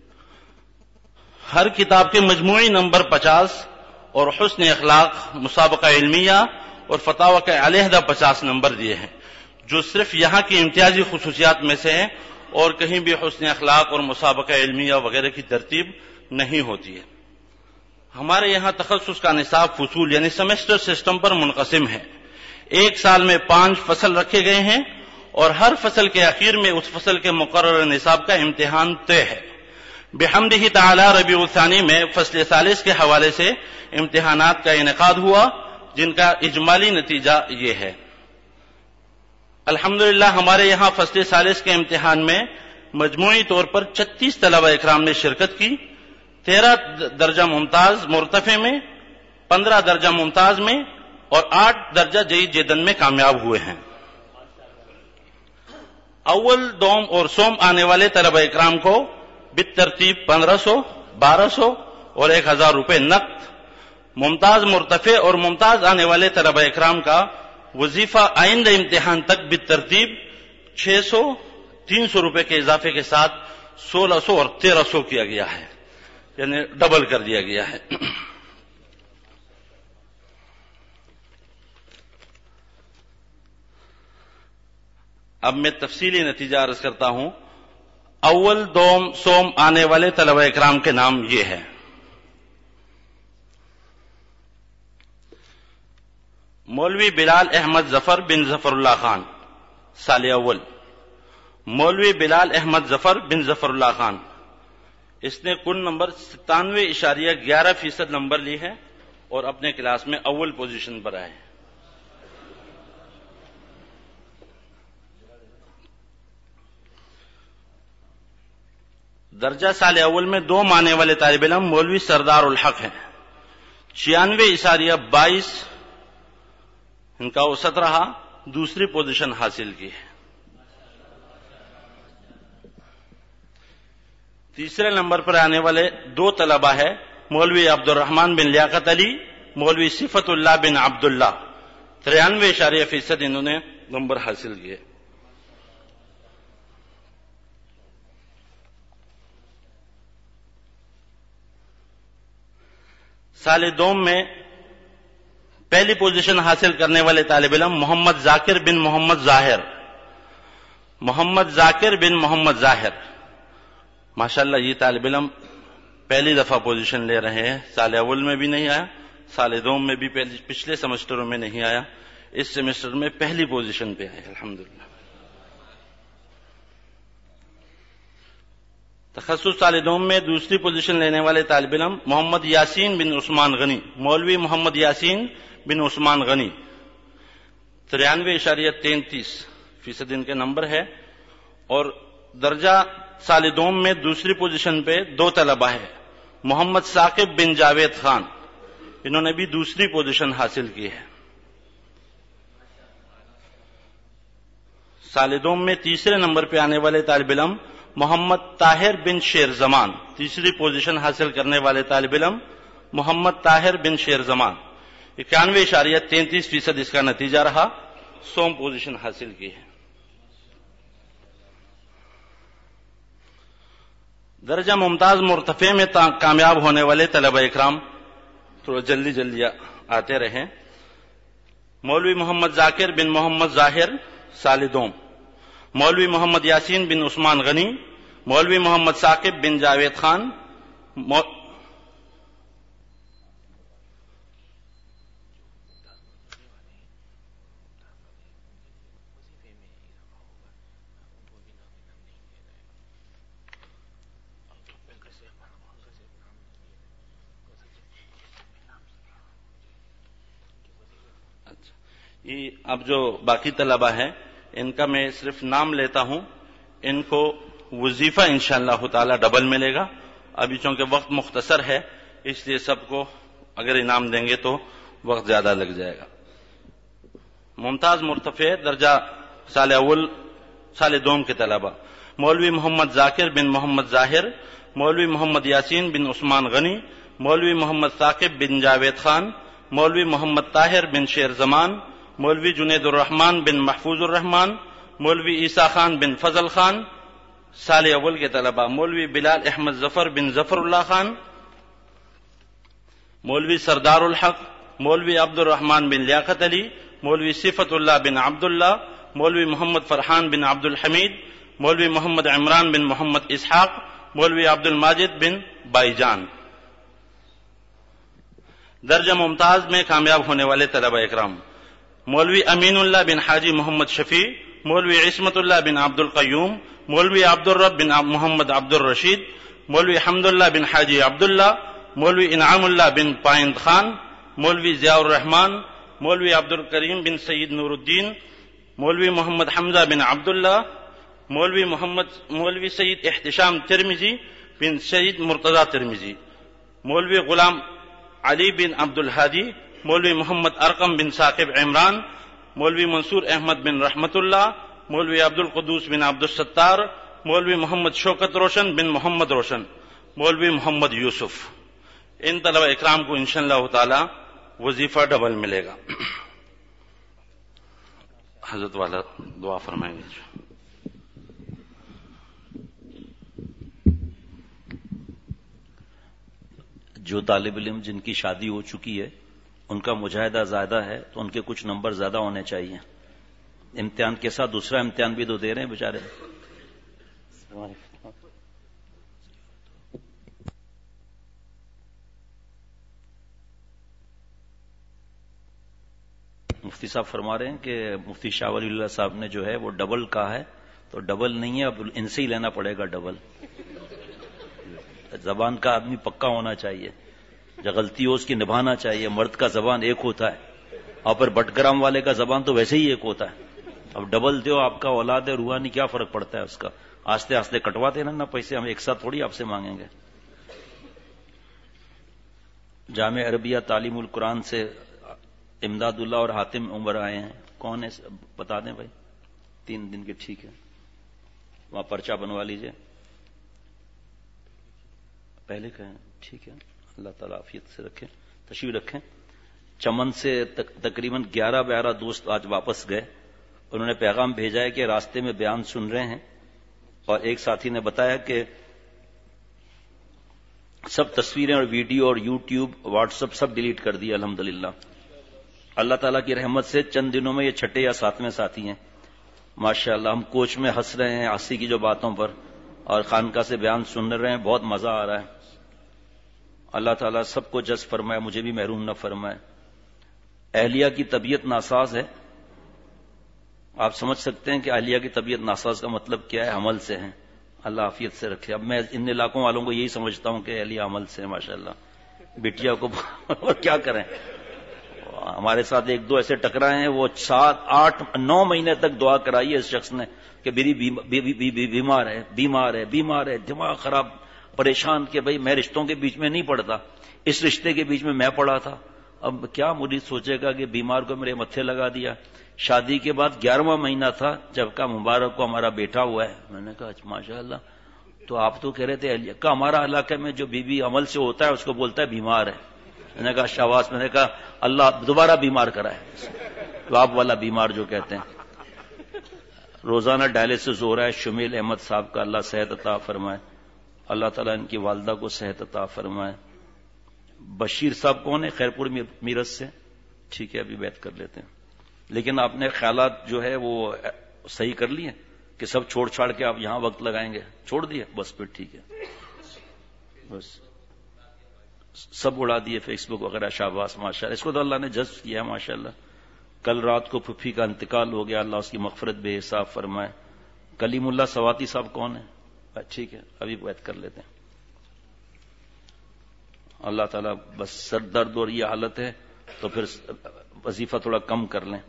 ہر کتاب کے مجموعی نمبر پچاس اور حسن اخلاق، مسابقہ علمیہ اور فتاوی کے علیحدہ پچاس نمبر دیے ہیں، جو صرف یہاں کی امتیازی خصوصیات میں سے ہیں، اور کہیں بھی حسن اخلاق اور مسابقہ علمیہ وغیرہ کی ترتیب نہیں ہوتی ہے. ہمارے یہاں تخصص کا نصاب فصول یعنی سیمسٹر سسٹم پر منقسم ہے. ایک سال میں پانچ فصل رکھے گئے ہیں، اور ہر فصل کے اخیر میں اس فصل کے مقرر نصاب کا امتحان طے ہے. بحمدہ تعالی ربیع الثانی میں فصل ثالث کے حوالے سے امتحانات کا انعقاد ہوا، جن کا اجمالی نتیجہ یہ ہے. الحمدللہ ہمارے یہاں فصل ثالث کے امتحان میں مجموعی طور پر چھتیس طلبہ اکرام نے شرکت کی. تیرہ درجہ ممتاز مرتفع میں، پندرہ درجہ ممتاز میں، اور آٹھ درجہ جید جدن میں کامیاب ہوئے ہیں. اول، دوم اور سوم آنے والے طلبہ اکرام کو بالترتیب پندرہ سو، بارہ سو اور ایک ہزار روپے نقد، ممتاز مرتفع اور ممتاز آنے والے طلبہ اکرام کا وظیفہ آئندہ امتحان تک بالترتیب چھ سو، تین سو روپے کے اضافے کے ساتھ سولہ سو اور تیرہ سو کیا گیا ہے، یعنی ڈبل کر دیا گیا ہے. اب میں تفصیلی نتیجہ عرض کرتا ہوں. اول، دوم، سوم آنے والے طلبہ اکرام کے نام یہ ہے. مولوی بلال احمد ظفر بن ظفر اللہ خان سال اول. مولوی بلال احمد ظفر بن ظفر اللہ خان، اس نے کل نمبر ستانوے اشاریہ گیارہ فیصد نمبر لی ہے اور اپنے کلاس میں اول پوزیشن پر آئے. درجہ سال اول میں دو مانے والے طالب علم مولوی سردار الحق ہیں. چھیانوے اشاریہ بائیس ان کا اوسط رہا، دوسری پوزیشن حاصل کی ہے. تیسرے نمبر پر آنے والے دو طلبہ ہیں مولوی عبد الرحمن بن لیاقت علی، مولوی صفت اللہ بن عبداللہ. ترانوے اشاریہ فیصد انہوں نے نمبر حاصل کیے. سال دوم میں پہلی پوزیشن حاصل کرنے والے طالب علم محمد ذاکر بن محمد ظاہر. محمد ذاکر بن محمد ظاہر، ماشاءاللہ یہ طالب علم پہلی دفعہ پوزیشن لے رہے ہیں. سال اول میں بھی نہیں آیا، سال دوم میں بھی پچھلے سیمسٹروں میں نہیں آیا، اس سیمسٹر میں پہلی پوزیشن پہ آئے الحمدللہ. تخصص سال دوم میں دوسری پوزیشن لینے والے طالب علم محمد یاسین بن عثمان غنی، مولوی محمد یاسین بن عثمان غنی، ترانوے اشاریہ تینتیس فیصد ان کے نمبر ہے. اور درجہ سال دوم میں دوسری پوزیشن پہ دو طلبہ ہے، محمد ثاقب بن جاوید خان، انہوں نے بھی دوسری پوزیشن حاصل کی ہے. سال دوم میں تیسرے نمبر پہ آنے والے طالب علم محمد طاہر بن شیر زمان، تیسری پوزیشن حاصل کرنے والے طالب علم محمد طاہر بن شیر زمان، اکیانوے اشاریہ تینتیس فیصد اس کا نتیجہ رہا، سوم پوزیشن حاصل کی ہے. درجہ ممتاز مرتفع میں کامیاب ہونے والے طلبہ اکرام تھوڑا جلدی جلدی آتے رہیں. مولوی محمد ذاکر بن محمد ظاہر سال دوم، مولوی محمد یاسین بن عثمان غنی، مولوی محمد ثاقب بن جاوید خان، مول... یہ اب جو باقی طلبہ ہیں ان کا میں صرف نام لیتا ہوں، ان کو وظیفہ انشاءاللہ تعالی ڈبل ملے گا. ابھی چونکہ وقت مختصر ہے اس لیے سب کو اگر انعام دیں گے تو وقت زیادہ لگ جائے گا. ممتاز مرتفع درجہ سال اول سال دوم کے طلبہ مولوی محمد ذاکر بن محمد ظاہر، مولوی محمد یاسین بن عثمان غنی، مولوی محمد ثاقب بن جاوید خان، مولوی محمد طاہر بن شیر زمان، مولوی جنید الرحمان بن محفوظ الرحمان، مولوی عیسیٰ خان بن فضل خان. سال اول کے طلبہ مولوی بلال احمد ظفر بن ظفر اللہ خان، مولوی سردار الحق، مولوی عبد الرحمان بن لیاقت علی، مولوی صفت اللہ بن عبداللہ، مولوی محمد فرحان بن عبد الحمید، مولوی محمد عمران بن محمد اسحاق، مولوی عبد الماجد بن بائی جان. درجہ ممتاز میں کامیاب ہونے والے طلبہ اکرام مولوی امین اللہ بن حاجی محمد شفیع، مولوی عصمت اللہ بن عبد القیوم، مولوی عبد الرب بن محمد عبد الرشید، مولوی حمد اللہ بن حاجی عبداللہ، مولوی انعام اللہ بن پائند خان، مولوی ضیاء الرحمان، مولوی عبد الکریم بن سید نور الدین، مولوی محمد حمزہ بن عبداللہ، مولوی محمد مولوی سید احتشام ترمذی بن سید مرتضی ترمذی، مولوی غلام علی بن عبد الحادی، مولوی محمد ارقم بن ثاقب عمران، مولوی منصور احمد بن رحمت اللہ، مولوی عبد القدوس بن عبد الستار، مولوی محمد شوکت روشن بن محمد روشن، مولوی محمد یوسف. ان طلبہ اکرام کو انشاءاللہ تعالی وظیفہ ڈبل ملے گا. حضرت والا دعا فرمائیں گے. جو طالب علم جن کی شادی ہو چکی ہے ان کا مجاہدہ زیادہ ہے تو ان کے کچھ نمبر زیادہ ہونے چاہیے. امتحان کے ساتھ دوسرا امتحان بھی تو دے رہے ہیں بیچارے. مفتی صاحب فرما رہے ہیں کہ مفتی شاہ ولی اللہ صاحب نے جو ہے وہ ڈبل کہا ہے تو ڈبل نہیں ہے، اب ان سے ہی لینا پڑے گا ڈبل. زبان کا آدمی پکا ہونا چاہیے، جو غلطی ہو اس کی نبھانا چاہیے. مرد کا زبان ایک ہوتا ہے اور پھر بٹ گرام والے کا زبان تو ویسے ہی ایک ہوتا ہے. اب ڈبل دو، آپ کا اولاد ہے روحانی، کیا فرق پڑتا ہے اس کا؟ آستے آستے کٹواتے نا نا پیسے، ہم ایک ساتھ تھوڑی آپ سے مانگیں گے. جامع عربیہ تعلیم القرآن سے امداد اللہ اور حاتم عمر آئے ہیں. کون ہے بتا دیں بھائی. تین دن کے ٹھیک ہے، وہاں پرچہ بنوا لیجئے. پہلے کہیں ٹھیک ہے، اللہ تعالیٰ عافیت سے رکھیں. تشریف رکھیں. چمن سے تقریباً گیارہ بارہ دوست آج واپس گئے. انہوں نے پیغام بھیجا ہے کہ راستے میں بیان سن رہے ہیں، اور ایک ساتھی نے بتایا کہ سب تصویریں اور ویڈیو اور یوٹیوب واٹس ایپ سب ڈیلیٹ کر دیا الحمدللہ. اللہ تعالیٰ کی رحمت سے چند دنوں میں یہ چھٹے یا ساتویں ساتھی ہیں ماشاءاللہ. ہم کوچ میں ہنس رہے ہیں ہنسی کی جو باتوں پر، اور خانقاہ سے بیان سن رہے ہیں، بہت مزہ آ رہا ہے. اللہ تعالیٰ سب کو جذب فرمائے، مجھے بھی محروم نہ فرمائے. اہلیہ کی طبیعت ناساز ہے. آپ سمجھ سکتے ہیں کہ اہلیہ کی طبیعت ناساز کا مطلب کیا ہے؟ حمل سے ہیں. اللہ عافیت سے رکھے. اب میں ان علاقوں والوں کو یہی سمجھتا ہوں کہ اہل عمل سے ماشاءاللہ بٹیا کو اور کیا کریں. ہمارے ساتھ ایک دو ایسے ٹکرائے ہیں, وہ سات آٹھ نو مہینے تک دعا کرائی ہے اس شخص نے کہ میری بیمار ہے بیمار ہے بیمار ہے, دماغ خراب, پریشان کہ بھائی میں رشتوں کے بیچ میں نہیں پڑتا, اس رشتے کے بیچ میں میں پڑا تھا. اب کیا مرید سوچے گا کہ بیمار کو میرے متھے لگا دیا. شادی کے بعد گیارہواں مہینہ تھا جب کا مبارک کو ہمارا بیٹا ہوا ہے. میں نے کہا ماشاء اللہ, تو آپ تو کہہ رہے تھے کہ ہمارا علاقے میں جو بی بی عمل سے ہوتا ہے اس کو بولتا ہے بیمار ہے. میں نے کہا شاباش. میں نے کہا اللہ دوبارہ بیمار کرائے, تو آپ والا بیمار جو کہتے ہیں. روزانہ ڈائلسس ہو رہا ہے شمیل احمد صاحب کا, اللہ صحت عطا فرمائے. اللہ تعالیٰ ان کی والدہ کو صحت عطا فرمائے. بشیر صاحب کون ہے؟ خیرپور میرٹھ سے. ٹھیک ہے, ابھی بیعت کر لیتے ہیں. لیکن آپ نے خیالات جو ہے وہ صحیح کر لیے کہ سب چھوڑ چھاڑ کے آپ یہاں وقت لگائیں گے, چھوڑ دیے بس, پھر ٹھیک ہے. بس سب اڑا دیے فیس بک وغیرہ. شاباش ماشاء اللہ, اس کو تو اللہ نے جذب کیا ماشاء اللہ. کل رات کو پھپھی کا انتقال ہو گیا, اللہ اس کی مغفرت بے حساب فرمائے. کلیم اللہ سواتی صاحب کون ہے؟ ٹھیک ہے, ابھی بات کر لیتے ہیں. اللہ تعالیٰ بس سر درد اور یہ حالت ہے تو پھر وظیفہ تھوڑا کم کر لیں.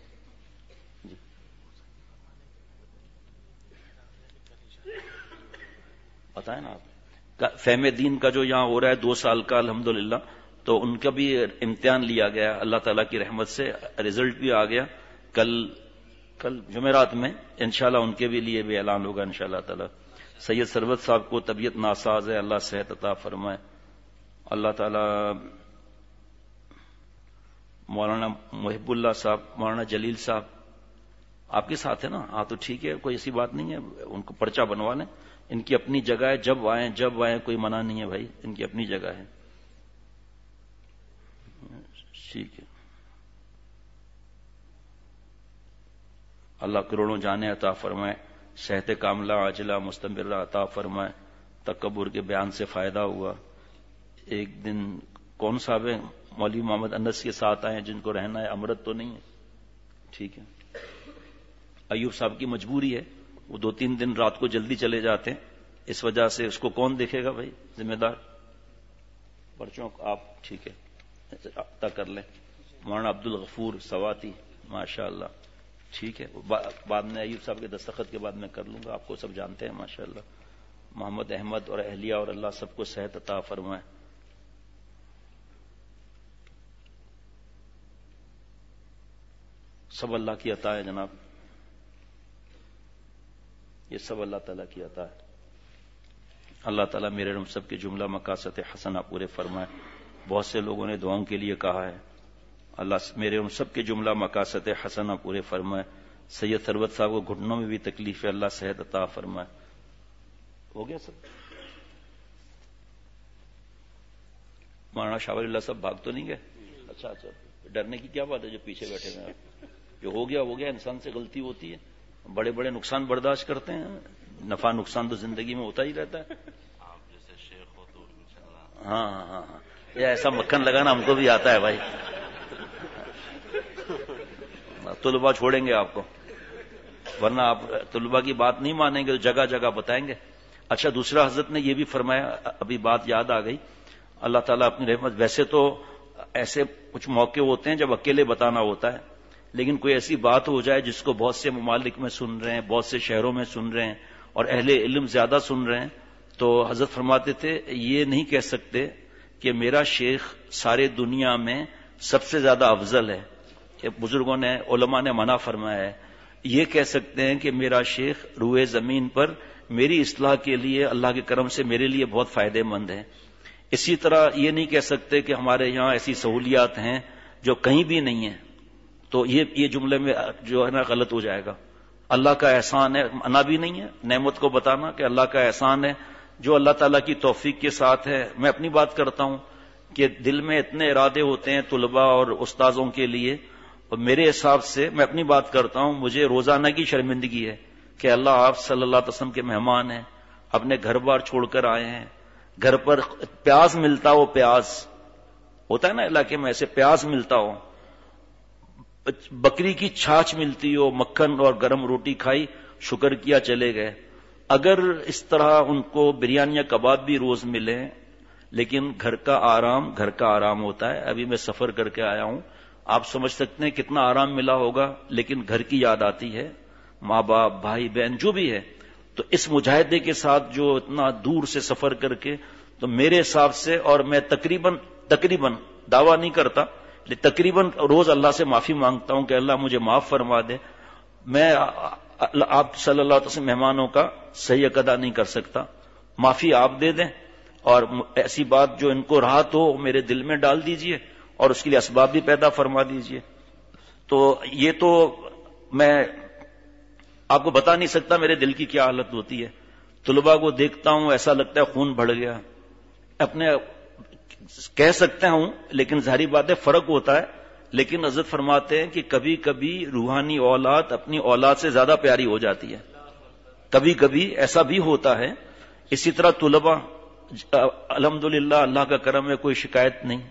بتائیں نا آپ. فہم دین کا جو یہاں ہو رہا ہے دو سال کا الحمدللہ, تو ان کا بھی امتحان لیا گیا اللہ تعالیٰ کی رحمت سے, رزلٹ بھی آ گیا. کل کل جمعرات میں انشاءاللہ ان کے بھی لیے بھی اعلان ہوگا انشاءاللہ تعالیٰ. سید سروت صاحب کو طبیعت ناساز ہے, اللہ صحت عطا فرمائے. اللہ تعالیٰ مولانا محب اللہ صاحب, مولانا جلیل صاحب آپ کے ساتھ ہے نا؟ ہاں تو ٹھیک ہے, کوئی ایسی بات نہیں ہے, ان کو پرچہ بنوا لیں. ان کی اپنی جگہ ہے, جب آئیں جب آئیں کوئی منع نہیں ہے بھائی, ان کی اپنی جگہ ہے. ٹھیک ہے. اللہ کروڑوں جانے عطا فرمائے, صحت کاملہ عاجلہ مستمرہ عطا فرمائے. تکبر کے بیان سے فائدہ ہوا. ایک دن کون صاحب ہے مولوی محمد انس کے ساتھ آئے جن کو رہنا ہے, امرت تو نہیں ہے. ٹھیک ہے. ایوب صاحب کی مجبوری ہے, وہ دو تین دن رات کو جلدی چلے جاتے ہیں, اس وجہ سے اس کو کون دیکھے گا بھائی ذمہ دار. پرچوں آپ ٹھیک ہے عطا کر لیں. مولانا عبد الغفور سواتی ماشاء اللہ ٹھیک ہے, بعد میں ایوب صاحب کے دستخط کے بعد میں کر لوں گا, آپ کو سب جانتے ہیں ماشاء اللہ. محمد احمد اور اہلیہ اور اللہ سب کو صحت عطا فرمائے. سب اللہ کی عطا ہے جناب, یہ سب اللہ تعالیٰ کی عطا ہے. اللہ تعالیٰ میرے ہم سب کے جملہ مقاصد حسنہ پورے فرمائے. بہت سے لوگوں نے دعاؤں کے لیے کہا ہے, اللہ میرے ہم سب کے جملہ مقاصد حسنہ پورے فرمائے. سید ثروت صاحب کو گھٹنوں میں بھی تکلیف ہے, اللہ صحت عطا فرمائے. ہو گیا سب. مولانا شاہ ولی اللہ صاحب بھاگ تو نہیں گئے؟ اچھا اچھا, ڈرنے کی کیا بات ہے, جو پیچھے بیٹھے ہوئے ہیں. جو ہو گیا ہو گیا, انسان سے غلطی ہوتی ہے. بڑے بڑے نقصان برداشت کرتے ہیں, نفع نقصان تو زندگی میں ہوتا ہی رہتا ہے. آپ جیسے شیخ ہو تو انشاءاللہ. ہاں ہاں ہاں, یہ ایسا مکھن لگانا ہم کو بھی آتا ہے بھائی. طلبا چھوڑیں گے آپ کو, ورنہ آپ طلبا کی بات نہیں مانیں گے تو جگہ جگہ بتائیں گے. اچھا, دوسرا حضرت نے یہ بھی فرمایا, ابھی بات یاد آ گئی, اللہ تعالیٰ اپنی رحمت, ویسے تو ایسے کچھ موقع ہوتے ہیں جب اکیلے بتانا ہوتا ہے, لیکن کوئی ایسی بات ہو جائے جس کو بہت سے ممالک میں سن رہے ہیں, بہت سے شہروں میں سن رہے ہیں اور اہل علم زیادہ سن رہے ہیں, تو حضرت فرماتے تھے یہ نہیں کہہ سکتے کہ میرا شیخ سارے دنیا میں سب سے زیادہ افضل ہے. بزرگوں نے, علماء نے منع فرمایا ہے. یہ کہہ سکتے ہیں کہ میرا شیخ روئے زمین پر میری اصلاح کے لیے اللہ کے کرم سے میرے لیے بہت فائدہ مند ہے. اسی طرح یہ نہیں کہہ سکتے کہ ہمارے یہاں ایسی سہولیات ہیں جو کہیں بھی نہیں ہیں, تو یہ یہ جملے میں جو ہے نا غلط ہو جائے گا. اللہ کا احسان ہے, منع بھی نہیں ہے نعمت کو بتانا کہ اللہ کا احسان ہے جو اللہ تعالیٰ کی توفیق کے ساتھ ہے. میں اپنی بات کرتا ہوں کہ دل میں اتنے ارادے ہوتے ہیں طلباء اور استاذوں کے لیے, اور میرے حساب سے میں اپنی بات کرتا ہوں, مجھے روزانہ کی شرمندگی ہے کہ اللہ آپ صلی اللہ علیہ وسلم کے مہمان ہیں, اپنے گھر بار چھوڑ کر آئے ہیں, گھر پر پیاز ملتا ہو, پیاز ہوتا ہے نا علاقے میں, ایسے پیاز ملتا ہو, بکری کی چھاچھ ملتی ہو, مکھن اور گرم روٹی کھائی, شکر کیا چلے گئے, اگر اس طرح ان کو بریانی یا کباب بھی روز ملیں، لیکن گھر کا آرام گھر کا آرام ہوتا ہے. ابھی میں سفر کر کے آیا ہوں، آپ سمجھ سکتے ہیں کتنا آرام ملا ہوگا، لیکن گھر کی یاد آتی ہے، ماں باپ بھائی بہن جو بھی ہے. تو اس مجاہدے کے ساتھ جو اتنا دور سے سفر کر کے، تو میرے حساب سے، اور میں تقریباً تقریباً دعویٰ نہیں کرتا، لیکن تقریباً روز اللہ سے معافی مانگتا ہوں کہ اللہ مجھے معاف فرما دے. میں آپ صلی اللہ علیہ وسلم مہمانوں کا صحیح ادا نہیں کر سکتا، معافی آپ دے دیں، اور ایسی بات جو ان کو راحت ہو میرے دل میں ڈال دیجئے، اور اس کے لیے اسباب بھی پیدا فرما دیجئے. تو یہ تو میں آپ کو بتا نہیں سکتا میرے دل کی کیا حالت ہوتی ہے. طلباء کو دیکھتا ہوں ایسا لگتا ہے خون بڑھ گیا. اپنے کہہ سکتے ہوں، لیکن ظاہری بات ہے فرق ہوتا ہے. لیکن حضرت فرماتے ہیں کہ کبھی کبھی روحانی اولاد اپنی اولاد سے زیادہ پیاری ہو جاتی ہے، کبھی کبھی ایسا بھی ہوتا ہے. اسی طرح طلباء الحمدللہ اللہ کا کرم ہے، کوئی شکایت نہیں.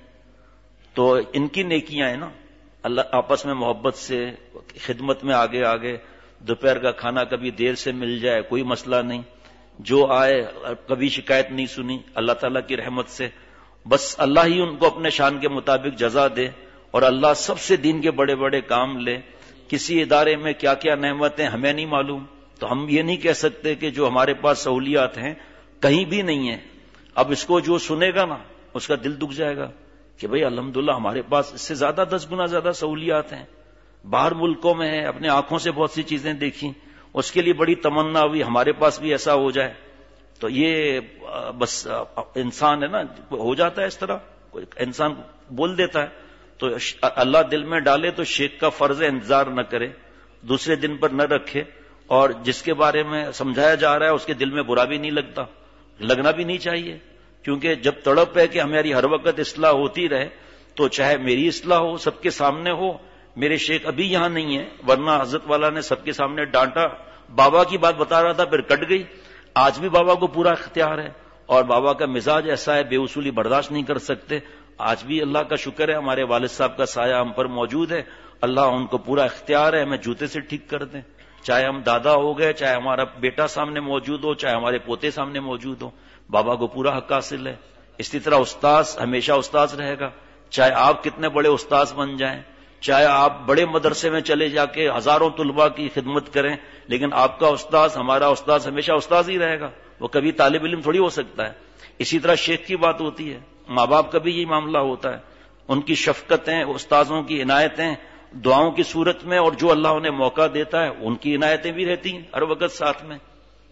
تو ان کی نیکیاں ہیں نا، اللہ آپس میں محبت سے خدمت میں آگے آگے. دوپہر کا کھانا کبھی دیر سے مل جائے کوئی مسئلہ نہیں، جو آئے کبھی شکایت نہیں سنی اللہ تعالیٰ کی رحمت سے. بس اللہ ہی ان کو اپنے شان کے مطابق جزا دے، اور اللہ سب سے دین کے بڑے بڑے کام لے. کسی ادارے میں کیا کیا نعمتیں ہمیں نہیں معلوم، تو ہم یہ نہیں کہہ سکتے کہ جو ہمارے پاس سہولیات ہیں کہیں بھی نہیں ہیں. اب اس کو جو سنے گا نا اس کا دل دکھ جائے گا کہ بھئی الحمدللہ ہمارے پاس اس سے زیادہ دس گنا زیادہ سہولیات ہیں. باہر ملکوں میں ہے، اپنے آنکھوں سے بہت سی چیزیں دیکھی، اس کے لیے بڑی تمنا ہوئی ہمارے پاس بھی ایسا ہو جائے. تو یہ بس انسان ہے نا، ہو جاتا ہے اس طرح، انسان بول دیتا ہے. تو اللہ دل میں ڈالے تو شیخ کا فرض انتظار نہ کرے، دوسرے دن پر نہ رکھے، اور جس کے بارے میں سمجھایا جا رہا ہے اس کے دل میں برا بھی نہیں لگتا، لگنا بھی نہیں چاہیے. کیونکہ جب تڑپ ہے کہ ہماری ہر وقت اصلاح ہوتی رہے، تو چاہے میری اصلاح ہو سب کے سامنے ہو. میرے شیخ ابھی یہاں نہیں ہے، ورنہ حضرت والا نے سب کے سامنے ڈانٹا. بابا کی بات بتا رہا تھا پھر کٹ گئی. آج بھی بابا کو پورا اختیار ہے، اور بابا کا مزاج ایسا ہے بے اصولی برداشت نہیں کر سکتے. آج بھی اللہ کا شکر ہے ہمارے والد صاحب کا سایہ ہم پر موجود ہے، اللہ ان کو پورا اختیار ہے ہمیں جوتے سے ٹھیک کر دیں. چاہے ہم دادا ہو گئے، چاہے ہمارا بیٹا سامنے موجود ہو، چاہے ہمارے پوتے سامنے موجود ہو، بابا کو پورا حق حاصل ہے. اسی طرح استاذ ہمیشہ استاذ رہے گا، چاہے آپ کتنے بڑے استاذ بن جائیں، چاہے آپ بڑے مدرسے میں چلے جا کے ہزاروں طلباء کی خدمت کریں، لیکن آپ کا استاذ ہمارا استاذ ہمیشہ استاذ ہی رہے گا، وہ کبھی طالب علم تھوڑی ہو سکتا ہے. اسی طرح شیخ کی بات ہوتی ہے، ماں باپ کا بھی یہی معاملہ ہوتا ہے. ان کی شفقتیں، استاذوں کی عنایتیں دعاؤں کی صورت میں، اور جو اللہ انہیں موقع دیتا ہے ان کی عنایتیں بھی رہتی ہیں ہر وقت ساتھ میں.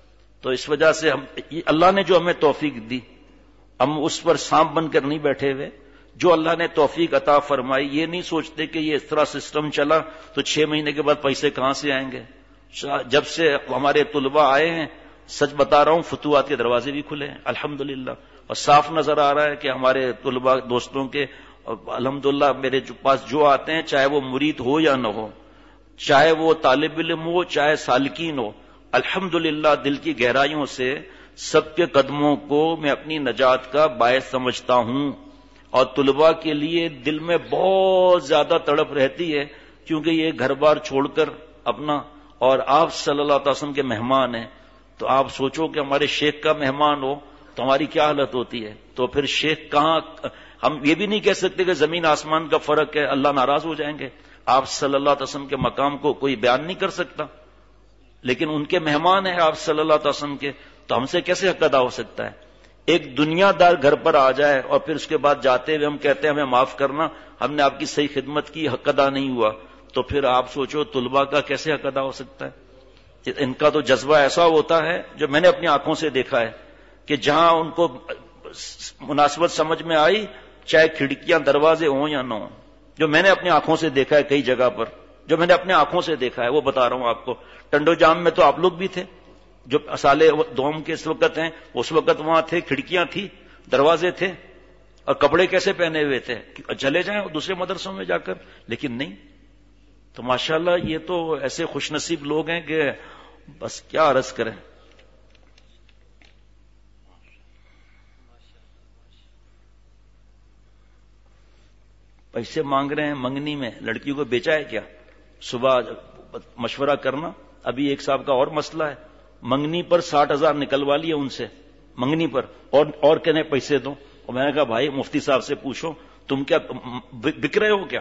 تو اس وجہ سے ہم اللہ نے جو ہمیں توفیق دی، ہم اس پر سانپ بن کر نہیں بیٹھے ہوئے. جو اللہ نے توفیق عطا فرمائی، یہ نہیں سوچتے کہ یہ اس طرح سسٹم چلا تو چھ مہینے کے بعد پیسے کہاں سے آئیں گے. جب سے ہمارے طلباء آئے ہیں، سچ بتا رہا ہوں، فتوحات کے دروازے بھی کھلے ہیں الحمدللہ، اور صاف نظر آ رہا ہے کہ ہمارے طلباء دوستوں کے الحمدللہ میرے پاس جو آتے ہیں، چاہے وہ مرید ہو یا نہ ہو، چاہے وہ طالب علم ہو، چاہے سالکین ہو، الحمدللہ دل کی گہرائیوں سے سب کے قدموں کو میں اپنی نجات کا باعث سمجھتا ہوں. اور طلباء کے لیے دل میں بہت زیادہ تڑپ رہتی ہے، کیونکہ یہ گھر بار چھوڑ کر اپنا، اور آپ صلی اللہ علیہ وسلم کے مہمان ہیں. تو آپ سوچو کہ ہمارے شیخ کا مہمان ہو تو ہماری کیا حالت ہوتی ہے. تو پھر شیخ کہاں، ہم یہ بھی نہیں کہہ سکتے کہ زمین آسمان کا فرق ہے، اللہ ناراض ہو جائیں گے. آپ صلی اللہ علیہ وسلم کے مقام کو کوئی بیان نہیں کر سکتا، لیکن ان کے مہمان ہیں آپ صلی اللہ علیہ وسلم کے، تو ہم سے کیسے حق ادا ہو سکتا ہے. ایک دنیا دار گھر پر آ جائے اور پھر اس کے بعد جاتے ہوئے ہم کہتے ہیں ہمیں معاف کرنا، ہم نے آپ کی صحیح خدمت کی، حق ادا نہیں ہوا، تو پھر آپ سوچو طلباء کا کیسے حق ادا ہو سکتا ہے. ان کا تو جذبہ ایسا ہوتا ہے جو میں نے اپنی آنکھوں سے دیکھا ہے کہ جہاں ان کو مناسبت سمجھ میں آئی، چاہے کھڑکیاں دروازے ہوں یا نہ ہوں، جو میں نے اپنی آنکھوں سے دیکھا ہے کئی جگہ پر، جو میں نے اپنے آنکھوں سے دیکھا ہے وہ بتا رہا ہوں آپ کو. ٹنڈو جام میں تو آپ لوگ بھی تھے، جو سالے دوم کے اس وقت ہیں اس وقت وہاں تھے، کھڑکیاں تھی، دروازے تھے، اور کپڑے کیسے پہنے ہوئے تھے، چلے جائیں دوسرے مدرسوں میں جا کر، لیکن نہیں. تو ماشاءاللہ یہ تو ایسے خوش نصیب لوگ ہیں کہ بس کیا عرض کریں. پیسے مانگ رہے ہیں منگنی میں، لڑکیوں کو بیچا ہے کیا؟ صبح مشورہ کرنا. ابھی ایک صاحب کا اور مسئلہ ہے، منگنی پر ساٹھ ہزار نکلوا لیے ان سے منگنی پر, اور اور کہنے پیسے دو. اور میں نے کہا بھائی مفتی صاحب سے پوچھو تم کیا بک رہے ہو کیا؟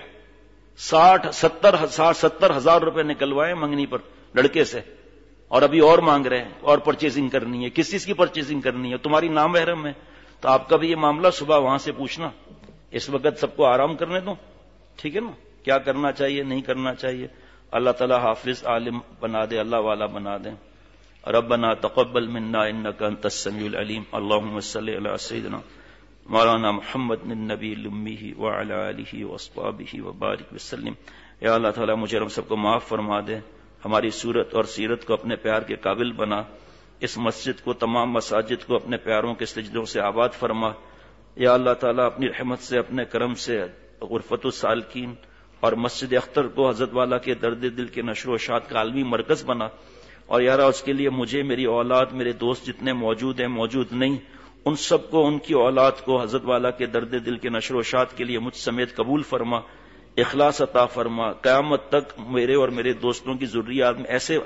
ساٹھ ستر ساٹھ ستر ہزار روپے نکلوائے منگنی پر لڑکے سے, اور ابھی اور مانگ رہے ہیں, اور پرچیزنگ کرنی ہے. کس چیز کی پرچیزنگ کرنی ہے؟ تمہاری نام محرم ہے. تو آپ کا بھی یہ معاملہ صبح وہاں سے پوچھنا. اس وقت سب کو آرام کرنے دو, ٹھیک ہے نا, کیا کرنا چاہیے نہیں کرنا چاہیے. اللہ تعالی حافظ عالم بنا دے, اللہ والا بنا دے. ربنا تقبل منا انك انت السميع العليم. اللهم صل على سيدنا مولانا محمد النبی المی وعلى آلہ واصحابہ وبارک وسلم. یا اللہ تعالیٰ مجھے ہم سب کو معاف فرما دے, ہماری صورت اور سیرت کو اپنے پیار کے قابل بنا, اس مسجد کو تمام مساجد کو اپنے پیاروں کے سجدوں سے آباد فرما. یا اللہ تعالیٰ اپنی رحمت سے اپنے کرم سے غرفت السالکین اور مسجد اختر کو حضرت والا کے درد دل کے نشر و اشاعت کا عالمی مرکز بنا. اور یارا اس کے لیے مجھے, میری اولاد, میرے دوست جتنے موجود ہیں موجود نہیں, ان سب کو, ان کی اولاد کو حضرت والا کے درد دل کے نشر و اشاعت کے لیے مجھ سمیت قبول فرما, اخلاص عطا فرما. قیامت تک میرے اور میرے دوستوں کی ضروریات میں ایسے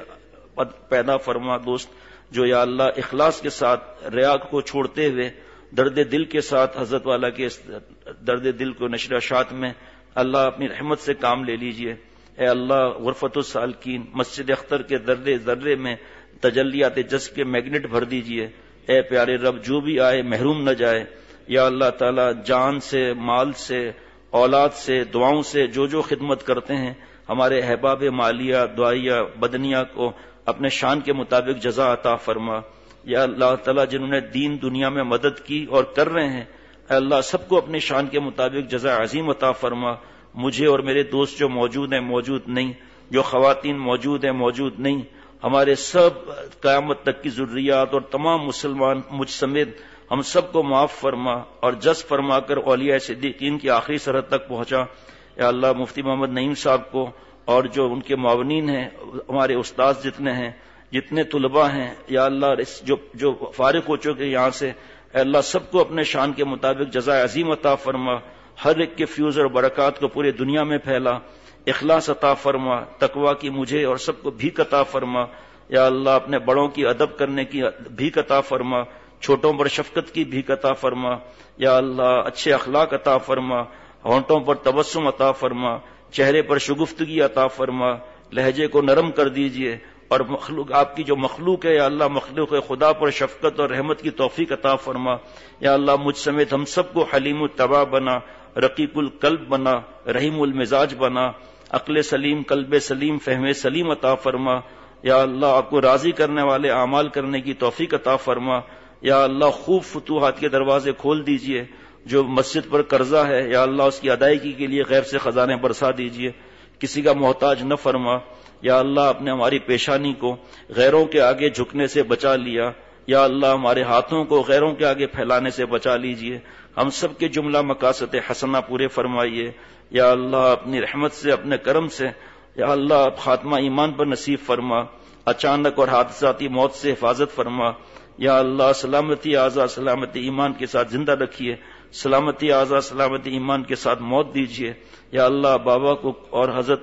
پیدا فرما دوست جو یا اللہ اخلاص کے ساتھ ریا کو چھوڑتے ہوئے درد دل کے ساتھ حضرت والا کے درد دل کو نشر اشاعت میں اللہ اپنی رحمت سے کام لے لیجئے. اے اللہ غرفت السالکین مسجد اختر کے ذرے ذرے میں تجلیات جذب کے میگنیٹ بھر دیجئے. اے پیارے رب جو بھی آئے محروم نہ جائے. یا اللہ تعالی جان سے, مال سے, اولاد سے, دعاؤں سے جو جو خدمت کرتے ہیں ہمارے احباب مالیہ دعائیہ بدنیہ کو اپنے شان کے مطابق جزا عطا فرما. یا اللہ تعالی جنہوں نے دین دنیا میں مدد کی اور کر رہے ہیں, اے اللہ سب کو اپنے شان کے مطابق جزا عظیم عطا فرما. مجھے اور میرے دوست جو موجود ہیں موجود نہیں, جو خواتین موجود ہیں موجود نہیں, ہمارے سب قیامت تک کی ضروریات اور تمام مسلمان مجھ سمیت ہم سب کو معاف فرما اور جز فرما کر اولیاء صدیقین کی آخری سرحد تک پہنچا. یا اللہ مفتی محمد نعیم صاحب کو اور جو ان کے معاونین ہیں, ہمارے استاد جتنے ہیں, جتنے طلباء ہیں, یا اللہ جو جو فارغ ہو چکے یہاں سے, اے اللہ سب کو اپنے شان کے مطابق جزائے عظیم عطا فرما. ہر ایک کے فیوز اور برکات کو پورے دنیا میں پھیلا. اخلاص عطا فرما, تقوی کی مجھے اور سب کو بھیک عطا فرما. یا اللہ اپنے بڑوں کی ادب کرنے کی بھیک عطا فرما, چھوٹوں پر شفقت کی بھیک عطا فرما. یا اللہ اچھے اخلاق عطا فرما, ہونٹوں پر تبسم عطا فرما, چہرے پر شگفتگی عطا فرما, لہجے کو نرم کر دیجئے. اور مخلوق آپ کی جو مخلوق ہے یا اللہ مخلوق خدا پر شفقت اور رحمت کی توفیق عطا فرما. یا اللہ مجھ سمیت ہم سب کو حلیم الطبع بنا, رقیق القلب بنا, رحیم المزاج بنا, عقل سلیم, قلب سلیم, فہم سلیم عطا فرما. یا اللہ آپ کو راضی کرنے والے اعمال کرنے کی توفیق عطا فرما. یا اللہ خوب فتوحات کے دروازے کھول دیجئے. جو مسجد پر قرضہ ہے یا اللہ اس کی ادائیگی کے لیے غیب سے خزانے برسا دیجئے, کسی کا محتاج نہ فرما. یا اللہ آپ نے ہماری پیشانی کو غیروں کے آگے جھکنے سے بچا لیا. یا اللہ ہمارے ہاتھوں کو غیروں کے آگے پھیلانے سے بچا لیجئے. ہم سب کے جملہ مقاصد حسنہ پورے فرمائیے. یا اللہ اپنی رحمت سے, اپنے کرم سے, یا اللہ آپ خاتمہ ایمان پر نصیب فرما. اچانک اور حادثاتی موت سے حفاظت فرما. یا اللہ سلامتی اعضاء سلامتی ایمان کے ساتھ زندہ رکھیے, سلامتی اعضاء سلامتی ایمان کے ساتھ موت دیجیے. یا اللہ بابا کو اور حضرت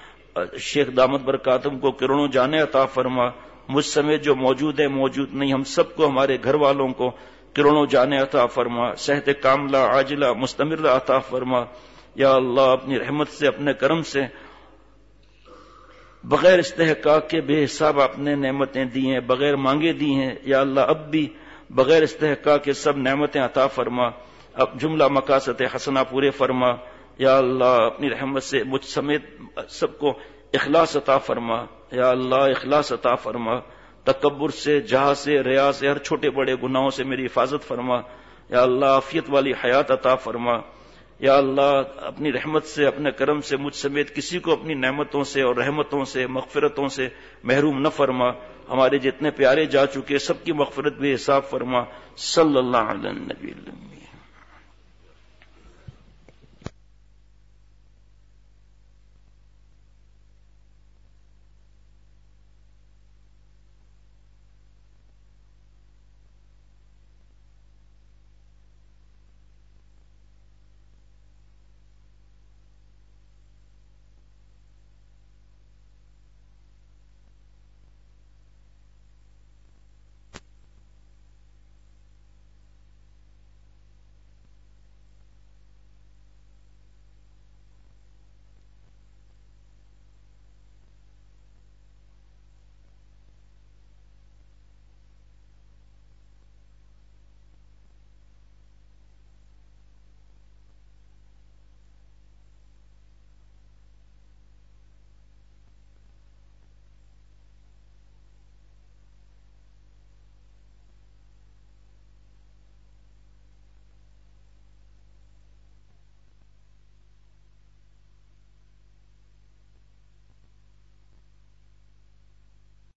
شیخ دامت برکاتم کو کرونوں جانے عطا فرما. مجھ سمیت جو موجود ہیں موجود نہیں, ہم سب کو, ہمارے گھر والوں کو کرونوں جانے عطا فرما. صحت کاملہ عاجلہ مستمرہ عطا فرما. یا اللہ اپنی رحمت سے, اپنے کرم سے, بغیر استحقاق کے بے حساب اپنے نعمتیں دی ہیں, بغیر مانگے دی ہیں. یا اللہ اب بھی بغیر استحقاق کے سب نعمتیں عطا فرما. اب جملہ مقاصد حسنہ پورے فرما. یا اللہ اپنی رحمت سے مجھ سمیت سب کو اخلاص عطا فرما. یا اللہ اخلاص عطا فرما. تکبر سے, جہا سے, ریا سے, ہر چھوٹے بڑے گناہوں سے میری حفاظت فرما. یا اللہ عافیت والی حیات عطا فرما. یا اللہ اپنی رحمت سے, اپنے کرم سے مجھ سمیت کسی کو اپنی نعمتوں سے اور رحمتوں سے, مغفرتوں سے محروم نہ فرما. ہمارے جتنے پیارے جا چکے سب کی مغفرت بے حساب فرما. صلی اللہ علیہ وسلم.